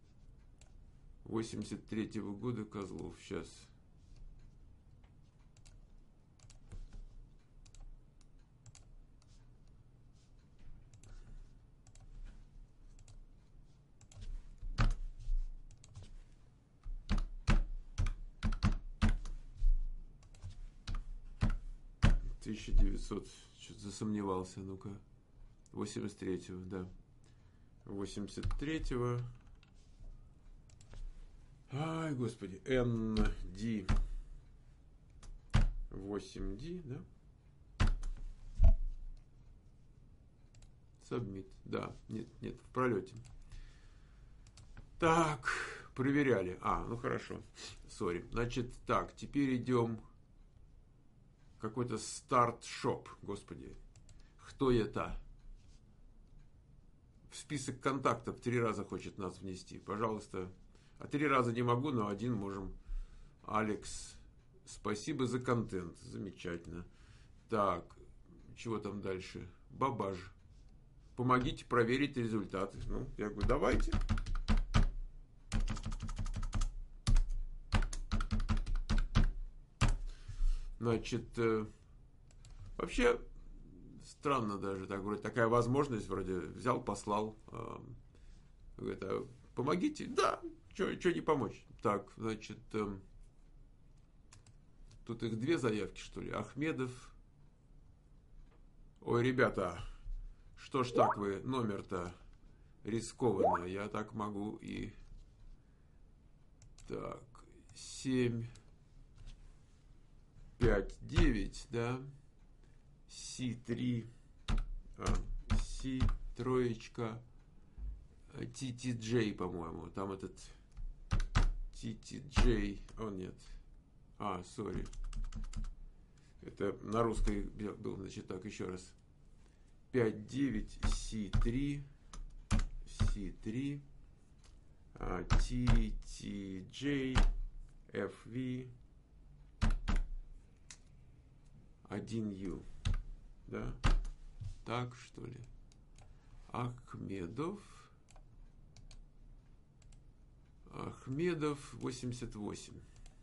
83-го года Козлов. Сейчас. (1900) Что-то засомневался. Ну-ка. 83-го, да. 83-го. Ай, господи. ND 8D, да? Submit. Да, нет, в пролете. Так, проверяли. Ну хорошо. Сори. Значит, так, теперь идем. Какой-то старт-шоп. Господи. Кто это? В список контактов 3 раза хочет нас внести. Пожалуйста. 3 раза не могу, но 1 можем. Алекс. Спасибо за контент. Замечательно. Так, чего там дальше? Бабаж. Помогите проверить результаты. Ну, я говорю, давайте. Значит, вообще странно даже, так, вроде такая возможность, вроде взял, послал. Говорит, помогите? Да, что не помочь? Так, значит, тут их 2 заявки, что ли? Ахмедов. Ой, ребята, что ж так вы, номер-то рискованно, я так могу и... Так, 7, 5, 9, да? Си3, Си, троечка, TTJ, по-моему, там этот TTJ, нет, сори, это на русской был, значит, так, еще раз, 5, 9, Си3, TTJ, FV, 1U, да, так что ли, Ахмедов 88.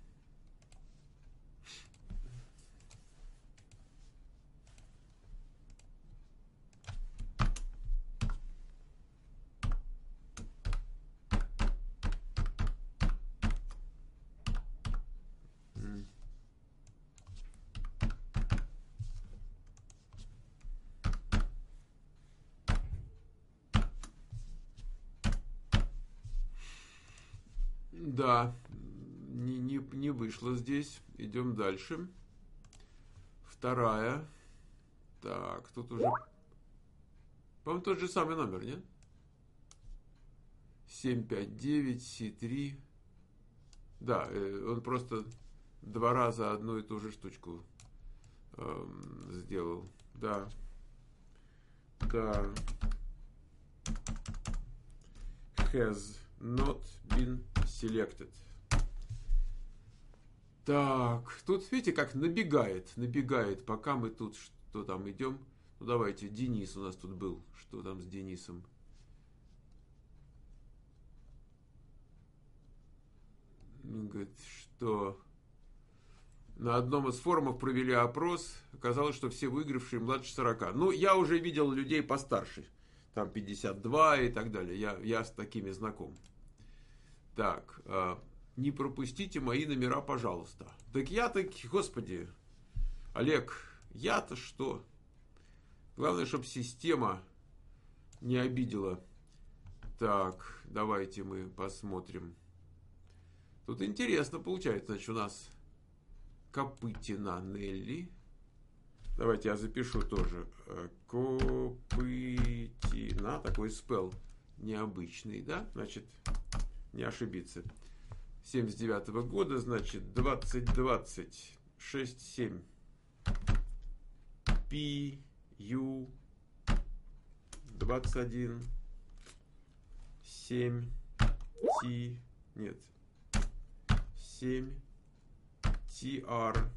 Да, не вышло здесь. Идем дальше. Вторая. Так, тут уже... По-моему, тот же самый номер, нет? 759, Си3. Да, он просто 2 раза одну и ту же штучку сделал. Да. Has not been selected. Так, тут видите, как набегает, пока мы тут что там идем. Ну давайте, Денис у нас тут был. Что там с Денисом? Говорит, что на одном из форумов провели опрос. Оказалось, что все выигравшие младше 40. Ну, я уже видел людей постарше. Там 52 и так далее. Я с такими знаком. Так, не пропустите мои номера, пожалуйста. Так я-то, господи, Олег, я-то что? Главное, чтобы система не обидела. Так, давайте мы посмотрим. Тут интересно получается. Значит, у нас Копытина Нелли. Давайте я запишу тоже. Копытина. Такой спел необычный, да? Значит, не ошибиться. 79-го года, значит, 2020 67 PU 21 7 T нет 7 TR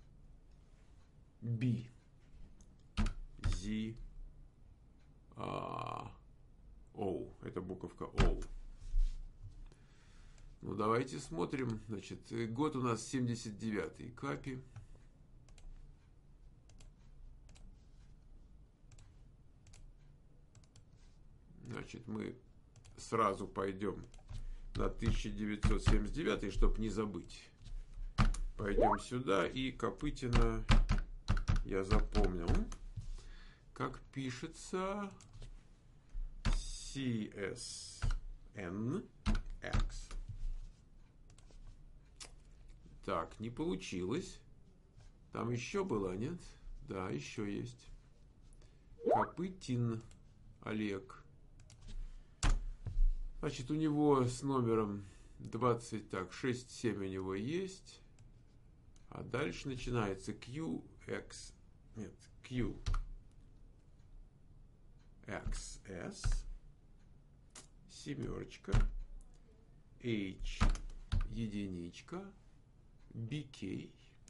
B Z O. Это буковка O. Ну, давайте смотрим. Значит, год у нас 79-й. Капи. Значит, мы сразу пойдем на 1979, чтобы не забыть. Пойдем сюда. И Копытина я запомнил. Как пишется CSNX. Так, не получилось. Там еще было, нет? Да, еще есть. Копытин. Олег. Значит, у него с номером 20, так, 6-7 у него есть. А дальше начинается QX. Нет, QXS. Семерочка. H. Единичка. BK.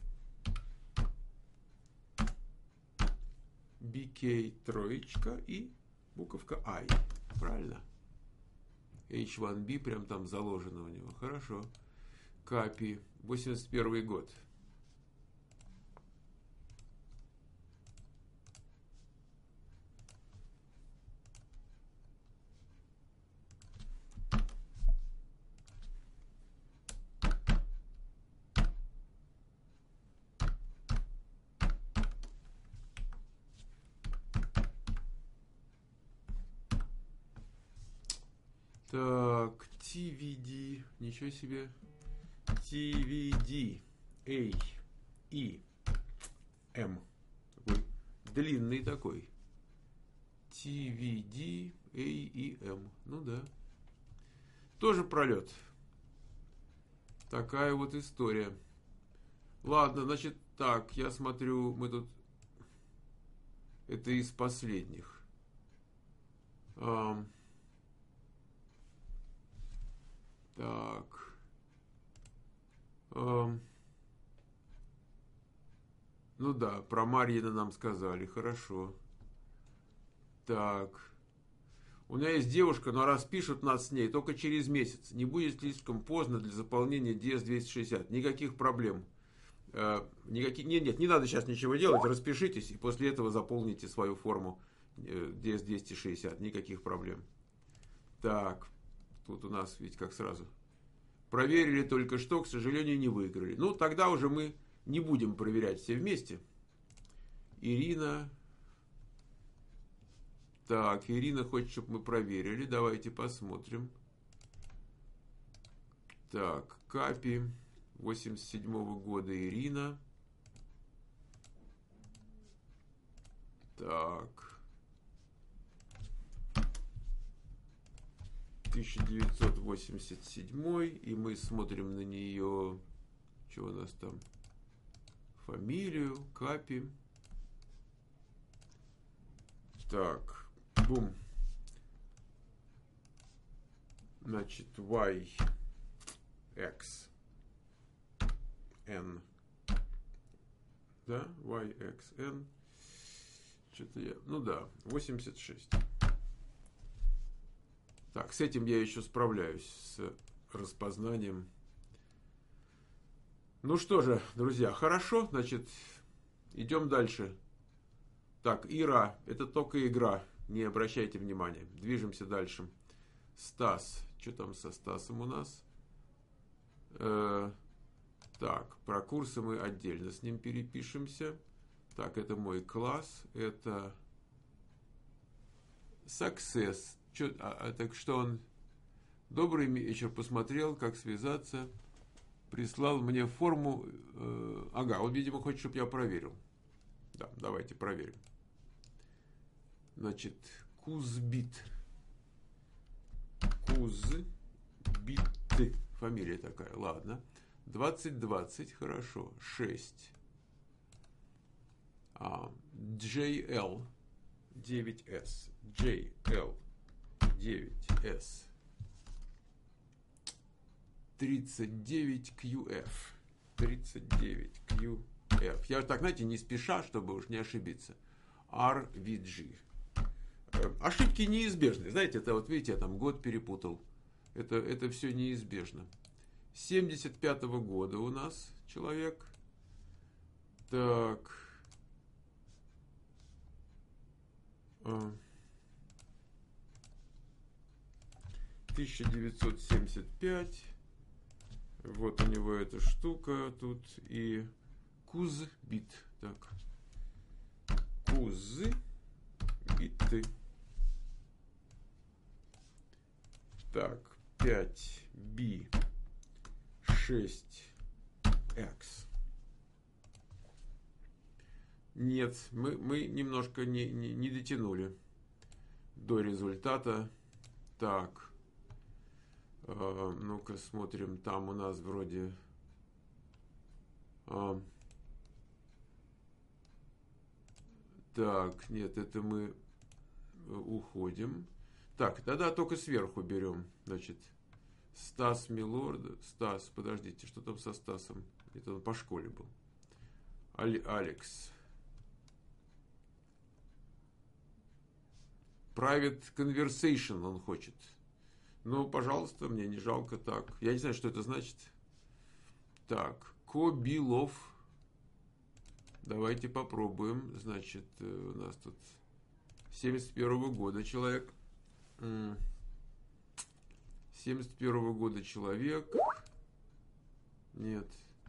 BK троечка и буковка I. Правильно? H1B прям там заложено у него. Хорошо. Капи. 81 год. Так, TVD, ничего себе. TVD, A, E, M. Такой длинный такой. TVD, A, E, M. Ну да. Тоже пролет. Такая вот история. Ладно, значит, так, я смотрю, мы тут... Это из последних. Так. Ну да, про Марьина нам сказали, хорошо. Так. У меня есть девушка, но распишут нас с ней только через месяц. Не будет слишком поздно для заполнения DS-260. Никаких проблем. Нет, не надо сейчас ничего делать. Распишитесь и после этого заполните свою форму DS-260. Никаких проблем. Так. Тут у нас ведь как сразу. Проверили только что, к сожалению, не выиграли. Ну, тогда уже мы не будем проверять все вместе. Ирина. Так, Ирина хочет, чтобы мы проверили. Давайте посмотрим. Так, Капи. 87-го года Ирина. Так. 1987, и мы смотрим на нее, что у нас там, фамилию, Капи. Так, бум. Значит, Y, X, N. Да, Y, X, N. Что-то я, ну да, 86. Так, с этим я еще справляюсь, с распознанием. Ну что же, друзья, хорошо, значит, идем дальше. Так, Ира, это только игра, не обращайте внимания. Движемся дальше. Стас, что там со Стасом у нас? Так, про курсы мы отдельно с ним перепишемся. Так, это мой класс, это Success. Так что он добрый вечер, посмотрел, как связаться, прислал мне форму. Ага, он, видимо, хочет, чтобы я проверил. Да, давайте проверим. Значит, Кузбит. Кузбит. Фамилия такая, ладно. 2020, хорошо. 6. JL 9S. JL 9S 39QF 39QF. Я так, знаете, не спеша, чтобы уж не ошибиться. RVG. Ошибки неизбежны. Знаете, это вот видите, я там год перепутал. Это все неизбежно. 75-го года у нас человек. Так. 1975. Вот у него эта штука тут. И Кузбит. Так. Кузбит. Так. 5B. 6X. Нет, мы немножко не дотянули до результата. Так. Ну-ка смотрим. Там у нас вроде... Так, нет, это мы уходим. Так, тогда только сверху берем. Значит, Стас Милорд. Стас, подождите, что там со Стасом? Это он по школе был. Алекс. Private conversation он хочет. Ну, пожалуйста, мне не жалко. Так, я не знаю, что это значит. Так, Кобилов. Давайте попробуем. Значит, у нас тут 71-го года человек. 71-го года человек. Нет.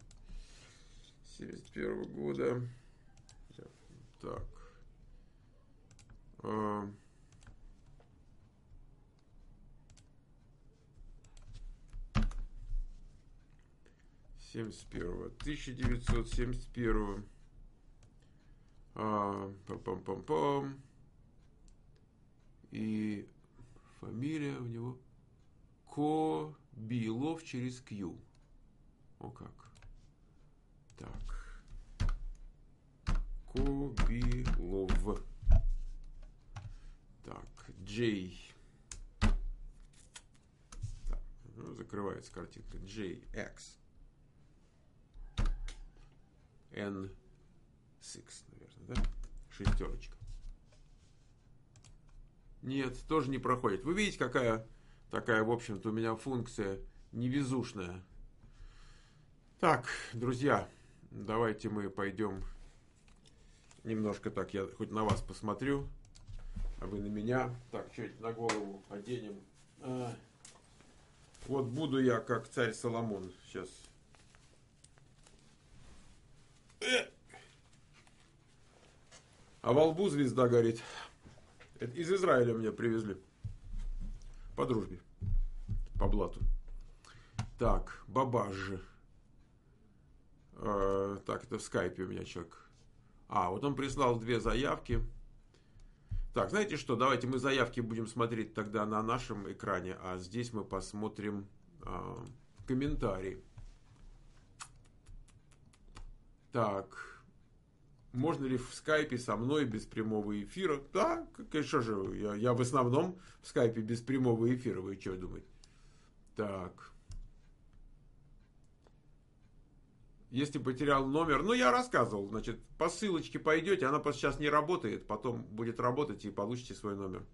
71-го года. Так. 1971. Пам-пам-пам-пам. И фамилия у него Кобилов через Q. О как. Так. Кобилов. Так, J. Так, ну, закрывается картинка. JX. N6, наверное, да? Шестерочка. Нет, тоже не проходит. Вы видите, какая такая, в общем-то, у меня функция невезушная. Так, друзья, давайте мы пойдем немножко так, я хоть на вас посмотрю, а вы на меня. Так, что-нибудь на голову оденем. Вот буду я как царь Соломон сейчас. А во лбу звезда горит. Это из Израиля меня привезли. По дружбе. По блату. Так, Бабаж. Так, это в скайпе у меня человек. Вот он прислал 2 заявки. Так, знаете что, давайте мы заявки будем смотреть тогда на нашем экране, а здесь мы посмотрим комментарии. Так. Можно ли в скайпе со мной без прямого эфира? Да, конечно же, я в основном в скайпе без прямого эфира. Вы что думаете? Так. Если потерял номер, ну я рассказывал, значит, по ссылочке пойдете, она просто сейчас не работает, потом будет работать и получите свой номер.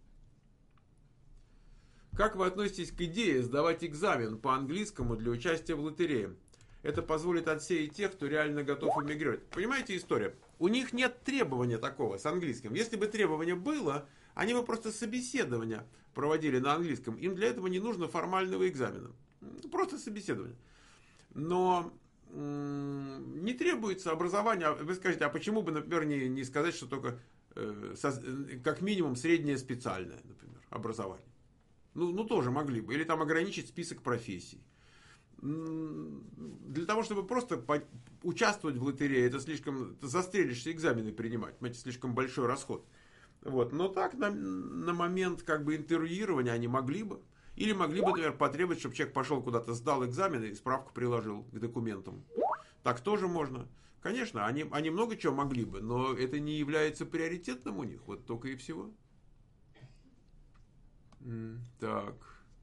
Как вы относитесь к идее сдавать экзамен по английскому для участия в лотерее? Это позволит отсеять тех, кто реально готов эмигрировать. Понимаете история? У них нет требования такого с английским. Если бы требование было, они бы просто собеседование проводили на английском. Им для этого не нужно формального экзамена. Просто собеседование. Но не требуется образование. Вы скажете, а почему бы, например, не сказать, что только как минимум среднее специальное, например, образование? Ну, тоже могли бы. Или там ограничить список профессий. Для того, чтобы просто участвовать в лотерее, это слишком... Ты застрелишься экзамены принимать. Понимаете, слишком большой расход. Вот. Но так на момент как бы интервьюирования они могли бы. Или могли бы, например, потребовать, чтобы человек пошел куда-то, сдал экзамены и справку приложил к документам. Так тоже можно. Конечно, они много чего могли бы, но это не является приоритетным у них. Вот только и всего. Так.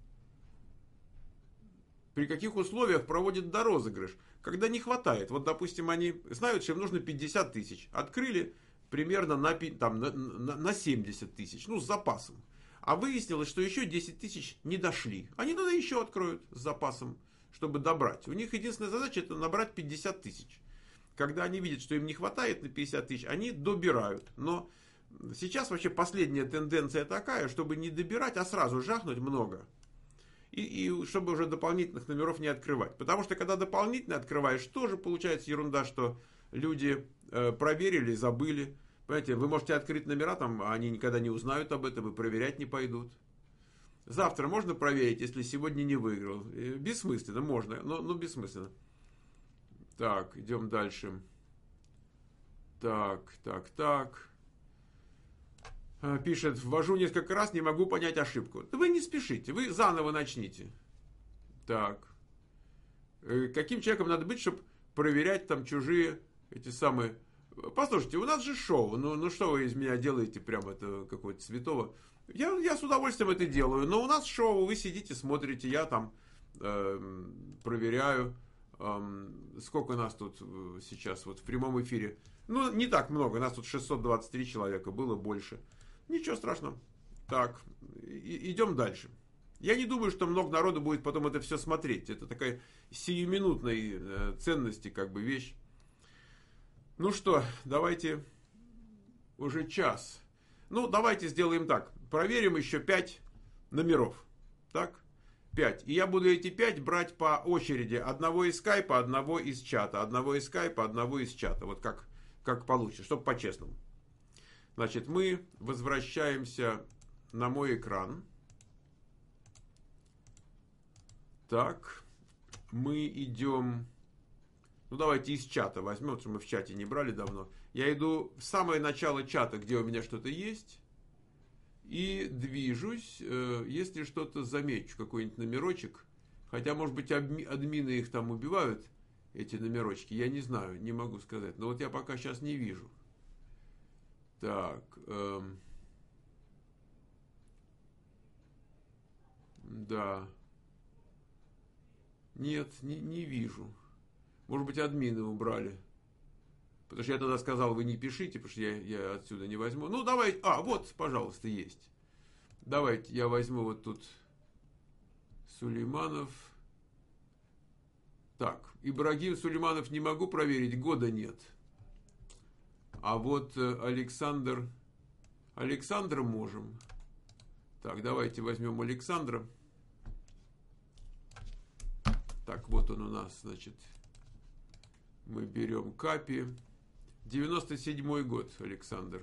При каких условиях проводят дорозыгрыш? Когда не хватает. Вот, допустим, они знают, что им нужно 50 тысяч. Открыли примерно на 70 тысяч. Ну, с запасом. А выяснилось, что еще 10 тысяч не дошли. Они тогда еще откроют с запасом, чтобы добрать. У них единственная задача это набрать 50 тысяч. Когда они видят, что им не хватает на 50 тысяч, они добирают. Но сейчас вообще последняя тенденция такая, чтобы не добирать, а сразу жахнуть много. И чтобы уже дополнительных номеров не открывать. Потому что когда дополнительно открываешь, тоже получается ерунда, что люди проверили, забыли. Понимаете, вы можете открыть номера, там, а они никогда не узнают об этом и проверять не пойдут. Завтра можно проверить, если сегодня не выиграл. Бессмысленно, можно, но бессмысленно. Так, идем дальше. Так. Пишет, ввожу несколько раз, не могу понять ошибку. Да вы не спешите, вы заново начните. Так. Каким человеком надо быть, чтобы проверять там чужие эти самые... Послушайте, у нас же шоу, ну что вы из меня делаете прям это какое-то святого? Я с удовольствием это делаю, но у нас шоу, вы сидите, смотрите, я там проверяю, сколько нас тут сейчас вот в прямом эфире. Ну, не так много, нас тут 623 человека, было больше. Ничего страшного. Так, идем дальше. Я не думаю, что много народу будет потом это все смотреть. Это такая сиюминутной ценности как бы вещь. Ну что, давайте уже час. Ну, давайте сделаем так. Проверим еще 5 номеров. Так? 5. И я буду эти 5 брать по очереди. Одного из скайпа, одного из чата. Одного из скайпа, одного из чата. Вот как получится, чтобы по-честному. Значит, мы возвращаемся на мой экран. Так. Мы идем... Ну, давайте из чата возьмем, потому что мы в чате не брали давно. Я иду в самое начало чата, где у меня что-то есть. И движусь, если что-то замечу, какой-нибудь номерочек. Хотя, может быть, админы их там убивают, эти номерочки. Я не знаю, не могу сказать. Но вот я пока сейчас не вижу. Так. Да. Нет, не вижу. Может быть, админы убрали. Потому что я тогда сказал, вы не пишите, потому что я отсюда не возьму. Ну, давай. Вот, пожалуйста, есть. Давайте я возьму вот тут Сулейманов. Так, Ибрагим Сулейманов не могу проверить, года нет. А вот Александра можем. Так, давайте возьмем Александра. Так, вот он у нас, значит. Мы берем Капи. 97-й год, Александр.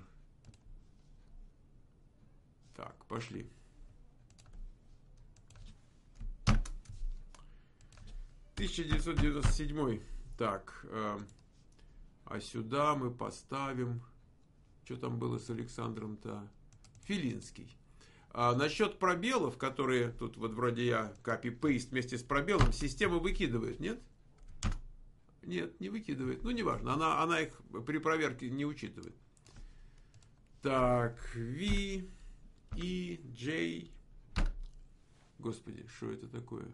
Так, пошли. — 1997. Так, а сюда мы поставим... Что там было с Александром-то? Филинский. Насчет пробелов, которые тут вот вроде я копи-пейст вместе с пробелом, система выкидывает, нет? Нет, не выкидывает. Ну, неважно, она их при проверке не учитывает. Так, V, E, J. Господи, что это такое?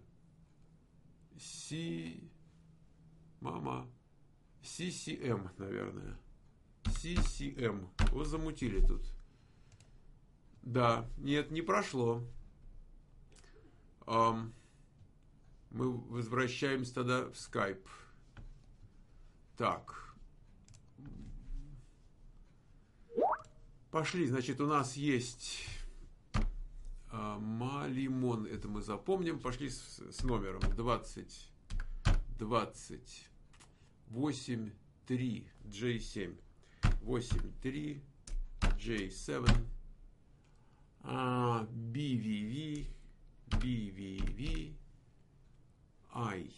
CCM, наверное. CCM. Вот замутили тут. Да, нет, не прошло. Мы возвращаемся тогда в Skype. Так. Пошли, значит, у нас есть Малимон, это мы запомним. Пошли с номером 20 8 3 J7 8 3 J7 BVV I.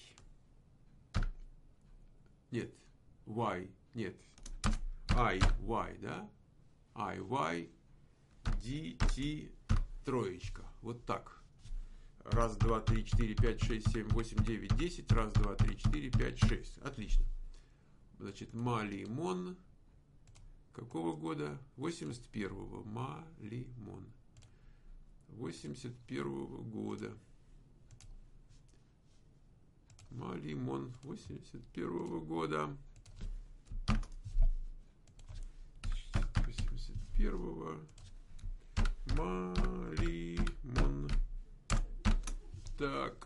Нет, Y, нет. IY, да? IY DT троечка. Вот так. Раз, два, три, четыре, пять, шесть, семь, восемь, девять, десять. Раз, два, три, четыре, пять, шесть. Отлично. Значит, Малимон. Какого года? 81-го. Малимон. 81-го года. Малимон 81-го года. 81-го. Малимон. Так.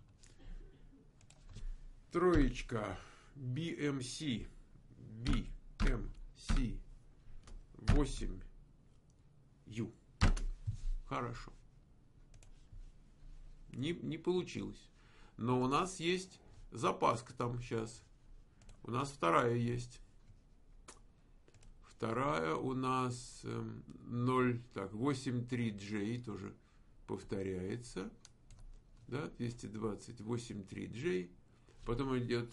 Троечка. BMC. BMC. 8U. Хорошо. Не получилось. Но у нас есть запаска там сейчас. У нас вторая есть. Вторая у нас 83J тоже повторяется. Да, 228.3J. Потом идет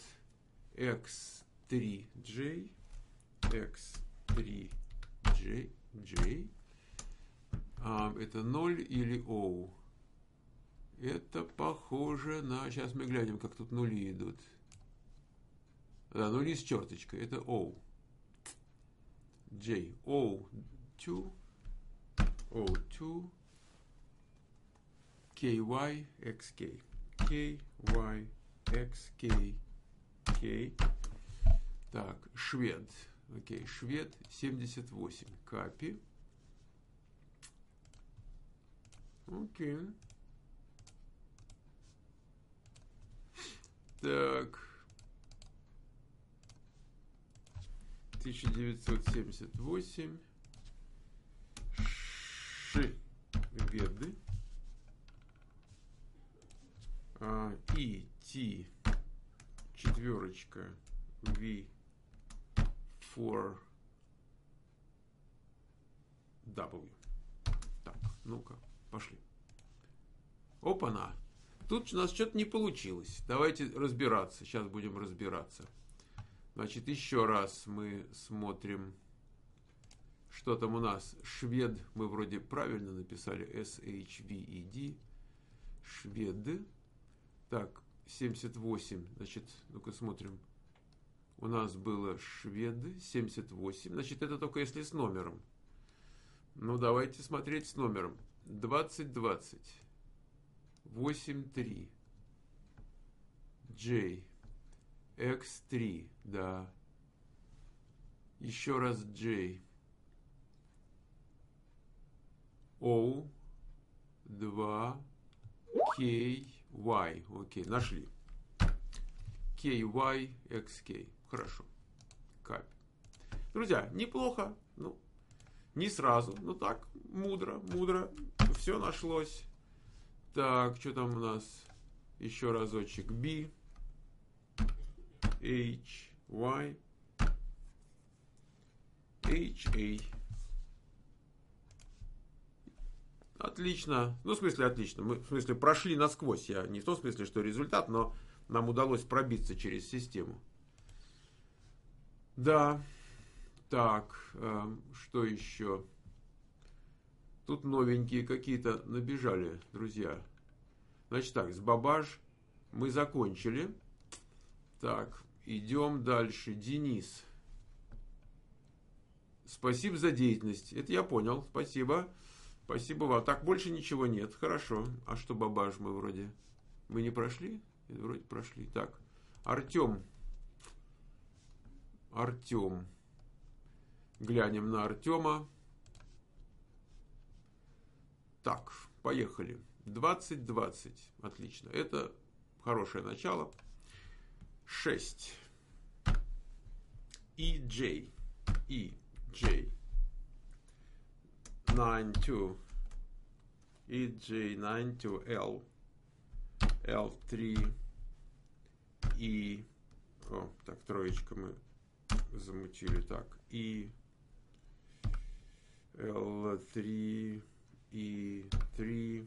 X3J. X3J. Это 0 или O? Это похоже на... Сейчас мы глянем, как тут нули идут. Да, нули с черточкой. Это O. J. O2. O2. KY, XK. KY, XK. K. Так, швед. Окей, швед 78. Капи. Окей. Так. 1978. Шведы. И Т. Четверочка. V. 4. W. Так, ну-ка, пошли. Опа-на. Тут у нас что-то не получилось. Давайте разбираться. Сейчас будем разбираться. Значит, еще раз мы смотрим, что там у нас. Швед, мы вроде правильно написали. SHVED. Швед. Так, 78. Значит, ну-ка смотрим. У нас было швед 78. Значит, это только если с номером. Ну, давайте смотреть с номером. 2020. 83. J. X3. Да. Еще раз J. O. 2. K. Y. Окей, нашли. KY, XK. Хорошо. Капи. Друзья, неплохо. Ну, не сразу. Но так, мудро, мудро. Все нашлось. Так, что там у нас? Еще разочек. B. H. Y. H. A. Отлично. Ну, в смысле, отлично. Мы, в смысле, прошли насквозь. Я не в том смысле, что результат, но нам удалось пробиться через систему. Да. Так, что еще? Тут новенькие какие-то набежали, друзья. Значит так, с Бабаж мы закончили. Так, идем дальше. Денис. Спасибо за деятельность. Это я понял. Спасибо. Спасибо вам. Так, больше ничего нет. Хорошо. А что Бабаж мы вроде? Мы не прошли? Вроде прошли. Так, Артем. Артем. Глянем на Артема. Так, поехали. 20-20. Отлично. Это хорошее начало. 6. EJ. EJ. 9-2. EJ 9-2 L. L3. И... О, так, троечка мы замутили. Так, и... L3. И 3.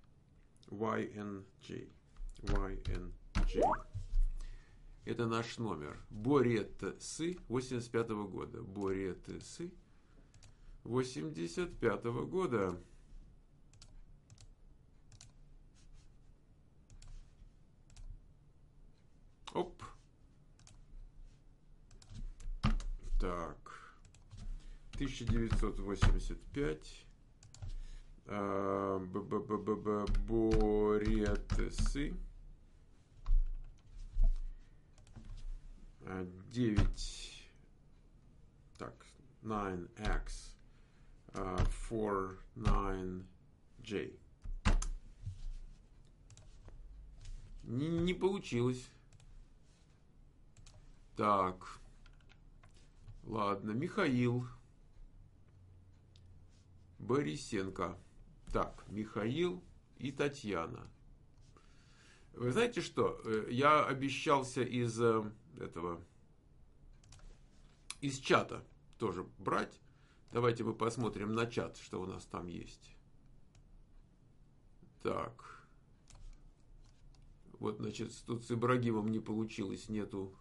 YNJ. YNJ. Это наш номер. Боретсы 85-го года. Боретсы 85-го года. Оп. Так. 1985. Боретсы. 9. Так. 9X. 49J. Не получилось. Так. Ладно, Михаил. Борисенко. Так, Михаил и Татьяна. Вы знаете что? Я обещался из этого, из чата тоже брать. Давайте мы посмотрим на чат, что у нас там есть. Так. Вот, значит, тут с Ибрагимом не получилось, нету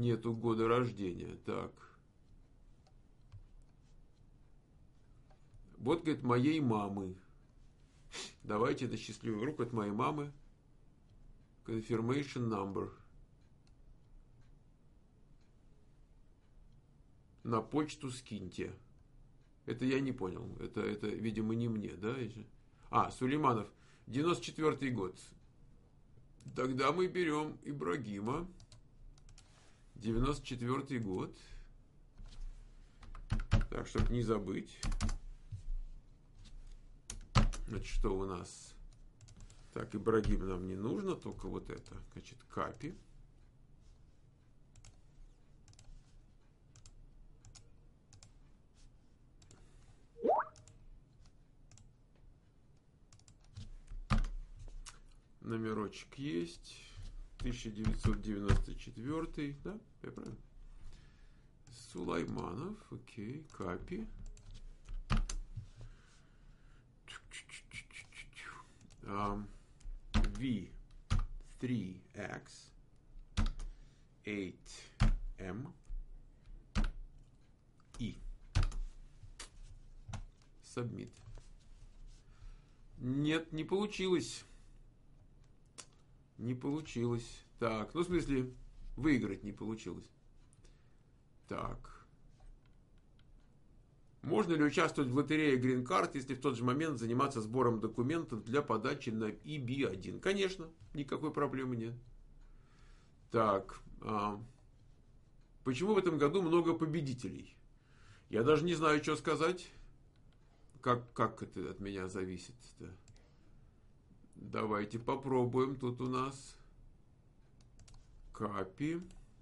года рождения. Так. Вот, говорит, моей мамы. Давайте это счастливую руку от моей мамы. Confirmation number. На почту скиньте. Это я не понял. Это видимо, не мне, да? Сулейманов. 94-й год. Тогда мы берем Ибрагима. 94-й год. Так, чтобы не забыть. Значит, что у нас? Так, Ибрагим нам не нужно, только вот это. Значит, капи. Номерочек есть. 1994, да? Я правильно? Сулайманов, окей, капи. V3X 8M E. Submit. Нет, не получилось. Не получилось. Так, ну в смысле, выиграть не получилось. Так. Можно ли участвовать в лотерее Green Card, если в тот же момент заниматься сбором документов для подачи на EB1? Конечно, никакой проблемы нет. Так. Почему в этом году много победителей? Я даже не знаю, что сказать. Как это от меня зависит-то? Давайте попробуем. Тут у нас капи.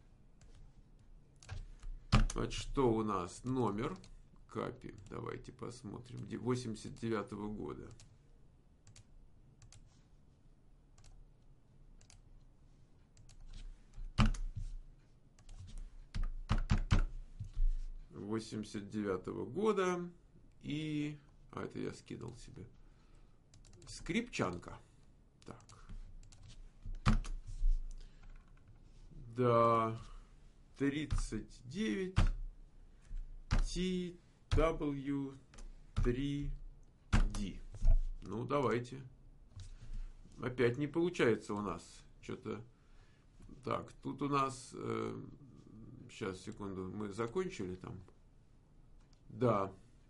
Значит, что у нас? Номер капи. Давайте посмотрим. 89-го года. И... это я скинул себе. Скрипчанка. Так. Да. 39 TW3D. Ну, давайте. Опять не получается у нас. Что-то. Так, тут у нас... сейчас, секунду. Мы закончили там? Да.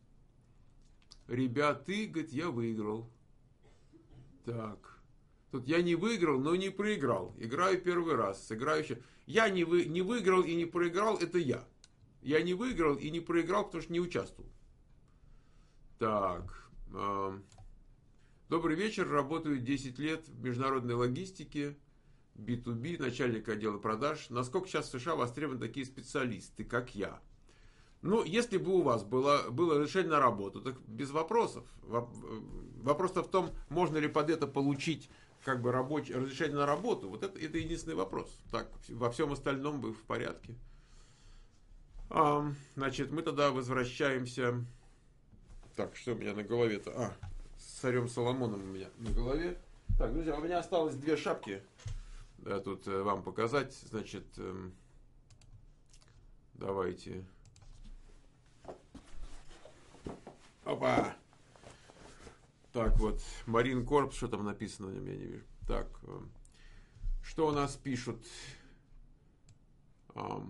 Ребят, говорит, я выиграл. Так. Тут я не выиграл, но не проиграл. Играю первый раз. Сыграю еще. Я не выиграл и не проиграл, это я. Я не выиграл и не проиграл, потому что не участвовал. Так. Добрый вечер. Работаю 10 лет в международной логистике. B2B, начальник отдела продаж. Насколько сейчас в США востребованы такие специалисты, как я? Ну, если бы у вас было решение на работу, так без вопросов. Вопрос-то в том, можно ли под это получить как бы разрешение на работу. Вот это единственный вопрос. Так, во всем остальном вы в порядке. Значит, мы тогда возвращаемся. Так, что у меня на голове-то? С царем Соломоном у меня на голове. Так, друзья, у меня осталось 2 шапки. Да, тут вам показать. Значит, давайте... Опа! Так вот, Марин Корп, что там написано, я не вижу. Так, что у нас пишут? У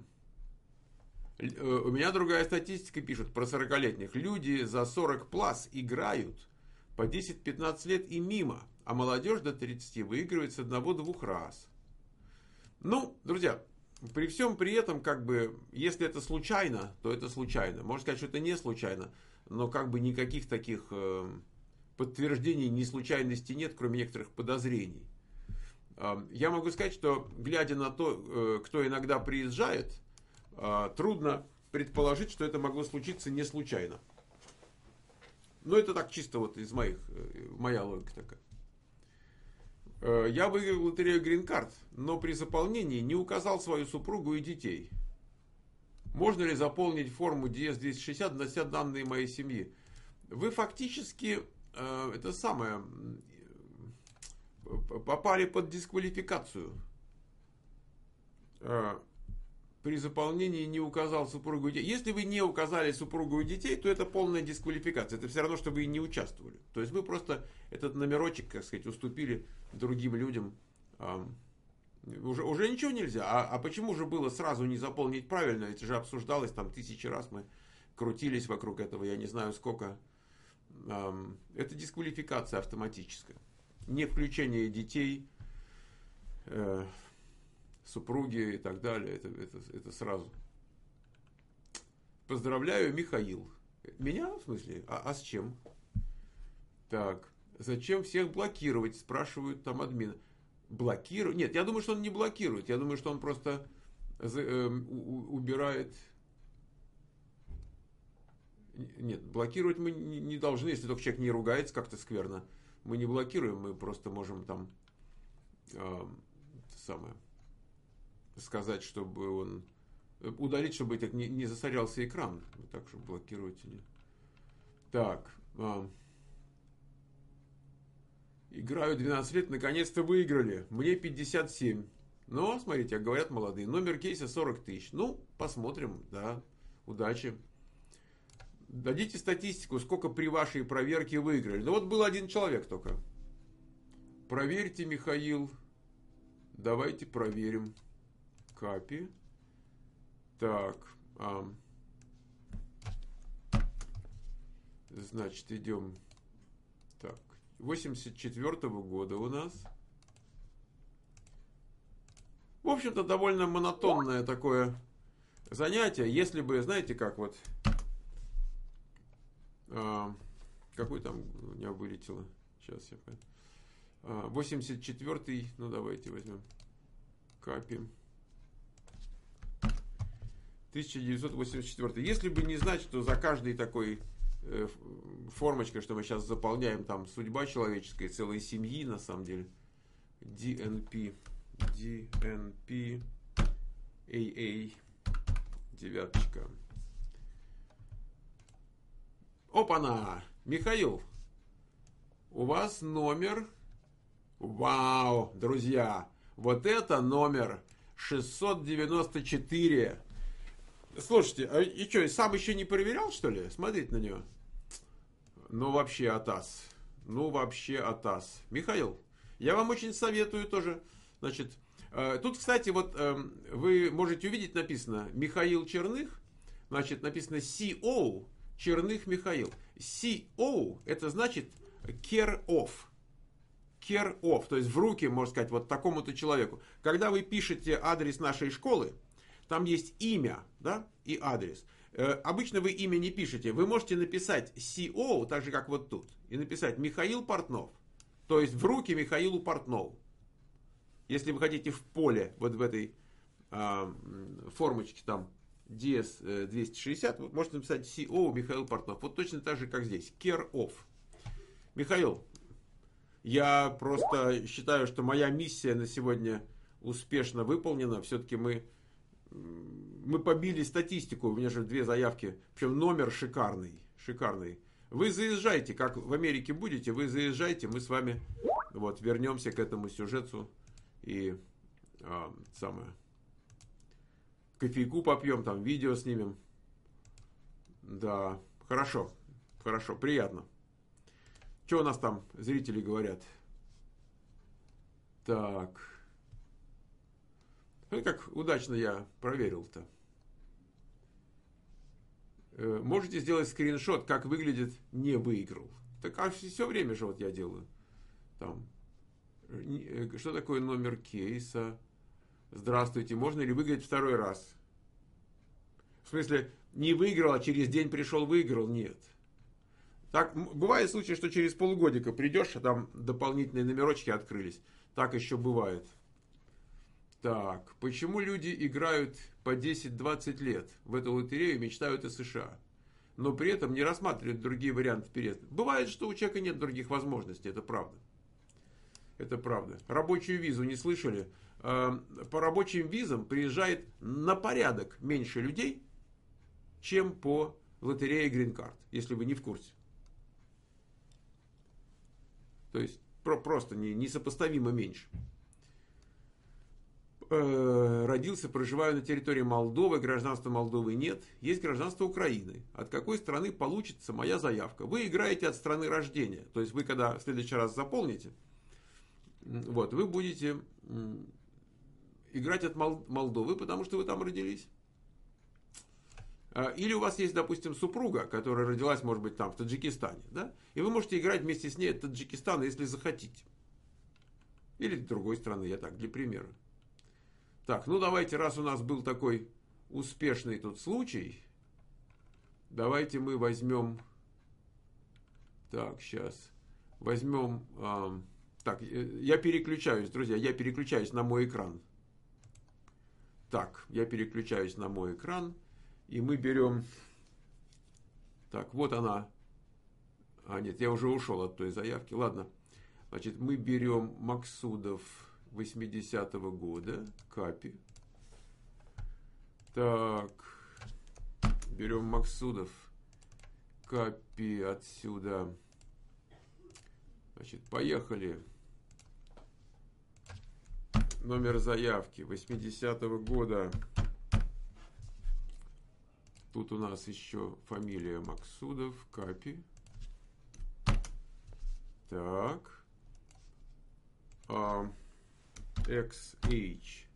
меня другая статистика пишут про 40-летних. Люди за 40 плюс играют по 10-15 лет и мимо, а молодежь до 30 выигрывает с 1-2 раз. Ну, друзья, при всем при этом, как бы, если это случайно, то это случайно. Можно сказать, что это не случайно. Но как бы никаких таких подтверждений неслучайности нет, кроме некоторых подозрений. Я могу сказать, что глядя на то, кто иногда приезжает, трудно предположить, что это могло случиться не случайно. Но это так чисто вот из моя логика такая. Я выиграл лотерею Green Card, но при заполнении не указал свою супругу и детей. Можно ли заполнить форму DS-260, внося данные моей семьи? Вы фактически, попали под дисквалификацию. при заполнении не указал супругу и детей. Если вы не указали супругу и детей, то это полная дисквалификация. Это все равно, что вы и не участвовали. То есть вы просто этот номерочек, как сказать, уступили другим людям. Уже ничего нельзя. А почему же было сразу не заполнить правильно? Это же обсуждалось там тысячи раз. Мы крутились вокруг этого, я не знаю сколько. Это дисквалификация автоматическая. Не включение детей, супруги и так далее. Это сразу. Поздравляю, Михаил. Меня, в смысле? А с чем? Так. Зачем всех блокировать? Спрашивают там админы. Блокирует? Нет, я думаю, что он не блокирует. Я думаю, что он просто убирает. Нет, блокировать мы не должны, если только человек не ругается как-то скверно. Мы не блокируем, мы просто можем там сказать, чтобы он удалить, чтобы так не засорялся экран. Так, чтобы блокировать или. Так. Играю 12 лет, наконец-то выиграли. Мне 57. Но, смотрите, говорят молодые. Номер кейса 40 тысяч. Ну, посмотрим, да. Удачи. Дадите статистику, сколько при вашей проверке выиграли. Ну, вот был один человек только. Проверьте, Михаил. Давайте проверим. Капи. Так. Значит, идем. Так. 84-го года у нас. В общем-то, довольно монотонное такое занятие. Если бы, знаете, как вот... какой там у меня вылетело? Сейчас я... 84-й, ну давайте возьмем. Капи. 1984. Если бы не знать, что за каждый такой формочкой, что мы сейчас заполняем, там судьба человеческая, целой семьи, на самом деле. DNP, AA, девяточка. Опа-на! Михаил, у вас номер... Вау, друзья! Вот это номер 694. Слушайте, а и что, сам еще не проверял, что ли? Смотрите на него. Ну, вообще атас. Ну, вообще атас. Михаил, я вам очень советую тоже. Значит, тут, кстати, вот вы можете увидеть, написано Михаил Черных. Значит, написано CO Черных Михаил. CO это значит care of. Care of, то есть в руки, можно сказать, вот такому-то человеку. Когда вы пишете адрес нашей школы, там есть имя, да, и адрес. Обычно вы имя не пишете. Вы можете написать CO, так же, как вот тут, и написать Михаил Портнов. То есть в руки Михаилу Портнову. Если вы хотите в поле, вот в этой формочке там DS260, вы можете написать CO Михаил Портнов. Вот точно так же, как здесь. Care of. Михаил, я просто считаю, что моя миссия на сегодня успешно выполнена. Все-таки мы побили статистику. У меня же 2 заявки. Причем номер шикарный. Шикарный. Вы заезжайте, как в Америке будете, вы заезжайте. Мы с вами вот вернемся к этому сюжету. И кофейку попьем, там видео снимем. Да, хорошо. Хорошо, приятно. Что у нас там зрители говорят? Так. Ну, как удачно я проверил-то. Можете сделать скриншот, как выглядит «не выиграл». Так а все время же вот я делаю. Там. Что такое номер кейса? Здравствуйте, можно ли выиграть второй раз? В смысле, не выиграл, а через день пришел, выиграл? Нет. Так, бывает случай, что через полгодика придешь, а там дополнительные номерочки открылись. Так еще бывает. Так, почему люди играют по 10-20 лет в эту лотерею и мечтают о США, но при этом не рассматривают другие варианты переезда? Бывает, что у человека нет других возможностей, это правда. Это правда. Рабочую визу не слышали? По рабочим визам приезжает на порядок меньше людей, чем по лотерее Green Card, если вы не в курсе. То есть просто несопоставимо меньше. родился, проживаю на территории Молдовы, гражданства Молдовы нет, есть гражданство Украины. От какой страны получится моя заявка? Вы играете от страны рождения. То есть вы, когда в следующий раз заполните, вот, вы будете играть от Молдовы, потому что вы там родились. Или у вас есть, допустим, супруга, которая родилась, может быть, там, в Таджикистане, да? И вы можете играть вместе с ней от Таджикистана, если захотите. Или с другой страны, я так, для примера. Так, ну давайте, раз у нас был такой успешный тут случай, давайте мы возьмем, так, сейчас, возьмем, так, я переключаюсь, друзья, я переключаюсь на мой экран. Так, я переключаюсь на мой экран, и мы берем, так, вот она, нет, я уже ушел от той заявки, ладно, значит, мы берем Максудов 80-го года, Капи. Так, берем Максудов, Капи отсюда. Значит, поехали. Номер заявки 80-го года. Тут у нас еще фамилия Максудов, Капи. Так. XH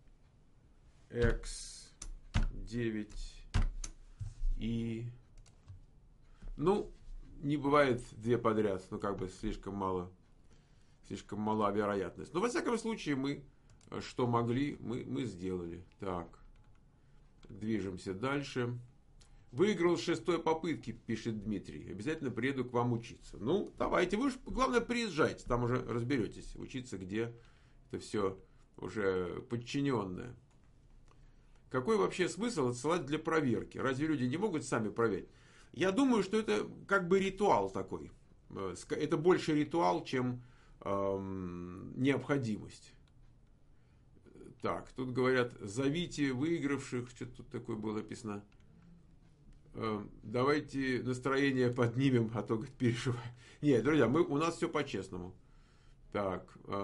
X9 и, ну, не бывает две подряд, ну, как бы слишком мала вероятность. Но, во всяком случае, мы, что могли, мы сделали. Так, движемся дальше. Выиграл с 6-й попытки, пишет Дмитрий. Обязательно приеду к вам учиться. Ну, давайте, вы же, главное, приезжайте, там уже разберетесь, учиться где. Это все уже подчиненное. Какой вообще смысл отсылать для проверки? Разве люди не могут сами проверить? Я думаю, что это как бы ритуал такой. Это больше ритуал, чем необходимость. Так, тут говорят, зовите выигравших. Что-то тут такое было написано. Давайте настроение поднимем, а то, говорит, переживаю. Нет, друзья, у нас все по-честному. Так,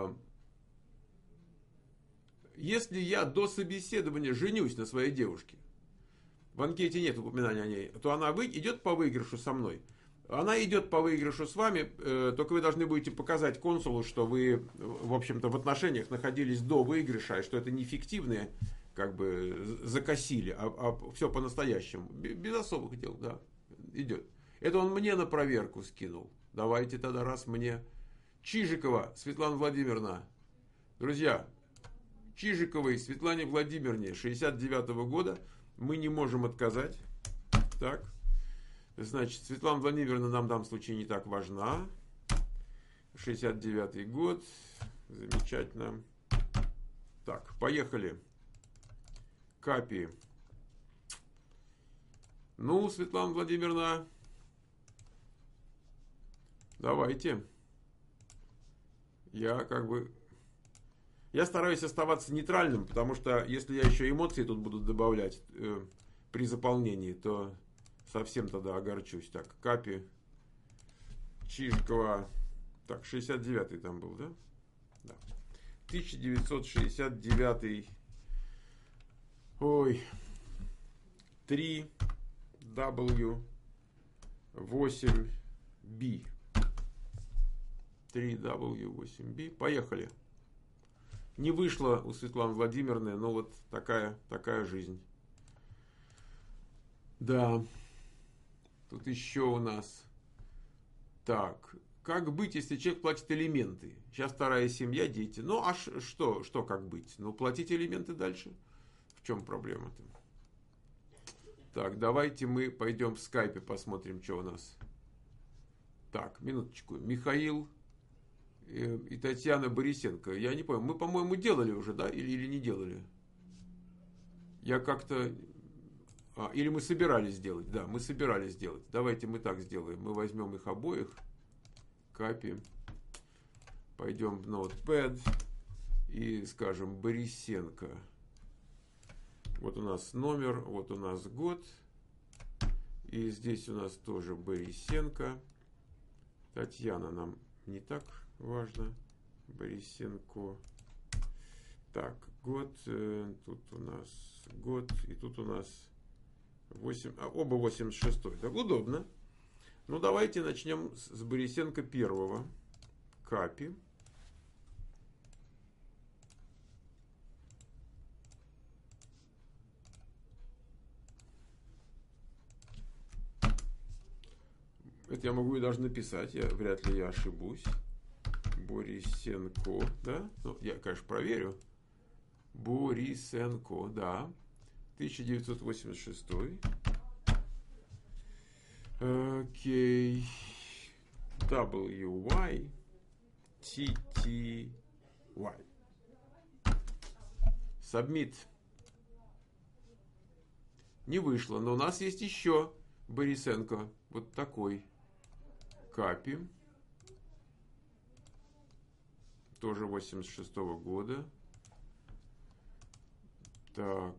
если я до собеседования женюсь на своей девушке, в анкете нет упоминания о ней, то она идет по выигрышу со мной. Она идет по выигрышу с вами, только вы должны будете показать консулу, что вы, в общем-то, в отношениях находились до выигрыша, и что это не фиктивные, как бы, закосили, а все по-настоящему. Без особых дел, да, идет. Это он мне на проверку скинул. Давайте тогда раз мне. Чижикова Светлана Владимировна. Друзья, Чижиковой Светлане Владимировне 69-го года мы не можем отказать. Так. Значит, Светлана Владимировна нам в данном случае не так важна. 69-й год. Замечательно. Так, поехали. Капи. Ну, Светлана Владимировна, давайте. Я стараюсь оставаться нейтральным, потому что если я еще эмоции тут буду добавлять при заполнении, то совсем тогда огорчусь. Так, Капи, Чижикова. Так, 69-й там был, да? Да. 1969. Ой. 3W8B. 3W8B. Поехали. Не вышло у Светланы Владимировны, но вот такая жизнь. Да. Тут еще у нас. Так. Как быть, если человек платит элементы? Сейчас вторая семья, дети. Ну, а что как быть? Ну, платить элементы дальше. В чем проблема-то? Так, давайте мы пойдем в скайпе, посмотрим, что у нас. Так, минуточку. Михаил и Татьяна Борисенко. Я не понял, мы, по-моему, делали уже, да? Или не делали? Я как-то... или мы собирались сделать? Да, мы собирались сделать. Давайте мы так сделаем. Мы возьмем их обоих. Капи. Пойдем в Notepad. И скажем Борисенко. Вот у нас номер, вот у нас год. И здесь у нас тоже Борисенко. Татьяна нам не так важно. Борисенко. Так, год, тут у нас год, и тут у нас 8, оба 86-й. Так, удобно. Ну, давайте начнем с Борисенко первого. Капи. Это я могу и даже написать, вряд ли я ошибусь. Борисенко, да? Ну, я, конечно, проверю. Борисенко, да. 1986. Окей. WY TTY. Submit. Не вышло, но у нас есть еще Борисенко. Вот такой. Капи. Тоже 86-го года. Так.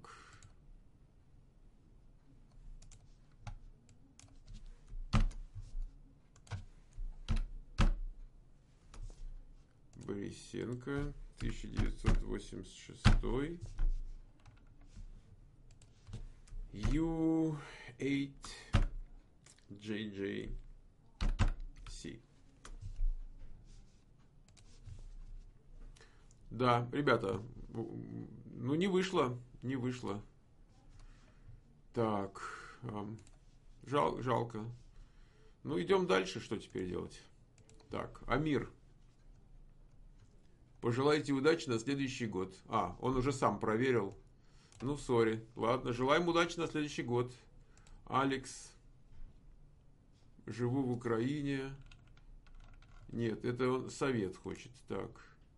Борисенко. 1986. U8JJC. Да, ребята, ну не вышло, не вышло. Так, жалко. Ну идем дальше, что теперь делать? Так, Амир. Пожелайте удачи на следующий год. Он уже сам проверил. Ну, сори. Ладно, желаем удачи на следующий год. Алекс. Живу в Украине. Нет, это он совет хочет. Так.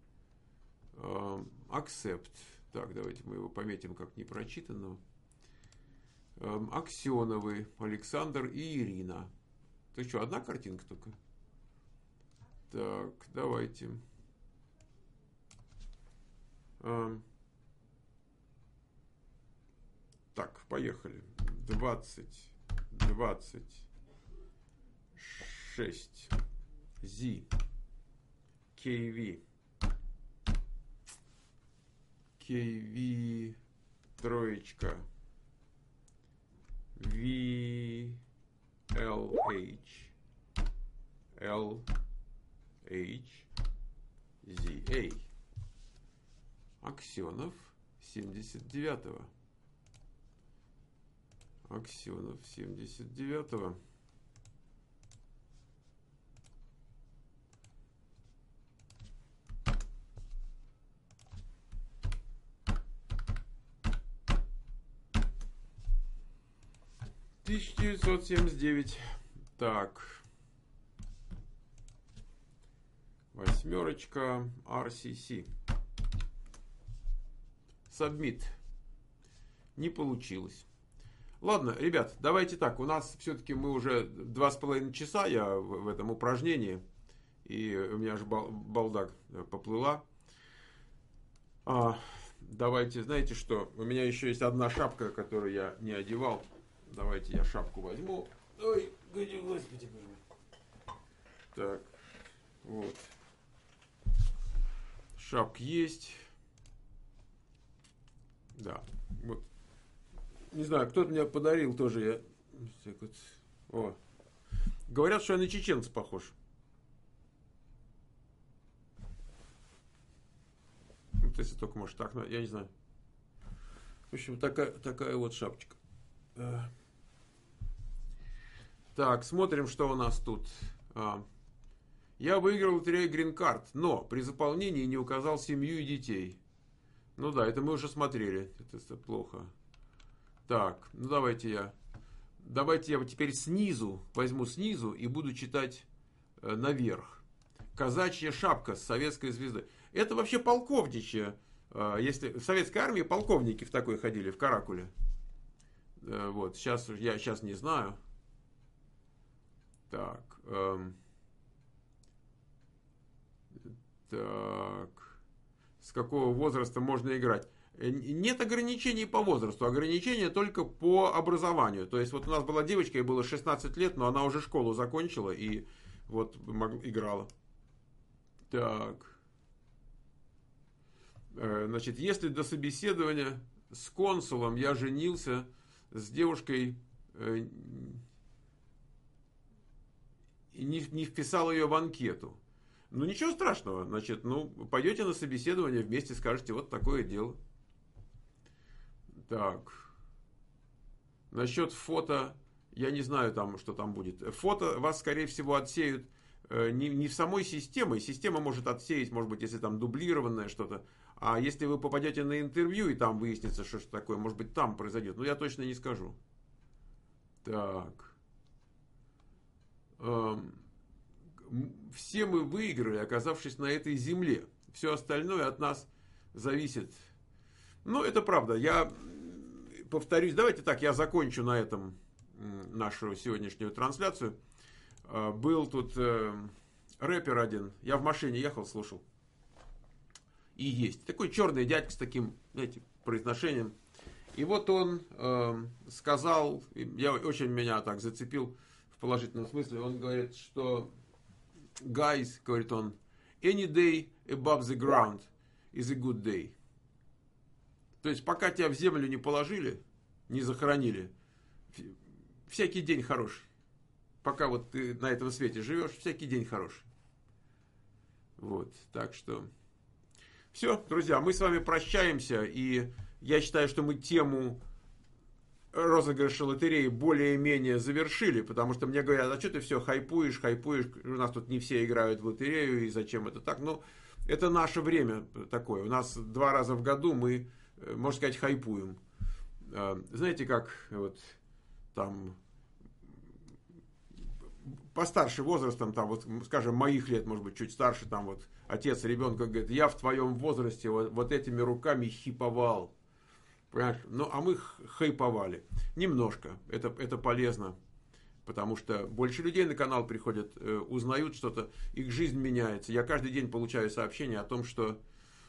Accept. Так, давайте мы его пометим как непрочитанного. Аксеновы. Александр и Ирина. Ты что, одна картинка только? Так, давайте. Так, поехали. 26. Z. KV. KV. Троечка. VLH. LH. ZA. Аксенов 79-го. Аксенов 79-го. $1979. Так. Восьмерочка. RCC. Submit. Не получилось. Ладно, ребят, давайте так. У нас все-таки мы уже 2,5 часа я в этом упражнении. И у меня же балда поплыла. Давайте, знаете что? У меня еще есть одна шапка, которую я не одевал. Давайте я шапку возьму. Ой, господи. Так, вот. Шапка есть. Да, вот. Не знаю, кто-то мне подарил тоже. Я... О. Говорят, что я на чеченца похож. Вот если только, может, так, я не знаю. В общем, такая вот шапочка. Так, смотрим, что у нас тут. Я выиграл лотерею Green Card, но при заполнении не указал семью и детей. Ну да, это мы уже смотрели. Это плохо. Так, ну давайте я теперь снизу, возьму снизу и буду читать наверх. Казачья шапка с советской звездой. Это вообще полковничья. Если в советской армии полковники в такой ходили, в каракуле. Вот, сейчас я не знаю. Так. Так. С какого возраста можно играть? Нет ограничений по возрасту, ограничения только по образованию. То есть вот у нас была девочка, ей было 16 лет, но она уже школу закончила и вот играла. Так. Значит, если до собеседования с консулом я женился с девушкой и не вписал ее в анкету. Ну, ничего страшного. Значит, ну, пойдете на собеседование, вместе скажете, вот такое дело. Так. Насчет фото, я не знаю, там, что там будет. Фото вас, скорее всего, отсеют не в самой системе. Система может отсеять, может быть, если там дублированное что-то. А если вы попадете на интервью, и там выяснится, что такое, может быть, там произойдет. Но я точно не скажу. Так. Все мы выиграли, оказавшись на этой земле. Все остальное от нас зависит. Ну, это правда. Я повторюсь, давайте так, я закончу на этом нашу сегодняшнюю трансляцию. Был тут рэпер один. Я в машине ехал, слушал. И есть. Такой черный дядька с таким, знаете, произношением. И вот он сказал, меня так зацепил в положительном смысле, он говорит, что guys, говорит он, any day above the ground is a good day. То есть, пока тебя в землю не положили, не захоронили, всякий день хороший. Пока вот ты на этом свете живешь, всякий день хороший. Вот, так что... Все, друзья, мы с вами прощаемся, и я считаю, что мы тему розыгрыша лотереи более-менее завершили, потому что мне говорят, а что ты все хайпуешь, у нас тут не все играют в лотерею, и зачем это так? Ну, это наше время такое, у нас 2 раза в году мы, можно сказать, хайпуем. Знаете, как вот там постарше возрастом, там вот, скажем, моих лет, может быть, чуть старше, там вот отец ребенка говорит, я в твоем возрасте вот этими руками хиповал. Понимаешь? Ну, а мы хайповали. Немножко. Это полезно. Потому что больше людей на канал приходят, узнают что-то, их жизнь меняется. Я каждый день получаю сообщения о том, что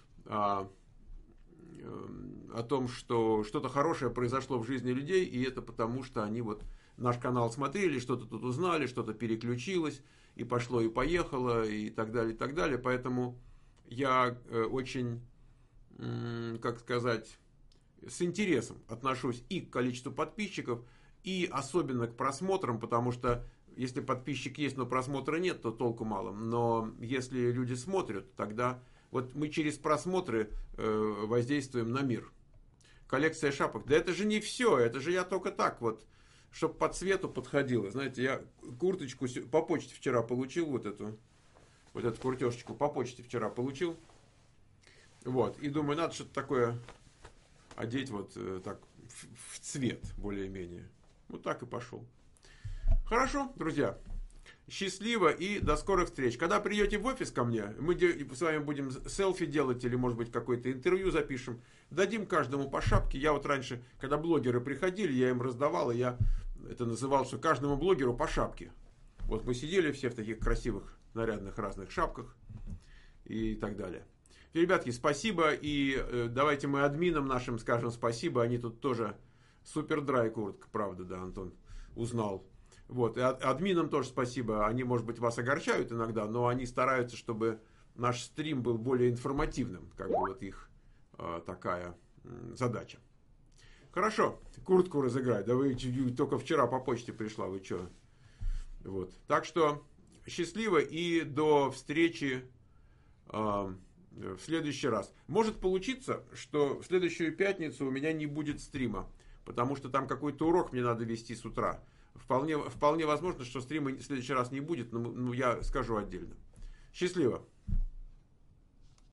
что-то хорошее произошло в жизни людей, и это потому, что они вот наш канал смотрели, что-то тут узнали, что-то переключилось, и пошло, и поехало, и так далее, и так далее. Поэтому я очень, как сказать, с интересом отношусь и к количеству подписчиков, и особенно к просмотрам, потому что если подписчик есть, но просмотра нет, то толку мало. Но если люди смотрят, тогда вот мы через просмотры воздействуем на мир. Коллекция шапок. Да это же не все, это же я только так вот, чтобы по цвету подходило. Знаете, я курточку по почте вчера получил, вот эту куртежечку по почте вчера получил. Вот, и думаю, надо что-то такое одеть вот так в цвет более-менее. Вот так и пошел. Хорошо, друзья. Счастливо и до скорых встреч. Когда придете в офис ко мне, мы с вами будем селфи делать или, может быть, какое-то интервью запишем. Дадим каждому по шапке. Я вот раньше, когда блогеры приходили, я им раздавал, и я это называл, что каждому блогеру по шапке. Вот мы сидели все в таких красивых, нарядных разных шапках и так далее. Ребятки, спасибо. И давайте мы админам нашим скажем спасибо. Они тут тоже супер драй куртка, правда, да, Антон узнал. Вот, и админам тоже спасибо. Они, может быть, вас огорчают иногда, но они стараются, чтобы наш стрим был более информативным. Как бы вот их такая задача. Хорошо, куртку разыграть. Да вы только вчера по почте пришла, вы что? Вот. Так что счастливо и до встречи в следующий раз. Может получиться, что в следующую пятницу у меня не будет стрима, потому что там какой-то урок мне надо вести с утра. Вполне возможно, что стрима в следующий раз не будет, но я скажу отдельно. Счастливо!